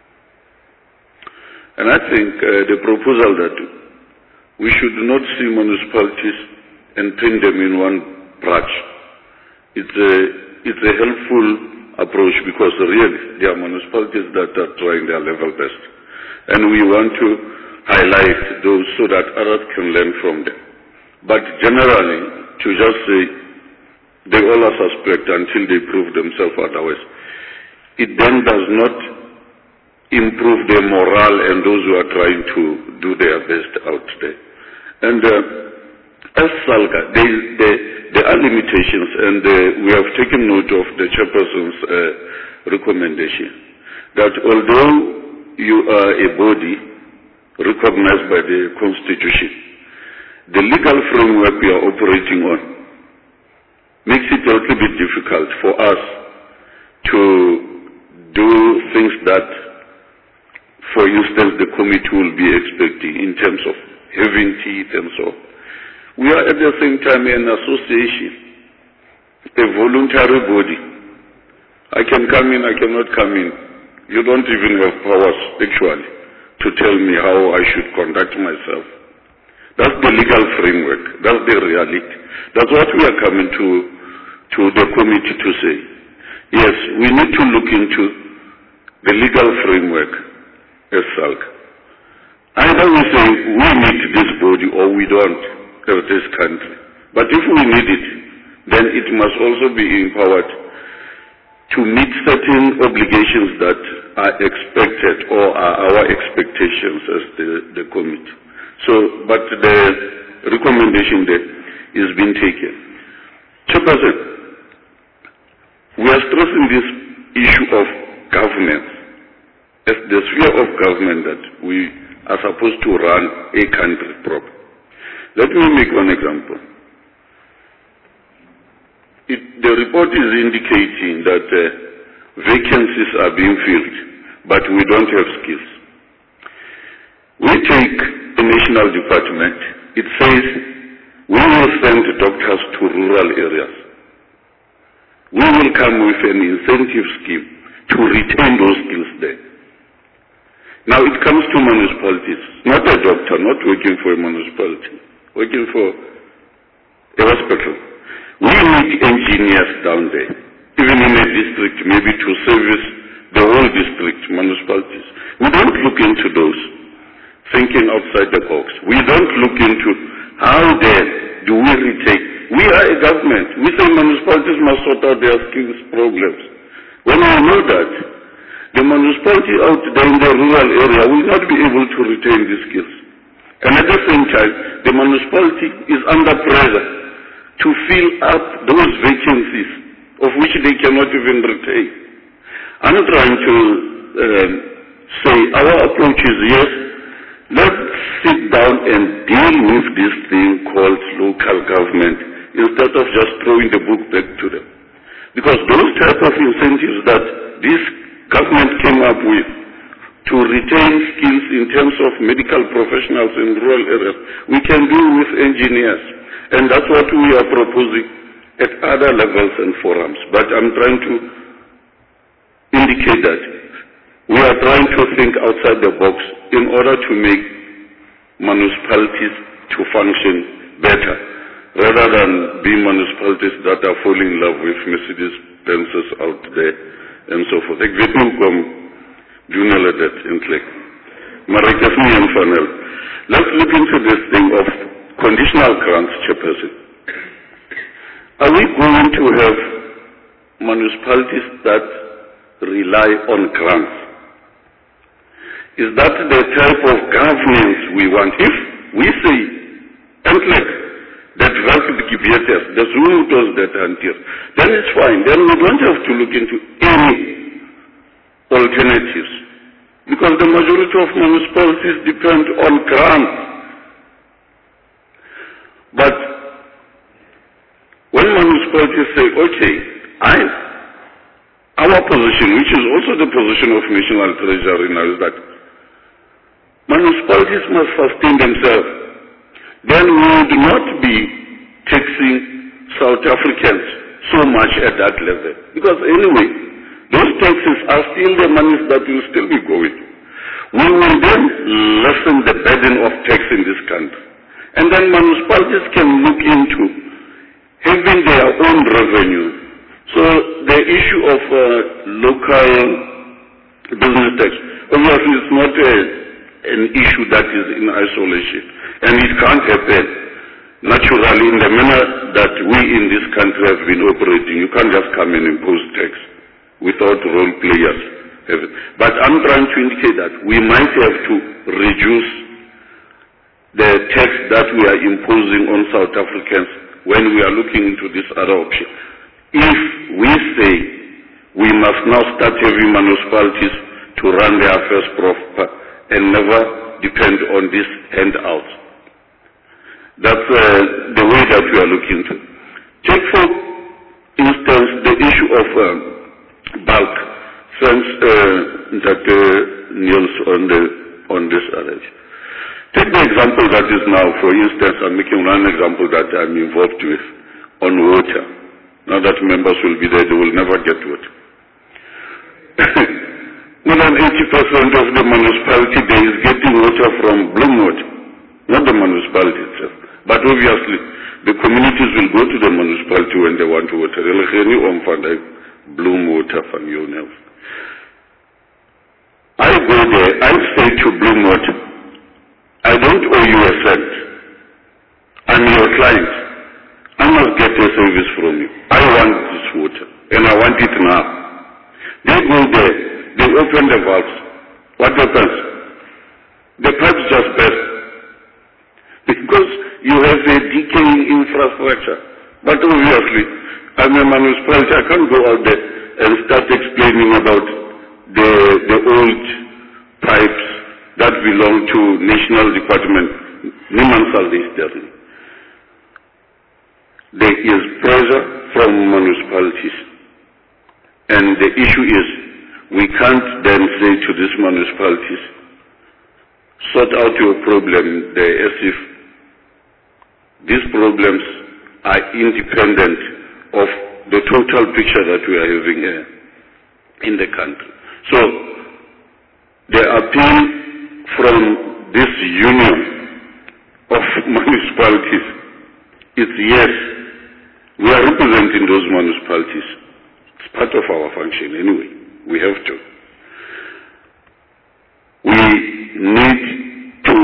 And I think uh, the proposal that we should not see municipalities and paint them in one brush, it's a, it's a helpful approach, because really there are municipalities that are trying their level best. And we want to highlight those so that others can learn from them. But generally, to just say they all are suspect until they prove themselves otherwise, it then does not improve their morale and those who are trying to do their best out there. And uh, as SALGA, they, they, there are limitations, and uh, we have taken note of the chairperson's uh, recommendation that although you are a body recognized by the Constitution, the legal framework we are operating on makes it a little bit difficult for us to do things that, for instance, the committee will be expecting in terms of having teeth and so on. We are at the same time an association, a voluntary body. I can come in, I cannot come in. You don't even have powers, actually, to tell me how I should conduct myself. That's the legal framework. That's the reality. That's what we are coming to, to the committee to say. Yes, we need to look into the legal framework as SALGA. Either we say we need this body or we don't of this country. But if we need it, then it must also be empowered to meet certain obligations that are expected or are our expectations as the, the committee. So, but the recommendation there is being taken. Chairperson, we are stressing this issue of governance as the sphere of government that we are supposed to run a country properly. Let me make one example. report is indicating that uh, vacancies are being filled, but we don't have skills. We take a national department, it says we will send doctors to rural areas. We will come with an incentive scheme to retain those skills there. Now it comes to municipalities, not a doctor, not working for a municipality, working for a hospital. We need engineers down there, even in a district, maybe to service the whole district, municipalities. We don't look into those, thinking outside the box. We don't look into how then do we retain. We are a government. We say municipalities must sort out their skills problems. When we know that, the municipality out there in the rural area will not be able to retain these skills. And at the same time, the municipality is under pressure to fill up those vacancies of which they cannot even retain. I'm trying to um, say our approach is yes, let's sit down and deal with this thing called local government instead of just throwing the book back to them. Because those type of incentives that this government came up with to retain skills in terms of medical professionals in rural areas, we can do with engineers. And that's what we are proposing at other levels and forums. But I'm trying to indicate that we are trying to think outside the box in order to make municipalities to function better, rather than be municipalities that are falling in love with Mercedes Benzes out there and so forth. Ik weet nie hoekom doen hulle dit eintlik. Maar ek is nie een van hulle. Let's look into this thing of conditional grants, Chairperson. Are we going to have municipalities that rely on grants? Is that the type of governance we want? If we say, eintlik, that werklik gebeurt is, dis hoe moet ons dit hanteer, then it's fine. Then we don't have to look into any alternatives. Because the majority of municipalities depend on grants. But when municipalities say, okay, I, our position, which is also the position of National Treasury now, is that municipalities must sustain themselves. Then we would not be taxing South Africans so much at that level. Because anyway, those taxes are still the monies that will still be going. We will then lessen the burden of tax in this country. And then municipalities can look into having their own revenue. So the issue of uh, local business tax, obviously it's not a, an issue that is in isolation. And it can't happen naturally in the manner that we in this country have been operating. You can't just come and impose tax without role players. But I'm trying to indicate that we might have to reduce the tax that we are imposing on South Africans when we are looking into this other option. If we say we must now start having municipalities to run their affairs proper and never depend on these handouts, that's uh, the way that we are looking to. Take for instance the issue of um, bulk. Thanks uh, that uh, Niels on the on this arrange. Take the example that is now, for instance, I'm making one example that I'm involved with on water. Now that members will be there, they will never get water. More than eighty percent of the municipality there is getting water from Bloemwater, not the municipality itself. But obviously, the communities will go to the municipality when they want water. They'll get new Bloemwater from you now. I go there, I say to Bloemwater, I don't owe you a cent. I'm your client. I must get a service from you. I want this water, and I want it now. They go there, they open the valves. What happens? The pipes just burst. Because you have a decaying infrastructure. But obviously, I'm a municipality, I can't go out there and start explaining about the, the old pipes that belong to National Department. Niemand zal die stellen. there is pressure from municipalities. And the issue is, we can't then say to these municipalities, sort out your problem there as if these problems are independent of the total picture that we are having uh, in the country. So, the appeal from this union of municipalities is yes, we are representing those municipalities. It's part of our function anyway. We have to. We need to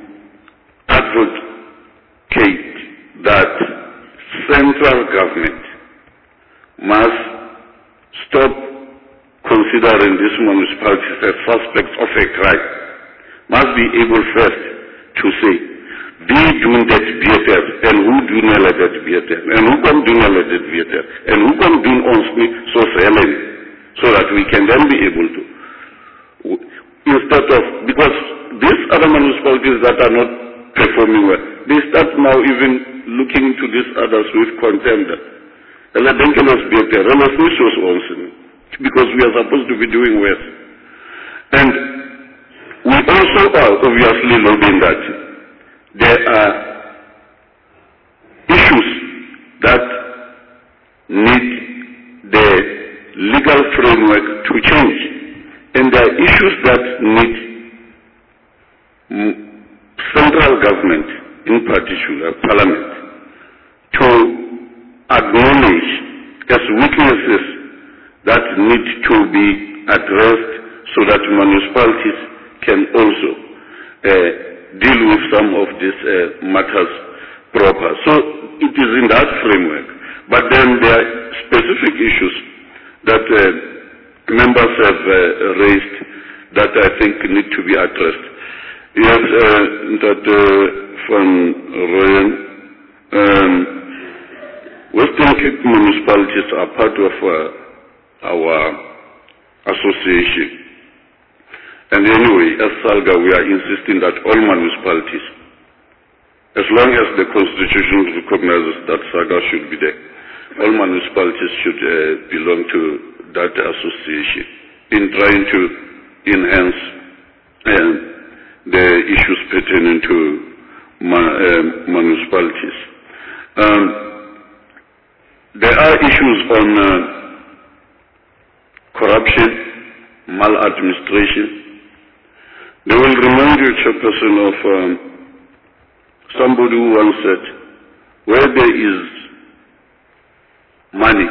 advocate that central government must stop considering these municipalities as suspects of a crime. Must be able first to say, they do that beter, and who do not let that beter, and who can do not let that beter, and who can do ons me so selling, so that we can then be able to, instead of, because these other municipalities that are not performing well, they start now even looking to these others with contempt. Because we are supposed to be doing well. And we also are obviously lobbying that there are issues that need the legal framework to change. And there are issues that need central government, in particular Parliament, to acknowledge as weaknesses that need to be addressed so that municipalities can also uh, deal with some of these uh, matters proper. So it is in that framework. But then there are specific issues that uh, members have uh, raised that I think need to be addressed. Yes, uh, that uh, from Ryan, um, Western Cape municipalities are part of uh, our association. And anyway, as SALGA, we are insisting that all municipalities, as long as the Constitution recognizes that SALGA should be there, all municipalities should uh, belong to that association in trying to enhance um, the issues pertaining to ma uh, municipalities. Um, there are issues on uh, corruption, maladministration. They will remind you, Chairperson, of um, somebody who once said, where there is money,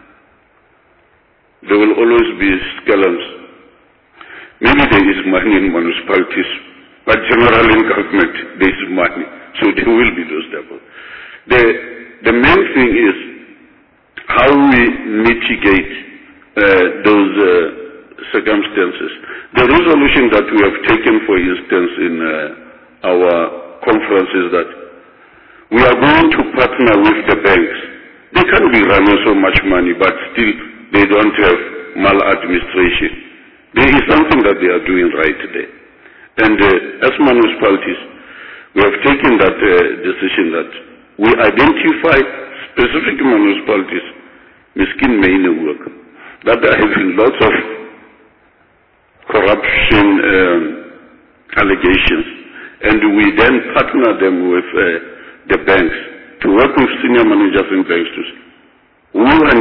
there will always be scalums. Maybe there is money in municipalities, but generally in government there is money, so there will be those double. The, the main thing is how we mitigate uh, those uh, circumstances. The resolution that we have taken, for instance, in uh, our conference is that we are going to partner with the banks. They can't be running so much money, but still they don't have maladministration. There is something that they are doing right there. And uh, as municipalities, we have taken that uh, decision that we identify specific municipalities, miskin main work, that are having lots of corruption um, allegations, and we then partner them with uh, the banks to work with senior managers in banks to say, who and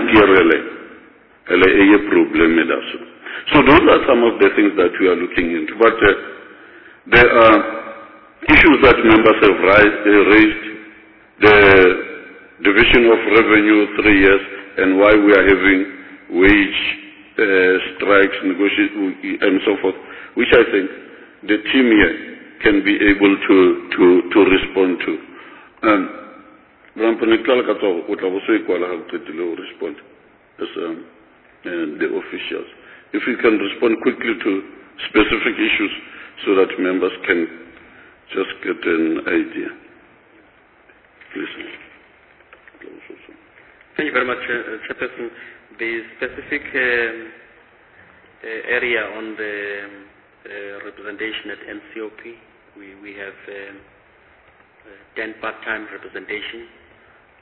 a problem with us. So those are some of the things that we are looking into. But uh, there are issues that members have raised, the division of revenue three years, and why we are having wage uh, strikes, negotiations, and so forth, which I think the team here can be able to, to, to respond to. Um, respond as um, and the officials. If we can respond quickly to specific issues so that members can just get an idea. Please. Thank you very much, uh, Chairperson. The specific um, uh, area on the um, uh, representation at N C O P, we, we have um, uh, ten part-time representation,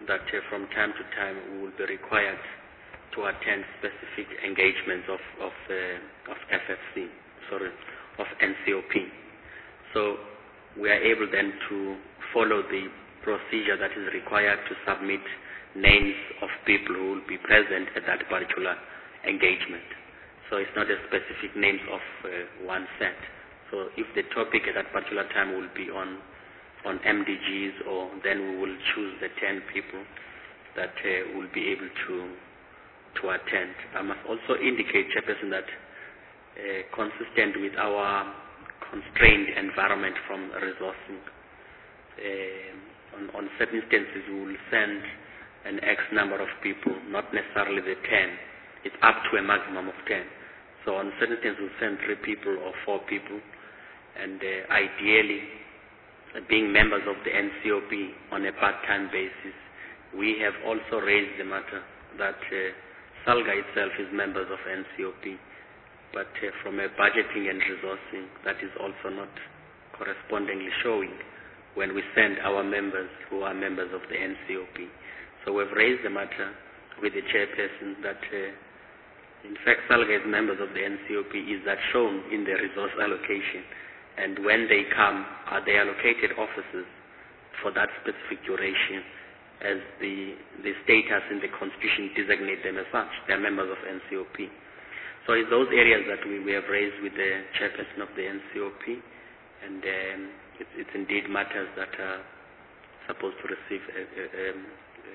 that uh, from time to time we will be required to attend specific engagements of of, uh, of F F C, sorry, of N C O P. So we are able then to follow the procedure that is required to submit names of people who will be present at that particular engagement. So it's not a specific names of uh, one set. So if the topic at that particular time will be on on M D Gs, or then we will choose the ten people that uh, will be able to to attend. I must also indicate, Chairperson, that uh, consistent with our constrained environment from resourcing, uh, on, on certain instances we will send an X number of people, not necessarily the ten. It's up to a maximum of ten. So on certain instances we'll send three people or four people, and uh, ideally, uh, being members of the N C O P on a part-time basis, we have also raised the matter that uh, SALGA itself is members of N C O P, but uh, from a budgeting and resourcing, that is also not correspondingly showing when we send our members who are members of the N C O P. So we've raised the matter with the chairperson that uh, in fact SALGA is members of the N C O P. Is that shown in the resource allocation? And when they come, are they allocated officers for that specific duration, as the, the status in the Constitution designate them as such? They are members of N C O P. So it's those areas that we, we have raised with the chairperson of the N C O P, and um, it's, it's indeed matters that are supposed to receive uh, uh, um,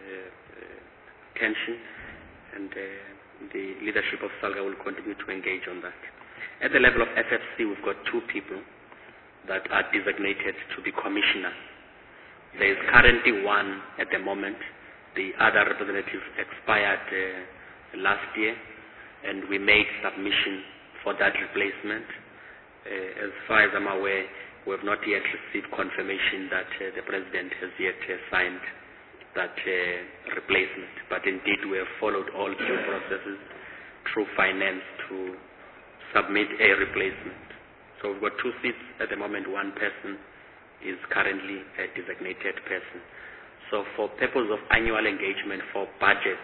uh, attention, and uh, the leadership of SALGA will continue to engage on that. At the level of F F C, we've got two people that are designated to be commissioners. There is currently one at the moment. The other representative expired uh, last year, and we made submission for that replacement. Uh, as far as I'm aware, we have not yet received confirmation that uh, the President has yet uh, signed that uh, replacement. But indeed, we have followed all due processes through finance to submit a replacement. So we've got two seats at the moment. One person is currently a designated person. So for purpose of annual engagement for budgets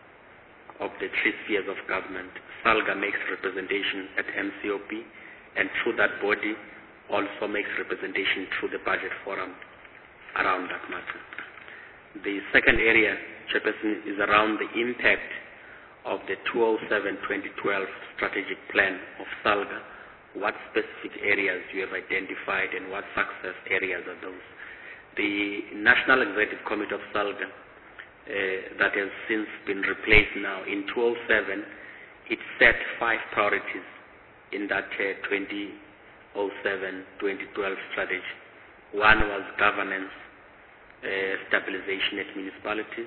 of the three spheres of government, SALGA makes representation at M C O P, and through that body also makes representation through the budget forum around that matter. The second area, Chairperson, is around the impact of the two oh seven twenty twelve strategic plan of SALGA. What specific areas you have identified and what success areas are those? The National Executive Committee of SALGA, uh, that has since been replaced now, in two oh seven, it set five priorities in that uh, twenty oh seven twenty twelve strategy. One was governance, uh, stabilization at municipalities,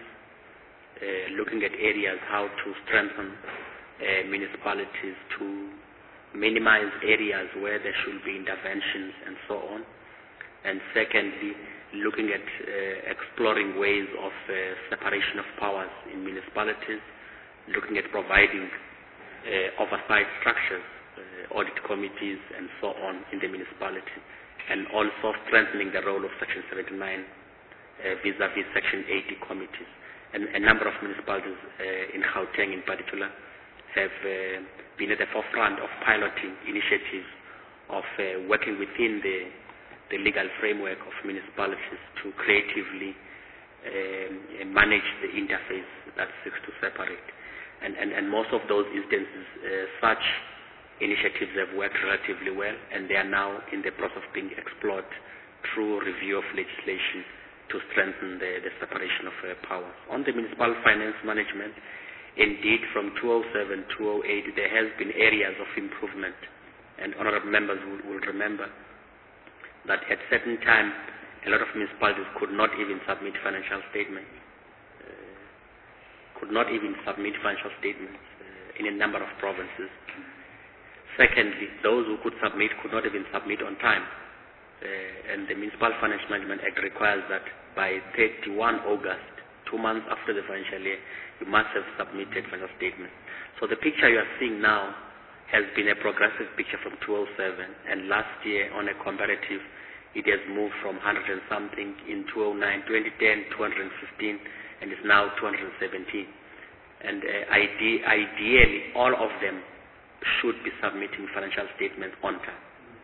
uh, looking at areas how to strengthen uh, municipalities to minimize areas where there should be interventions and so on. And secondly, looking at uh, exploring ways of uh, separation of powers in municipalities, looking at providing uh, oversight structures, uh, audit committees and so on in the municipality, and also strengthening the role of Section seventy-nine uh, vis-a-vis Section eighty committees. And a number of municipalities uh, in Gauteng in particular have uh, been at the forefront of piloting initiatives of uh, working within the, the legal framework of municipalities to creatively um, manage the interface that seeks to separate. And, and, and most of those instances, uh, such initiatives have worked relatively well, and they are now in the process of being explored through review of legislation to strengthen the, the separation of uh, powers. On the municipal finance management, indeed, from two oh seven to two oh eight, there has been areas of improvement, and honorable members will, will remember that at certain time, a lot of municipalities could not even submit financial statements, uh, could not even submit financial statements uh, in a number of provinces. Secondly, those who could submit could not even submit on time, uh, and the Municipal Financial Management Act requires that by thirty-first of August, two months after the financial year, you must have submitted financial statements. So the picture you are seeing now has been a progressive picture from two oh seven, and last year on a comparative, it has moved from one hundred and something in two oh nine, twenty ten, two hundred fifteen, and is now two hundred seventeen. And uh, ide ideally, all of them should be submitting financial statements on time.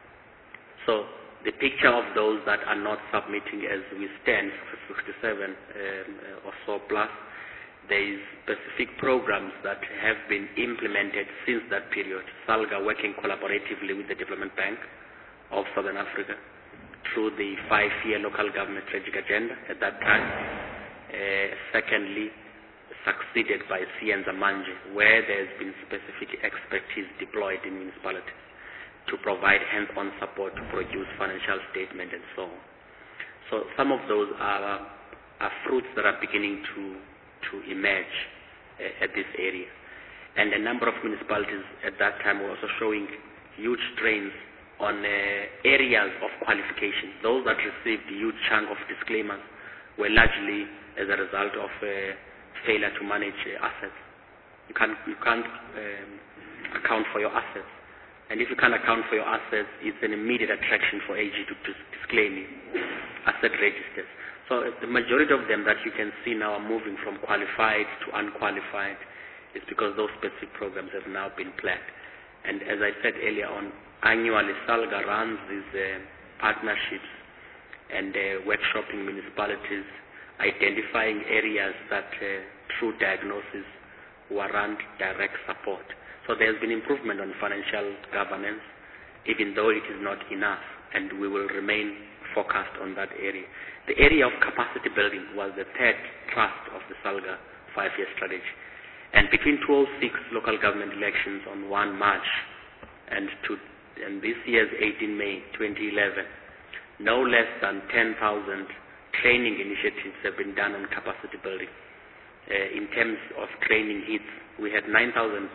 So the picture of those that are not submitting as we stand, sixty-seven um, or so plus, there is specific programs that have been implemented since that period. SALGA working collaboratively with the Development Bank of Southern Africa through the five-year local government strategic agenda at that time. Uh, secondly, succeeded by Sienza Manje, where there has been specific expertise deployed in municipalities to provide hands-on support to produce financial statement and so on. So some of those are, are fruits that are beginning to, to emerge uh, at this area. And a number of municipalities at that time were also showing huge strains on uh, areas of qualification. Those that received a huge chunk of disclaimers were largely as a result of uh, failure to manage uh, assets. You can't, you can't um, account for your assets. And if you can't account for your assets, it's an immediate attraction for A G to, to disclaim asset registers. So uh, the majority of them that you can see now are moving from qualified to unqualified is because those specific programs have now been planned. And as I said earlier on, annually SALGA runs these uh, partnerships and uh, workshopping municipalities, identifying areas that uh, through diagnosis warrant direct support. So there's been improvement on financial governance, even though it is not enough, and we will remain focused on that area. The area of capacity building was the third thrust of the SALGA five-year strategy. And between two thousand six local government elections on the first of March and, to, and this year's eighteenth of May twenty eleven, no less than ten thousand training initiatives have been done on capacity building. Uh, in terms of training hits, we had nine thousand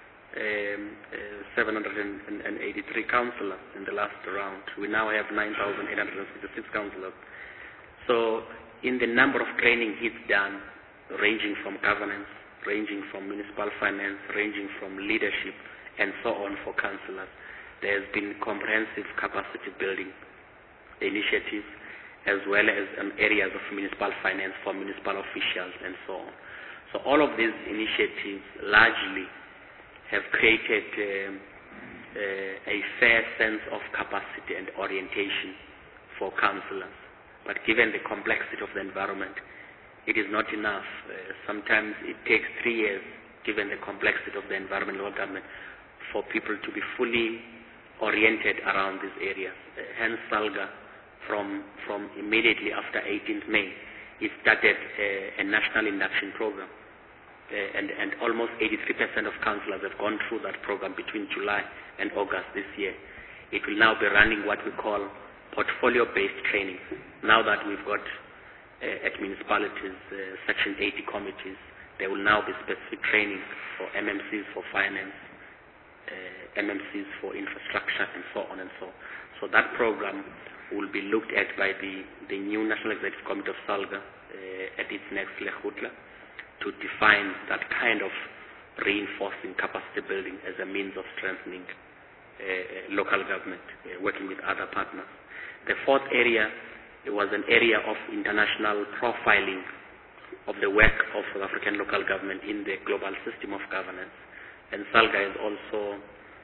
seven hundred eighty-three councillors in the last round. We now have nine thousand eight hundred fifty-six councillors. So in the number of training hits done, ranging from governance, ranging from municipal finance, ranging from leadership, and so on for councillors, there has been comprehensive capacity building initiatives, as well as um, areas of municipal finance for municipal officials and so on. So all of these initiatives largely have created um, uh, a fair sense of capacity and orientation for councillors. But given the complexity of the environment, it is not enough. Uh, sometimes it takes three years, given the complexity of the environment and local government, for people to be fully oriented around these areas. Uh, hence SALGA, from, from immediately after eighteenth of May, it started uh, a national induction program. Uh, and, and almost eighty-three percent of councillors have gone through that program between July and August this year. It will now be running what we call portfolio-based training. Now that we've got uh, at municipalities uh, Section eighty committees, there will now be specific training for M M Cs for finance, uh, M M Cs for infrastructure, and so on and so on. So that program will be looked at by the, the new National Executive Committee of SALGA uh, at its next Lekgotla, to define that kind of reinforcing capacity building as a means of strengthening uh, local government, uh, working with other partners. The fourth area it was an area of international profiling of the work of South African local government in the global system of governance. And SALGA is also uh,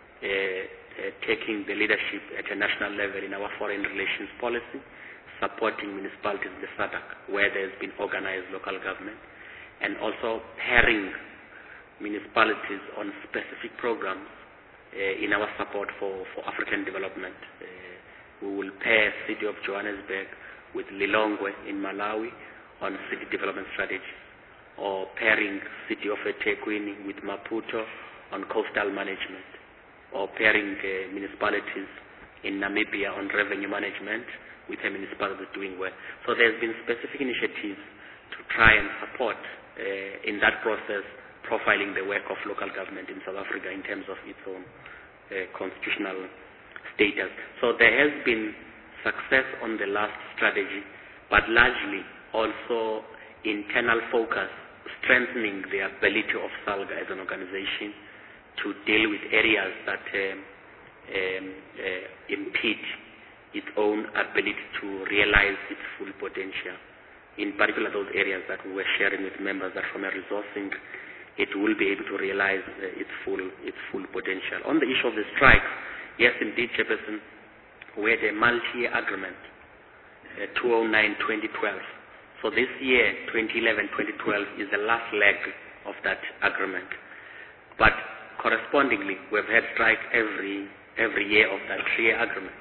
uh, taking the leadership at a national level in our foreign relations policy, supporting municipalities in the S A D C, where there has been organized local government, and also pairing municipalities on specific programs uh, in our support for, for African development. Uh, we will pair City of Johannesburg with Lilongwe in Malawi on city development strategy, or pairing City of eThekwini with Maputo on coastal management, or pairing uh, municipalities in Namibia on revenue management with a municipality doing well. So there's been specific initiatives to try and support uh, in that process profiling the work of local government in South Africa in terms of its own uh, constitutional status. So there has been success on the last strategy, but largely also internal focus, strengthening the ability of SALGA as an organization to deal with areas that um, um, uh, impede its own ability to realize its full potential. in particular those areas that we were sharing with members, that from a resourcing, it will be able to realize uh, its full its full potential. On the issue of the strikes, yes, indeed, Chairperson, we had a multi-year agreement, uh, two thousand nine to twenty twelve. So this year, twenty eleven to twenty twelve, is the last leg of that agreement. But correspondingly, we've had strike every every year of that three-year agreement.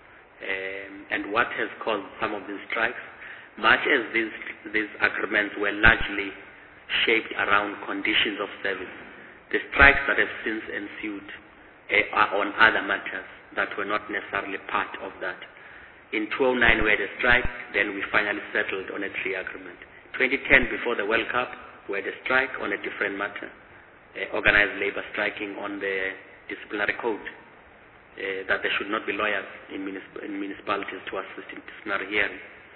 Um, and what has caused some of these strikes, much as these these agreements were largely shaped around conditions of service, the strikes that have since ensued uh, are on other matters that were not necessarily part of that. In two thousand nine, we had a strike, then we finally settled on a three-year agreement. twenty ten, before the World Cup, we had a strike on a different matter, uh, organized labor striking on the disciplinary code, uh, that there should not be lawyers in, municip in municipalities to assist in disciplinary hearing.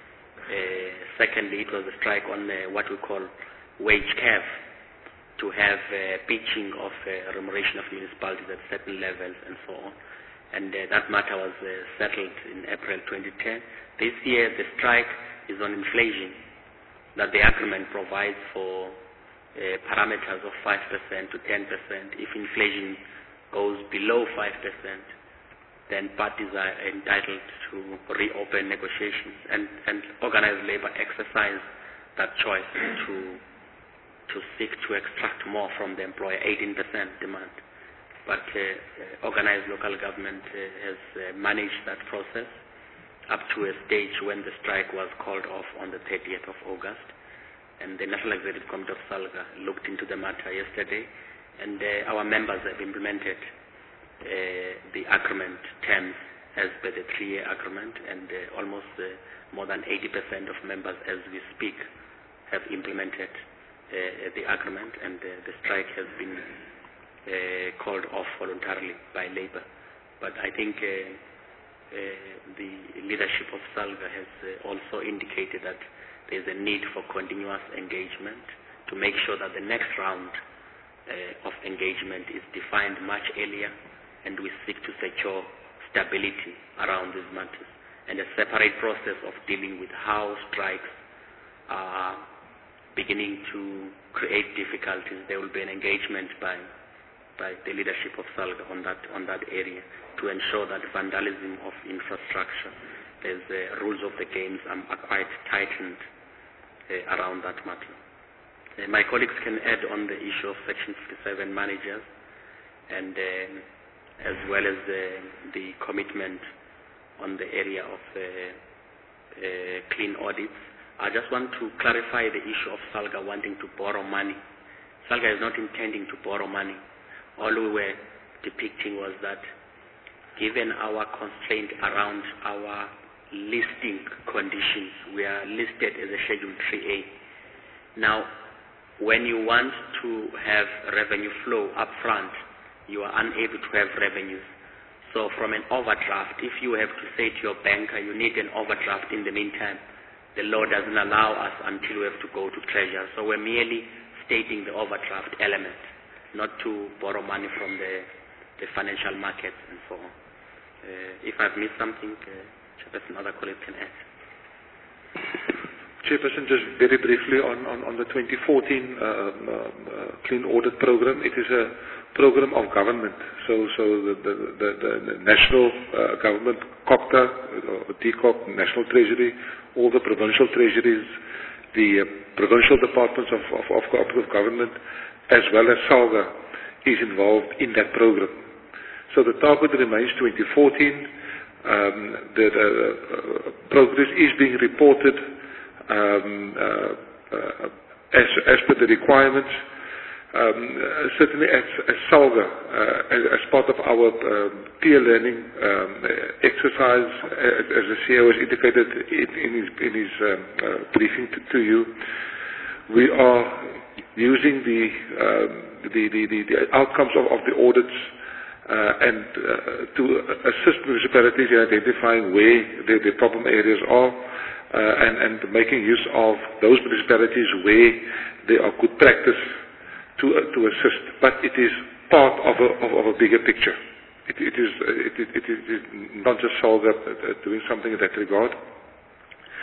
Uh, secondly, it was a strike on uh, what we call wage cap, to have uh, pitching of uh, remuneration of municipalities at certain levels and so on. And uh, that matter was uh, settled in April twenty ten. This year, the strike is on inflation, that the agreement provides for uh, parameters of five percent to ten percent. If inflation goes below five percent, then parties are entitled to reopen negotiations, and, and organized labor exercise that choice to to seek to extract more from the employer, eighteen percent demand. But uh, uh, organized local government uh, has uh, managed that process up to a stage when the strike was called off on the thirtieth of August. And the National Executive Committee of SALGA looked into the matter yesterday, and uh, our members have implemented uh, the agreement terms as per the three-year agreement, and uh, almost uh, more than eighty percent of members as we speak have implemented Uh, the agreement, and uh, the strike has been uh, called off voluntarily by Labour. But I think uh, uh, the leadership of SALGA has uh, also indicated that there is a need for continuous engagement to make sure that the next round uh, of engagement is defined much earlier, and we seek to secure stability around these matters, and a separate process of dealing with how strikes are beginning to create difficulties. There will be an engagement by by the leadership of SALGA on that on that area to ensure that vandalism of infrastructure, there's uh, rules of the games are, are quite tightened uh, around that matter. Uh, my colleagues can add on the issue of Section fifty-seven managers, and um, as well as uh, the commitment on the area of uh, uh, clean audits. I just want to clarify the issue of SALGA wanting to borrow money. SALGA is not intending to borrow money. All we were depicting was that given our constraint around our listing conditions, we are listed as a Schedule three A. Now, when you want to have revenue flow up front, you are unable to have revenues. So from an overdraft, if you have to say to your banker, you need an overdraft in the meantime, the law doesn't allow us until we have to go to Treasury. So we're merely stating the overdraft element, not to borrow money from the, the financial markets and so on. Uh, if I've missed something, uh, Chairperson, other colleagues can add. Chairperson, just very briefly on, on, on the twenty fourteen uh, uh, Clean Audit Program. It is a program of government. So, so the, the, the, the national uh, government, COPTA, uh, D C O P, National Treasury, all the provincial treasuries, the uh, provincial departments of, of, of cooperative government, as well as SALGA, is involved in that program. So the target remains twenty fourteen. Um, the uh, uh, progress is being reported um, uh, uh, as, as per the requirements. Um, uh, certainly as, as SALGA, uh, as, as part of our uh, peer learning um, exercise, as, as the C E O has indicated in, in his, in his um, uh, briefing to, to you, we are using the, um, the, the, the, the outcomes of, of the audits uh, and uh, to assist municipalities in identifying where the, the problem areas are uh, and, and making use of those municipalities where there are good practice to uh, to assist, but it is part of a of, of a bigger picture. It, it is uh, it, it, it is not just SALGA uh, doing something in that regard.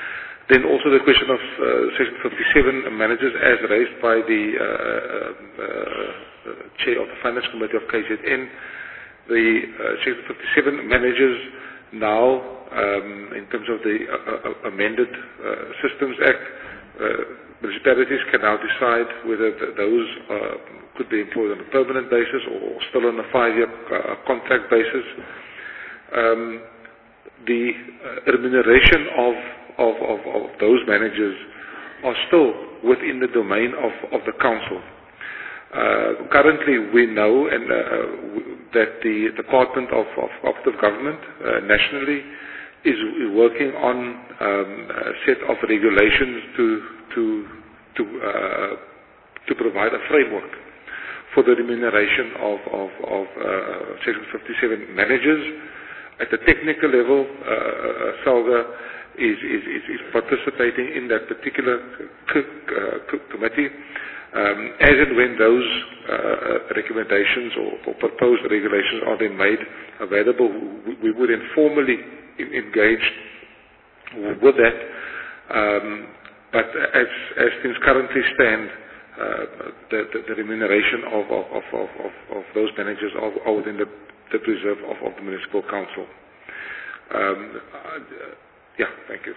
Then also the question of uh, Section fifty-seven managers as raised by the uh, uh, uh, Chair of the Finance Committee of K Z N. The uh, Section fifty-seven managers now, um, in terms of the uh, uh, amended uh, Systems Act, uh, municipalities can now decide whether th those uh, could be employed on a permanent basis or still on a five-year uh, contract basis. Um, the uh, remuneration of Of, of, of those managers are still within the domain of, of the council. Uh, currently, we know and, uh, that the Department of, of Cooperative Government uh, nationally is working on um, a set of regulations to to to uh, to provide a framework for the remuneration of of, of uh, Section fifty-seven managers. At the technical level, uh, SALGA Is, is, is, is participating in that particular c uh, committee. Um, as and when those uh, recommendations or, or proposed regulations are then made available, we, we would then formally engage with that. Um, but as, as things currently stand, uh, the, the, the remuneration of, of, of, of, of those managers are, are within the, the preserve of, of the Municipal Council. Um, uh, Yeah, thank you.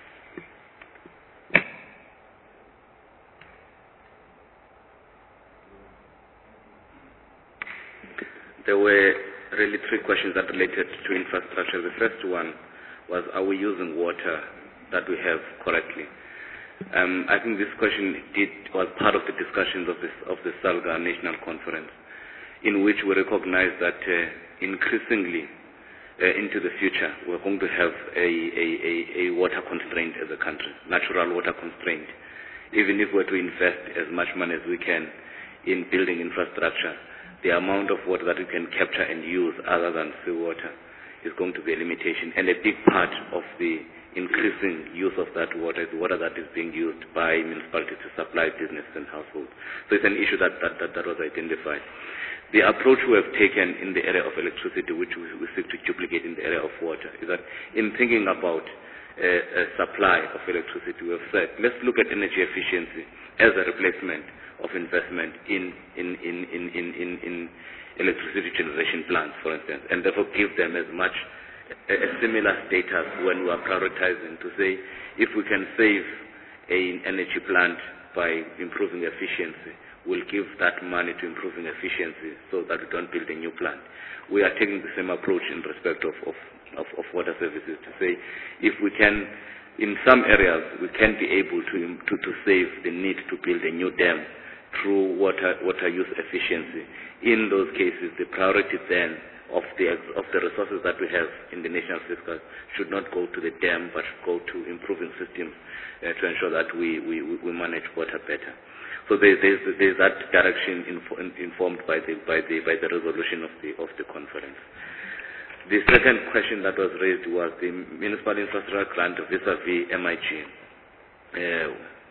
There were really three questions that related to infrastructure. The first one was, are we using water that we have correctly? Um, I think this question did, was part of the discussions of, this, of the SALGA National Conference, in which we recognize that uh, increasingly Uh, into the future, we're going to have a, a, a, a water constraint as a country, natural water constraint. Even if we're to invest as much money as we can in building infrastructure, the amount of water that we can capture and use other than seawater is going to be a limitation. And a big part of the increasing use of that water is water that is being used by municipalities to supply businesses and households. So it's an issue that, that, that, that was identified. The approach we have taken in the area of electricity, which we, we seek to duplicate in the area of water, is that in thinking about uh, a supply of electricity, we have said, let's look at energy efficiency as a replacement of investment in, in, in, in, in, in, in electricity generation plants, for instance, and therefore give them as much a, a similar status when we are prioritizing to say, if we can save an energy plant by improving efficiency, we'll give that money to improving efficiency so that we don't build a new plant. We are taking the same approach in respect of, of, of, of water services to say, if we can, in some areas, we can be able to, to, to save the need to build a new dam through water, water use efficiency. In those cases, the priority then of the, of the resources that we have in the national fiscal should not go to the dam, but go to improving systems uh, to ensure that we, we, we manage water better. So there, there's, there's that direction info, informed by the, by, the, by the resolution of the, of the conference. The second question that was raised was the municipal infrastructure grant vis-a-vis M I G. Uh,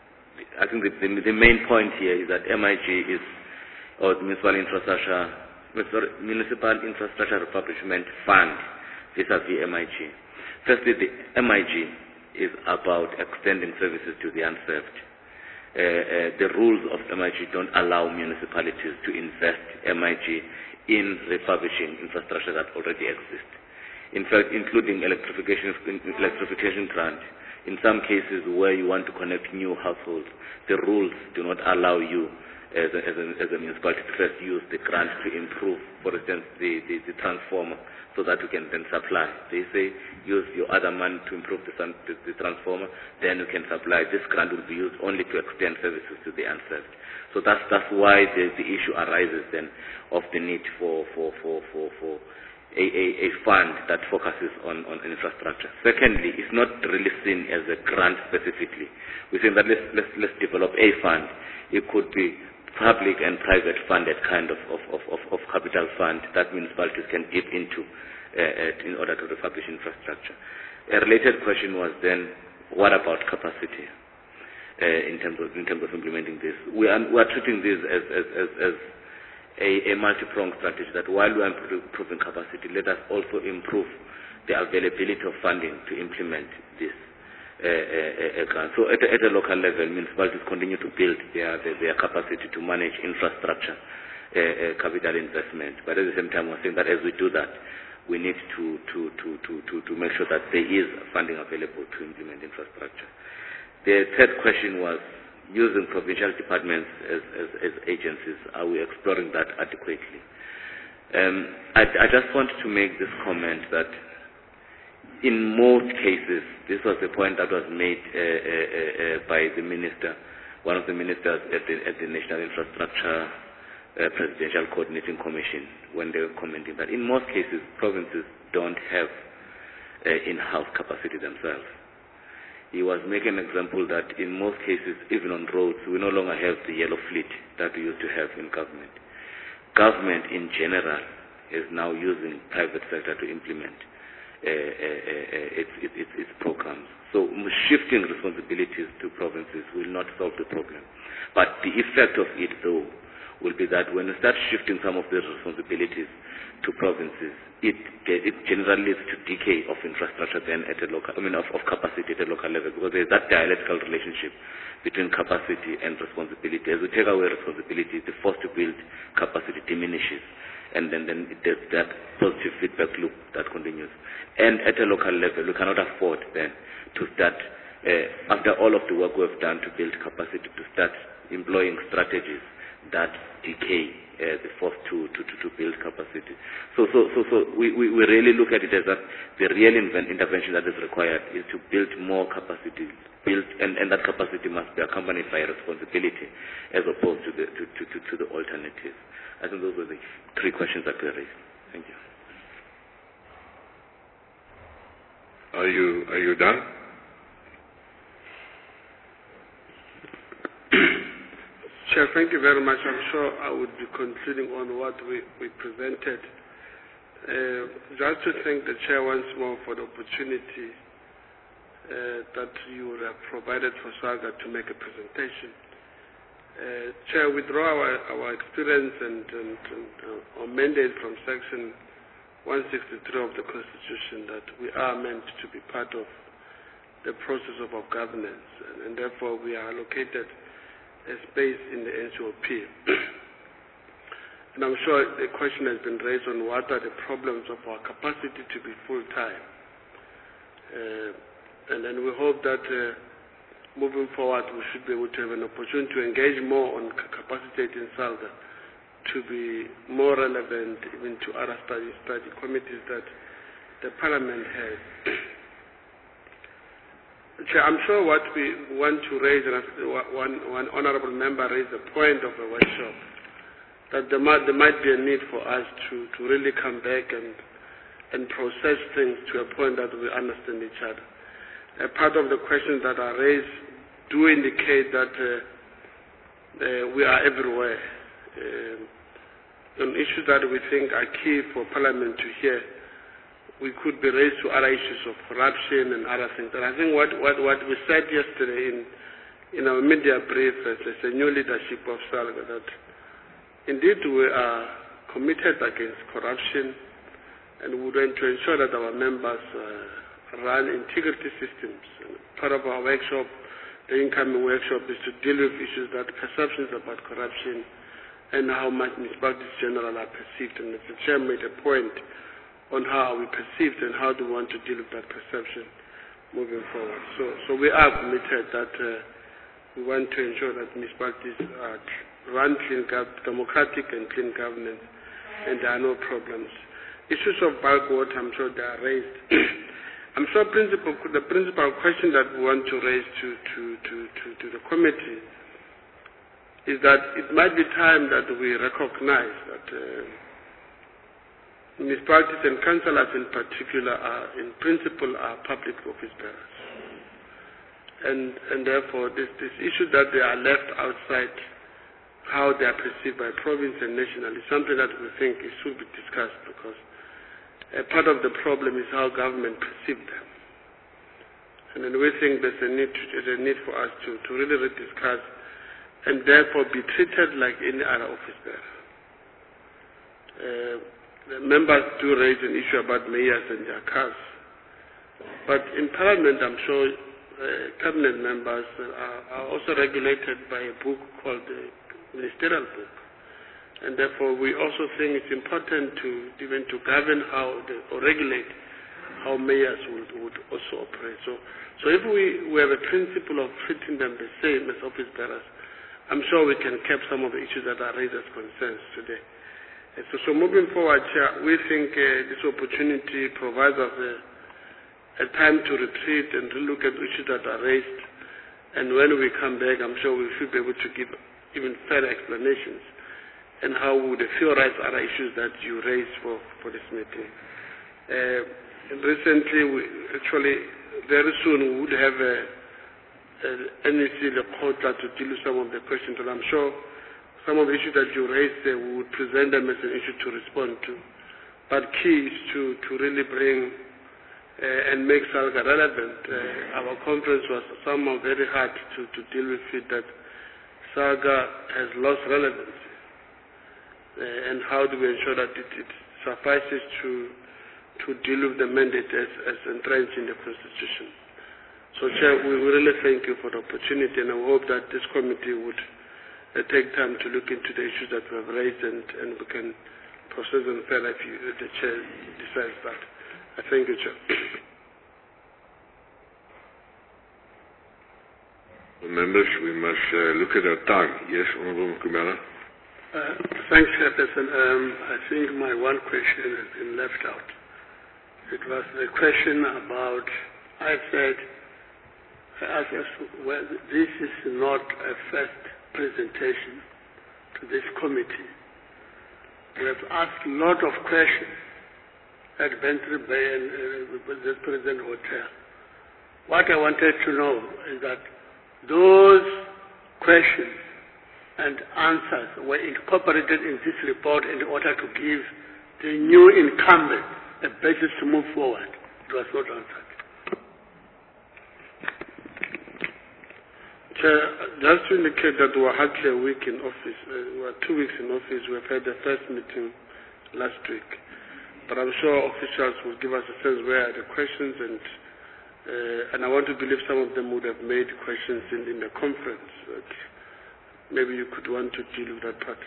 I think the, the, the main point here is that M I G is, or the Municipal Infrastructure, Municipal Infrastructure Refurbishment Fund vis-a-vis M I G. Firstly, the M I G is about extending services to the unserved. Uh, uh, the rules of M I G don't allow municipalities to invest M I G in refurbishing infrastructure that already exists. In fact, including electrification, electrification grant. In some cases where you want to connect new households, the rules do not allow you as a, as a, as a municipality to first use the grant to improve, for instance, the, the, the transformer, so that you can then supply. They say, use your other money to improve the, the, the transformer, then you can supply. This grant will be used only to extend services to the unserved. So that's, that's why the, the issue arises then of the need for, for, for, for, for a, a, a fund that focuses on, on infrastructure. Secondly, it's not really seen as a grant specifically. We're saying that let's, let's, let's develop a fund. It could be public and private funded kind of, of, of, of, of capital fund that municipalities can dip into uh, in order to refurbish infrastructure. A related question was then, what about capacity uh, in terms of in terms of implementing this? We are, we are treating this as, as, as, as a, a multi-pronged strategy, that while we are improving capacity, let us also improve the availability of funding to implement this. uh, uh, uh, grants. So at, a- at a local level, municipalities continue to build their, their, their capacity to manage infrastructure, uh, uh, capital investment. But at the same time, we're saying that as we do that, we need to, to, to, to, to, to make sure that there is funding available to implement infrastructure. The third question was using provincial departments as, as, as agencies. Are we exploring that adequately? Um, I, I just want to make this comment that in most cases, this was the point that was made uh, uh, uh, by the minister, one of the ministers at the, at the National Infrastructure uh, Presidential Coordinating Commission, when they were commenting that in most cases, provinces don't have uh, in-house capacity themselves. He was making an example that in most cases, even on roads, we no longer have the yellow fleet that we used to have in government. Government in general is now using private sector to implement uh, uh, uh, its, its, its programs. So shifting responsibilities to provinces will not solve the problem. But the effect of it, though, will be that when we start shifting some of these responsibilities to provinces, it, it generally leads to decay of infrastructure then at a local, I mean, of, of capacity at a local level, because there is that dialectical relationship between capacity and responsibility. As we take away responsibility, the force to build capacity diminishes, and then, then there's that positive feedback loop that continues. And at a local level, we cannot afford then to start, uh, after all of the work we have done to build capacity, to start employing strategies that decay uh, the force to, to, to, to build capacity. So, so, so, so we, we, we really look at it as that the real inven- intervention that is required is to build more capacity, build, and, and that capacity must be accompanied by responsibility as opposed to the, to, to, to, to the alternative. I think those were the three questions that were raised. Thank you. Are you, are you done? Chair, thank you very much. I'm sure I would be concluding on what we, we presented. Uh, just to thank the Chair once more for the opportunity uh, that you would have provided for SALGA to make a presentation. Uh, Chair, we draw our, our experience and, and, and uh, our mandate from Section one sixty-three of the Constitution that we are meant to be part of the process of our governance, and, and therefore we are allocated a space in the N C O P. And I'm sure the question has been raised on what are the problems of our capacity to be full-time. Uh, and then we hope that uh, moving forward we should be able to have an opportunity to engage more on capacitating SALGA to be more relevant even to other study, study committees that the Parliament has. Chair, I'm sure what we want to raise, and one, one honourable member raised the point of the workshop, that there might, there might be a need for us to, to really come back and, and process things to a point that we understand each other. A part of the questions that are raised do indicate that uh, uh, we are everywhere. Uh, on issues that we think are key for Parliament to hear, we could be raised to other issues of corruption and other things. And I think what, what, what we said yesterday in, in our media brief as, as a new leadership of SALGA, that indeed we are committed against corruption, and we want to ensure that our members uh, run integrity systems. And part of our workshop, the incoming workshop, is to deal with issues that perceptions about corruption and how much municipalities in general are perceived. And the Chair made a point on how we perceived and how do we want to deal with that perception moving forward. So, so we are committed that uh, we want to ensure that municipalities are run clean, democratic and clean governance, and there are no problems. Issues of bulk water, I'm sure they are raised. I'm sure principal, the principal question that we want to raise to, to, to, to, to the committee is that it might be time that we recognize that uh, municipalities and councillors in particular are, in principle, are public office bearers. And, and therefore, this, this issue that they are left outside how they are perceived by province and national is something that we think it should be discussed, because a part of the problem is how government perceives them. And then we think there's a need, to, there's a need for us to, to really rediscuss and therefore be treated like any other office bearer. Uh, The members do raise an issue about mayors and their cars. But in Parliament, I'm sure uh, cabinet members are, are also regulated by a book called the Ministerial Book. And therefore, we also think it's important to even to govern how, the, or regulate how mayors would, would also operate. So, so if we, we have a principle of treating them the same as office bearers, I'm sure we can cap some of the issues that are raised as concerns today. And so, so moving forward, Chair, we think uh, this opportunity provides us a, a time to retreat and relook at issues that are raised. And when we come back, I'm sure we should be able to give even further explanations and how the few rights other issues that you raised for, for this meeting. Uh, and recently, we actually, very soon, we would have a, a N E C, the quota, to deal with some of the questions, and I'm sure some of the issues that you raised there, we would present them as an issue to respond to. But key is to, to really bring uh, and make SALGA relevant. Uh, our conference was somehow very hard to, to deal with it, that SALGA has lost relevance. Uh, and how do we ensure that it, it suffices to to deal with the mandate as, as entrenched in the Constitution. So, Chair, we really thank you for the opportunity, and I hope that this committee would uh, take time to look into the issues that we have raised, and, and we can process them further if you, the Chair decides that. I thank you, Chair. Members, we must uh, look at our time. Yes, Honorable Kumela. Uh, thanks, Chairperson. Um, I think my one question has been left out. It was the question about, I said, I asked us, well, this is not a first presentation to this committee. We have asked a lot of questions at Bantry Bay and uh, the President Hotel. What I wanted to know is that those questions and answers were incorporated in this report in order to give the new incumbent a basis to move forward. It was not answered. Chair, just to indicate that we were hardly a week in office, uh, we were two weeks in office. We've had the first meeting last week. But I'm sure officials will give us a sense where are the questions, and uh, and I want to believe some of them would have made questions in, in the conference. But maybe you could want to deal with that part.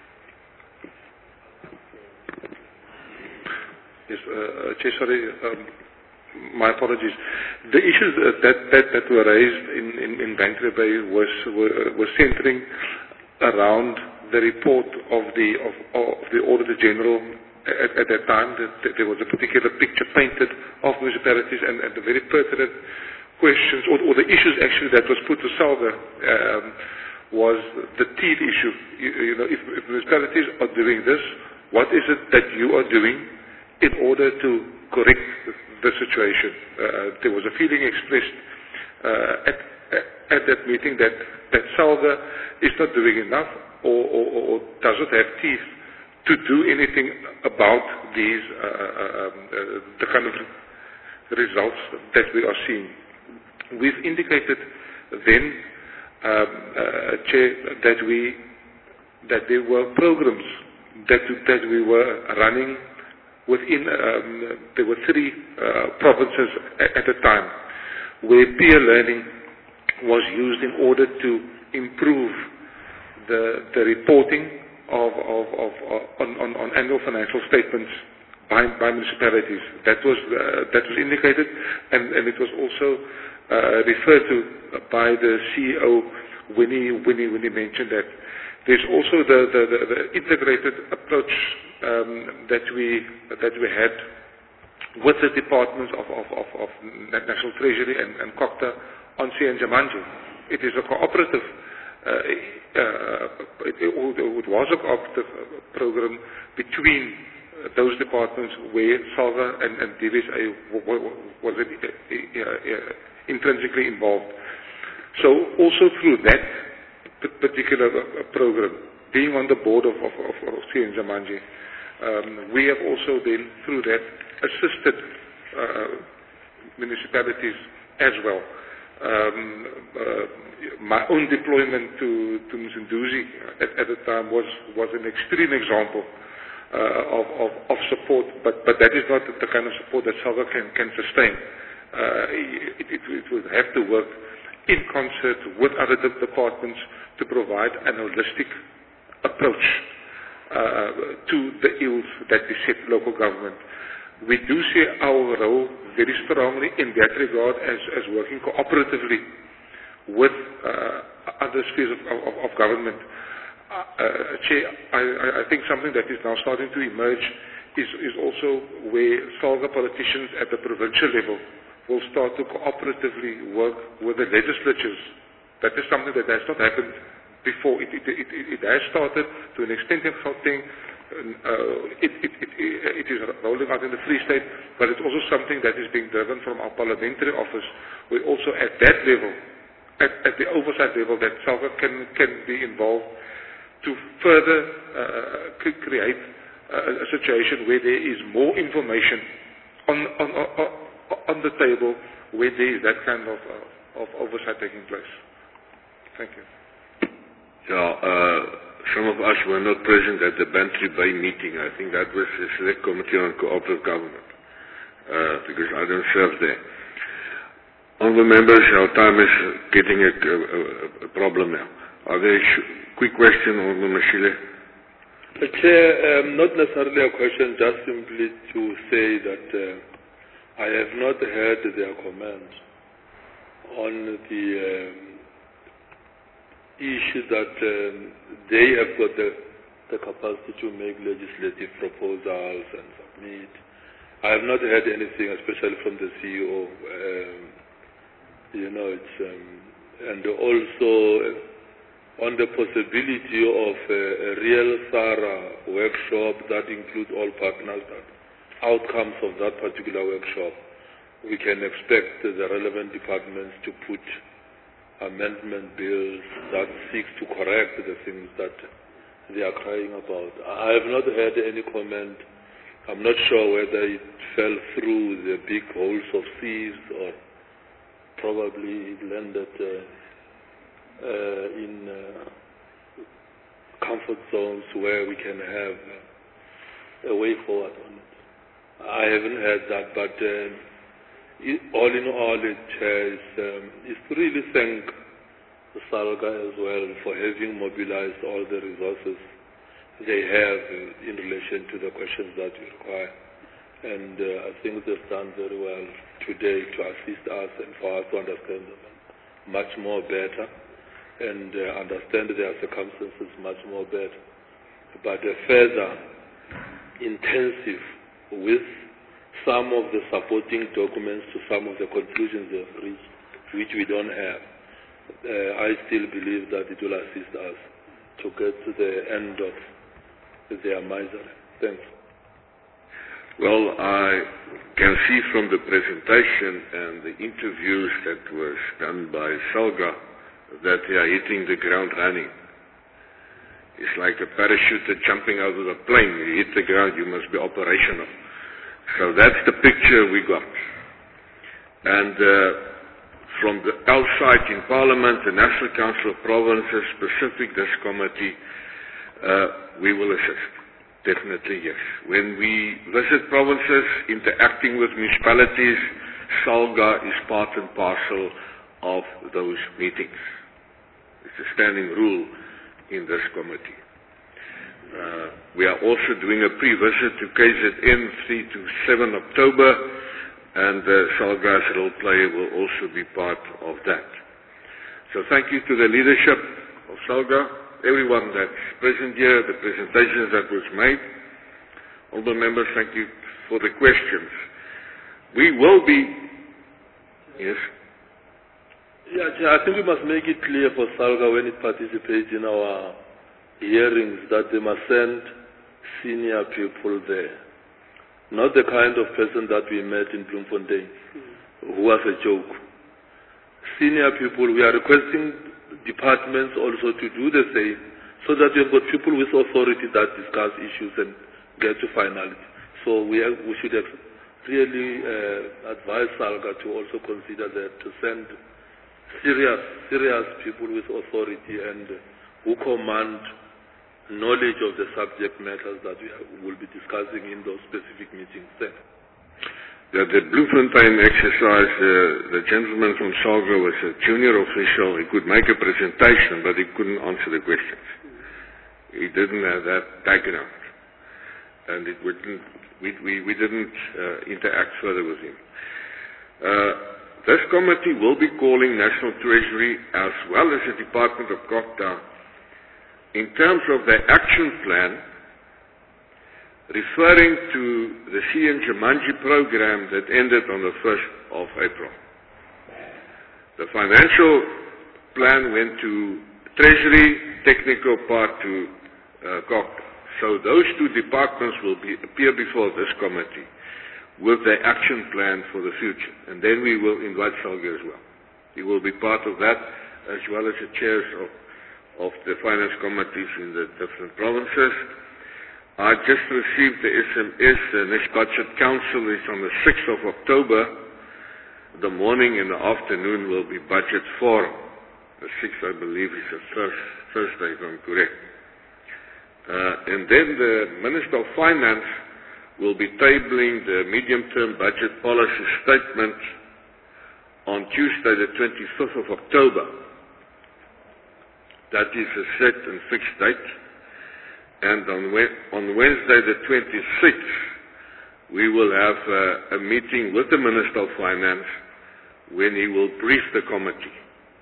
Yes, uh, Chair, sorry, um, my apologies. The issues that, that, that were raised in, in, in Bantry Bay was, were, were centering around the report of the, of, of the Auditor General at, at that time. That there was a particular picture painted of municipalities, and, and the very pertinent questions, or, or the issues actually that was put to SALGA um, was the teeth issue. You, you know, if, if municipalities are doing this, what is it that you are doing in order to correct the, the situation? Uh, there was a feeling expressed uh, at, at that meeting that, that SALGA is not doing enough, or, or, or does not have teeth to do anything about these, uh, uh, uh, the kind of results that we are seeing. We've indicated then, um, uh, Chair, that we that there were programs that that we were running within. Um, there were three uh, provinces at, at the time where peer learning was used in order to improve the the reporting of of, of, of on, on, on annual financial statements by, by municipalities. That was uh, that was indicated, and, and it was also Uh, referred to by the C E O when he, when he, when he mentioned that. There's also the, the, the, the integrated approach um, that we that we had with the departments of, of, of, of National Treasury and, and COCTA on Sienjamanji. It is a cooperative, uh, uh, it, it was a cooperative program between those departments where SALGA and, and D V S A was it, uh, uh, intrinsically involved. So also through that particular program, being on the board of, of, of, of Sienjamanji, um, we have also then through that assisted uh, municipalities as well. Um, uh, my own deployment to, to Mzinduzi at, at the time was, was an extreme example uh, of, of, of support, but, but that is not the kind of support that SALGA can, can sustain. uh, it, it, it would have to work in concert with other de- departments to provide an holistic approach uh, to the ills that beset local government. We do see our role very strongly in that regard as, as working cooperatively with uh, other spheres of, of, of government. Uh, uh, Chair, I, I think something that is now starting to emerge is, is also where SALGA politicians at the provincial level will start to cooperatively work with the legislatures. That is something that has not happened before. It, it, it, it has started to an extent in Gauteng. Uh, it, it, it, it is rolling out in the Free State, but it's also something that is being driven from our parliamentary office. We also at that level, at, at the oversight level, that SALGA can, can be involved to further uh, create a, a situation where there is more information on, on, on, on the table, where there is that kind of, uh, of oversight taking place. Thank you. Yeah, uh, some of us were not present at the Bantry Bay meeting. I think that was the Select Committee on Cooperative Government, uh, because I don't serve there. Honourable members, our time is getting a, a, a problem now. Are there sh- quick question, Honourable Mashile? Uh, Chair, um, not necessarily a question, just simply to say that uh, I have not heard their comment on the um, issue that um, they have got the, the capacity to make legislative proposals and submit. I have not heard anything, especially from the C E O. Um, you know, it's um, and also uh, on the possibility of uh, a real thorough workshop that includes all partners. That outcomes of that particular workshop, we can expect the relevant departments to put amendment bills that seeks to correct the things that they are crying about. I have not heard any comment. I'm not sure whether it fell through the big holes of thieves or probably it landed uh, uh, in uh, comfort zones where we can have a way forward on it. I haven't heard that, but uh, It, all in all, it is, um, is to really thank the SALGA as well for having mobilized all the resources they have uh, in relation to the questions that we require. And uh, I think they've done very well today to assist us and for us to understand them much more better and uh, understand their circumstances much more better. But uh, further intensive with some of the supporting documents to some of the conclusions they've reached, which we don't have. Uh, I still believe that it will assist us to get to the end of their misery. Thanks. Well, I can see from the presentation and the interviews that was done by SALGA that they are hitting the ground running. It's like a parachuter jumping out of a plane. You hit the ground, you must be operational. So that's the picture we got. And uh, from the outside in Parliament, the National Council of Provinces, specific this committee, uh, we will assist. Definitely, yes. When we visit provinces, interacting with municipalities, SALGA is part and parcel of those meetings. It's a standing rule in this committee. Uh, we are also doing a pre-visit to K Z N three to seven October, and uh, SALGA's role play will also be part of that. So thank you to the leadership of SALGA, everyone that's present here, the presentations that was made. Honourable members, thank you for the questions. We will be, yes? Yeah, I think we must make it clear for SALGA when it participates in our hearings that they must send senior people there. Not the kind of person that we met in Bloemfontein, who was a joke. Senior people, we are requesting departments also to do the same, so that we have got people with authority that discuss issues and get to finality. So we, have, we should have really uh, advise SALGA to also consider that, to send serious, serious people with authority and who command knowledge of the subject matters that we will be discussing in those specific meetings. Thanks. Yeah, the Bloemfontein exercise, uh, the gentleman from Salga was a junior official. He could make a presentation, but he couldn't answer the questions. He didn't have that background. And it wouldn't, we, we, we didn't uh, interact further with him. Uh, this committee will be calling National Treasury as well as the Department of COGTA in terms of their action plan, referring to the C N Jumanji program that ended on the first of April. The financial plan went to Treasury, technical part to uh, COGTA. So those two departments will be, appear before this committee with their action plan for the future. And then we will invite Salga as well. He will be part of that, as well as the chairs of, of the finance committees in the different provinces. I just received the S M S, the next budget council is on the sixth of October. The morning and the afternoon will be budget forum. The sixth, I believe, is the first Thursday, if I'm correct. Uh, and then the Minister of Finance will be tabling the medium-term budget policy statement on Tuesday, the twenty-fifth of October. That is a set and fixed date. And on, on Wednesday, the twenty-sixth, we will have uh, a meeting with the Minister of Finance when he will brief the committee.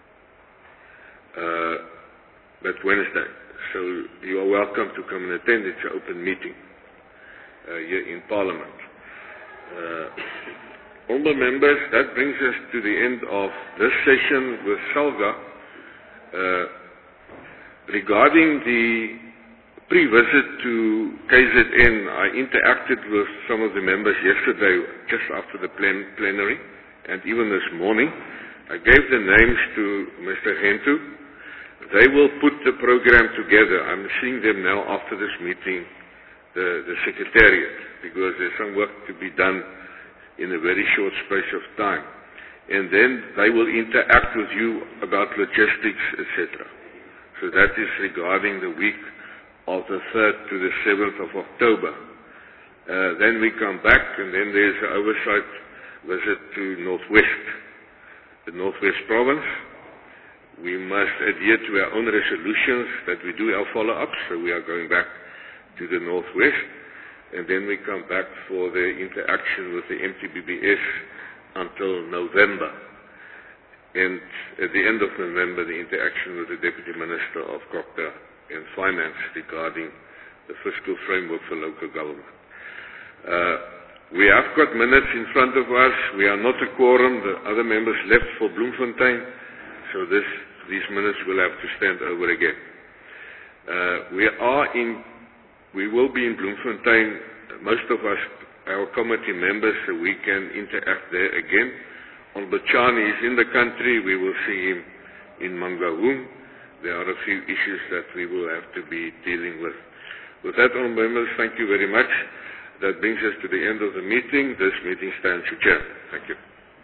Uh, that Wednesday. So you are welcome to come and attend. It's an open meeting uh, here in Parliament. Uh, honourable members, that brings us to the end of this session with Salga. Uh, regarding the pre-visit to K Z N, I interacted with some of the members yesterday, just after the plen plenary, and even this morning. I gave the names to Mister Hentu. They will put the program together. I'm seeing them now after this meeting, the, the Secretariat, because there's some work to be done in a very short space of time. And then they will interact with you about logistics, et cetera. So that is regarding the week of the third to the seventh of October. Uh, then we come back, and then there's an oversight visit to Northwest, the Northwest Province. We must adhere to our own resolutions that we do our follow-ups, so we are going back to the Northwest, and then we come back for the interaction with the M T B B S until November. And at the end of November, the interaction with the Deputy Minister of COGTA and Finance regarding the fiscal framework for local government. Uh, we have got minutes in front of us. We are not a quorum. The other members left for Bloemfontein, so this these minutes will have to stand over again. Uh, we are in, we will be in Bloemfontein, most of us, our committee members, so we can interact there again. On Bachani is in the country, we will see him in Mangaung. There are a few issues that we will have to be dealing with. With that, honourable members, thank you very much. That brings us to the end of the meeting. This meeting stands adjourned. Thank you.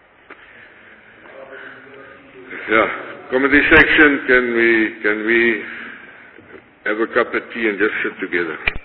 Yeah. Committee section, can we, can we have a cup of tea and just sit together?